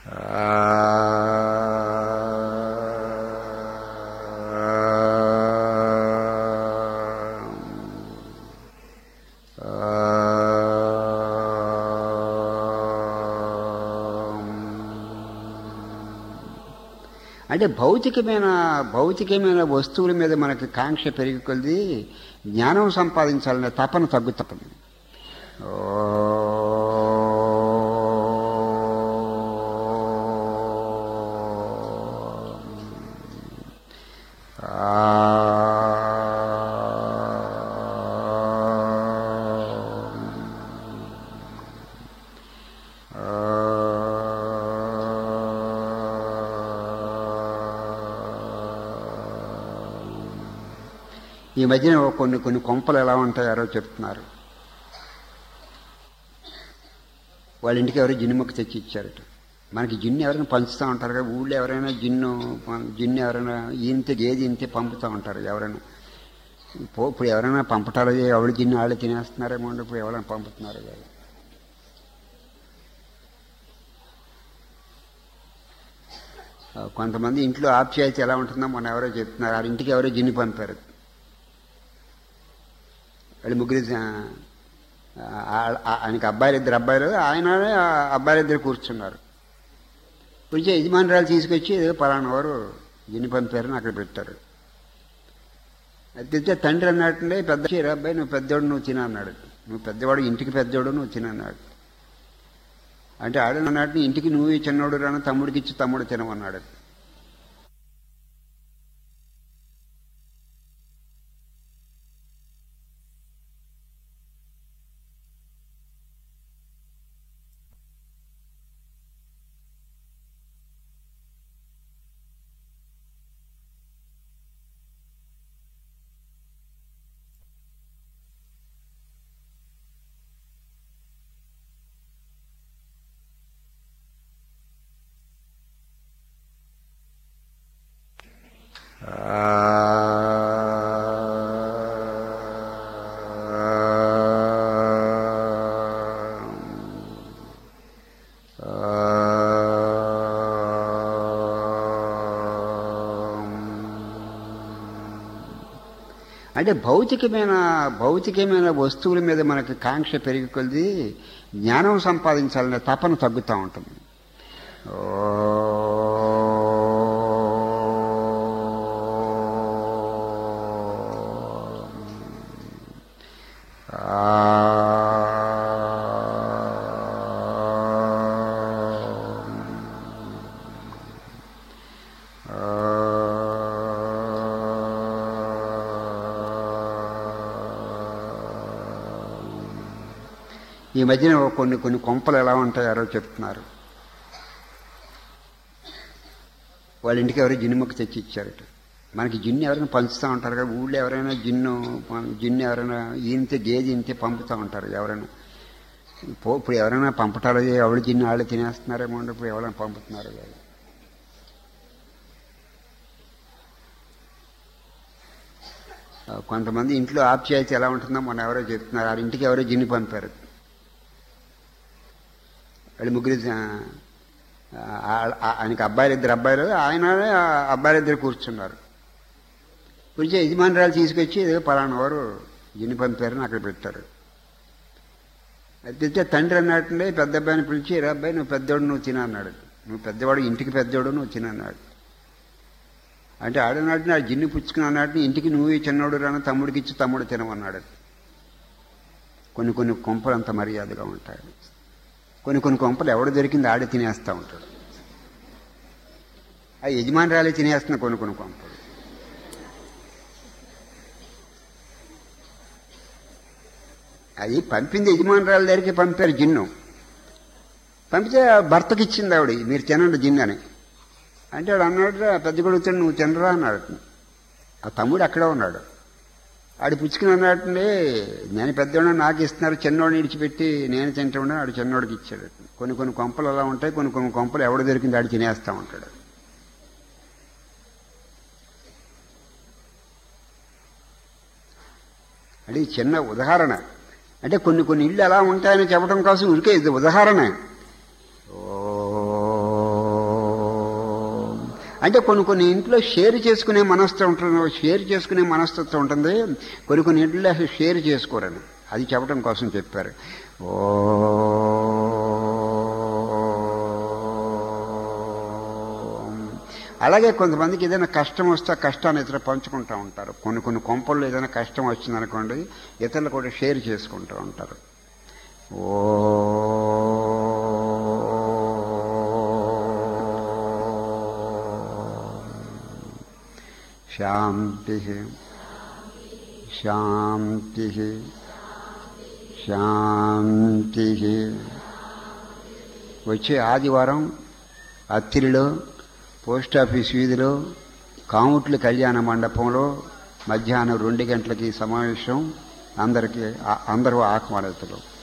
అంటే భౌతికమైన వస్తువుల మీద మనకి కాంక్ష పెరిగి కొలిది జ్ఞానం సంపాదించాలనే తపన తగ్గుతుంది. ఈ మధ్యన కొన్ని కొంపలు ఎలా ఉంటాయారో చెప్తున్నారు. వాళ్ళ ఇంటికి ఎవరో జిన్ను మొక్క తెచ్చి ఇచ్చారట. మనకి జిన్ను ఎవరైనా పంచుతూ ఉంటారు కదా, ఊళ్ళో ఎవరైనా జిన్ను ఎవరైనా ఇంతే గేది ఇంతే పంపుతూ ఉంటారు ఎవరైనా. ఇప్పుడు ఎవరైనా పంపటాలు ఎవరు జిన్ను వాళ్ళు తినేస్తున్నారేమో, ఇప్పుడు ఎవరైనా పంపుతున్నారు కదా. కొంతమంది ఇంట్లో ఆప్యాయత ఎలా ఉంటుందో మొన్న ఎవరో చెప్తున్నారు. ఆ ఇంటికి ఎవరో జిన్ను పంపారు. వాళ్ళు ముగ్గురు, ఆయనకి ఇద్దరు అబ్బాయిలు, ఆయన అబ్బాయిలిద్దరు కూర్చున్నారు. కొంచెం యజమానురాలు తీసుకొచ్చి ఏదో పలానా వారు జిన్ను పంపారని అక్కడ పెట్టారు. అది తెచ్చే తండ్రి అన్నట్టుండే పెద్ద అబ్బాయి నువ్వు పెద్దోడు నువ్వు తినన్నాడు. నువ్వు పెద్దవాడు ఇంటికి పెద్దోడు నువ్వు తినన్నాడు. అంటే ఆడన్నట్టు ఇంటికి నువ్వు చిన్నోడు రాను తమ్ముడికి ఇచ్చి తమ్ముడు తినమన్నాడు. అంటే భౌతికమైన వస్తువుల మీద మనకి కాంక్ష పెరిగి కొలిది జ్ఞానం సంపాదించాలనే తపన తగ్గుతూ ఉంటుంది. ఈ మధ్యన కొన్ని కొంపలు ఎలా ఉంటాయారో చెప్తున్నారు. వాళ్ళ ఇంటికి ఎవరో జిన్ను మొక్క తెచ్చి ఇచ్చారట. మనకి జిన్ను ఎవరైనా పంచుతూ ఉంటారు కదా, ఊళ్ళో ఎవరైనా జిన్ను ఎవరైనా ఇంతే గేది ఇంతే పంపుతూ ఉంటారు ఎవరైనా. ఇప్పుడు ఎవరైనా పంపటాలు ఎవరు జిన్ను వాళ్ళు తినేస్తున్నారేమో, ఇప్పుడు ఎవరైనా పంపుతున్నారు కదా. కొంతమంది ఇంట్లో ఆప్యాయత ఎలా ఉంటుందో మొన్న ఎవరో చెప్తున్నారు. ఆ ఇంటికి ఎవరో జిన్ను పంపారు. వాళ్ళు ముగ్గురు, ఆయనకి ఇద్దరు అబ్బాయిలు, ఆయన అబ్బాయిలిద్దరు కూర్చున్నారు. కొంచెం యజమానురాలు తీసుకొచ్చి ఏదో పలానా వారు జిన్ను పంపారని అక్కడ పెట్టారు. అది తెచ్చే తండ్రి అన్నట్టుండే పెద్ద అబ్బాయిని పిలిచి అబ్బాయి నువ్వు పెద్దోడు నువ్వు తినన్నాడు. నువ్వు పెద్దవాడు ఇంటికి పెద్దోడు నువ్వు తినన్నాడు. అంటే ఆడనాటిని ఆ జిన్ను పుచ్చుకుని అన్నట్టు ఇంటికి నువ్వు చిన్నోడు రాను తమ్ముడికి ఇచ్చి తమ్ముడు తినమన్నాడు. కొన్ని కొంపలు అంత మర్యాదగా ఉంటాయి. కొన్ని కొంపలు ఎవడు దొరికింది ఆడే తినేస్తూ ఉంటాడు. ఆ యజమానురాలే తినేస్తున్న కొన్ని కొంపలు. అది పంపింది యజమానురాల దగ్గరికి పంపారు జిన్ను. పంపితే భర్తకి ఇచ్చింది ఆవిడ, మీరు తినండి జిన్ను అని. అంటే వాడు అన్నాడు, పెద్ద కొడుకుతాడు నువ్వు తినరా అన్నాడు. ఆ తమ్ముడు అక్కడే ఉన్నాడు. ఆడు పుచ్చుకుని అన్నట్టుండే నేను పెద్దవాడు నాకు ఇస్తున్నారు, చిన్నోడిని ఇడిచిపెట్టి నేను తింటా ఉన్నా, ఆడు చిన్నోడికి ఇచ్చాడు. కొన్ని కొంపలు అలా ఉంటాయి. కొన్ని కొంపలు ఎవడు దొరికింది ఆడు తినేస్తూ ఉంటాడు. అది చిన్న ఉదాహరణ. అంటే కొన్ని ఇళ్ళు ఎలా ఉంటాయని చెప్పడం కోసం ఉరికే ఇది ఉదాహరణ. ఓ అంటే కొన్ని ఇంట్లో షేర్ చేసుకునే మనస్తత్వం ఉంటుంది, షేర్ చేసుకునే మనస్తత్వం ఉంటుంది. కొన్ని ఇంట్లో అసలు షేర్ చేసుకోరని, అది చెప్పడం కోసం చెప్పారు. అలాగే కొంతమందికి ఏదైనా కష్టం వస్తే ఆ కష్టాన్ని ఇతరులు పంచుకుంటూ ఉంటారు. కొన్ని కొంపల్లో ఏదైనా కష్టం వచ్చిందనుకోండి, ఇతరులు కూడా షేర్ చేసుకుంటూ ఉంటారు. శాంతి శాంతి శాంతి. వచ్చే ఆదివారం అత్తిలిలో పోస్ట్ ఆఫీస్ వీధిలో కాముట్ల కళ్యాణ మండపంలో మధ్యాహ్నం 2 గంటలకి సమావేశం. అందరూ ఆహ్వానితులు.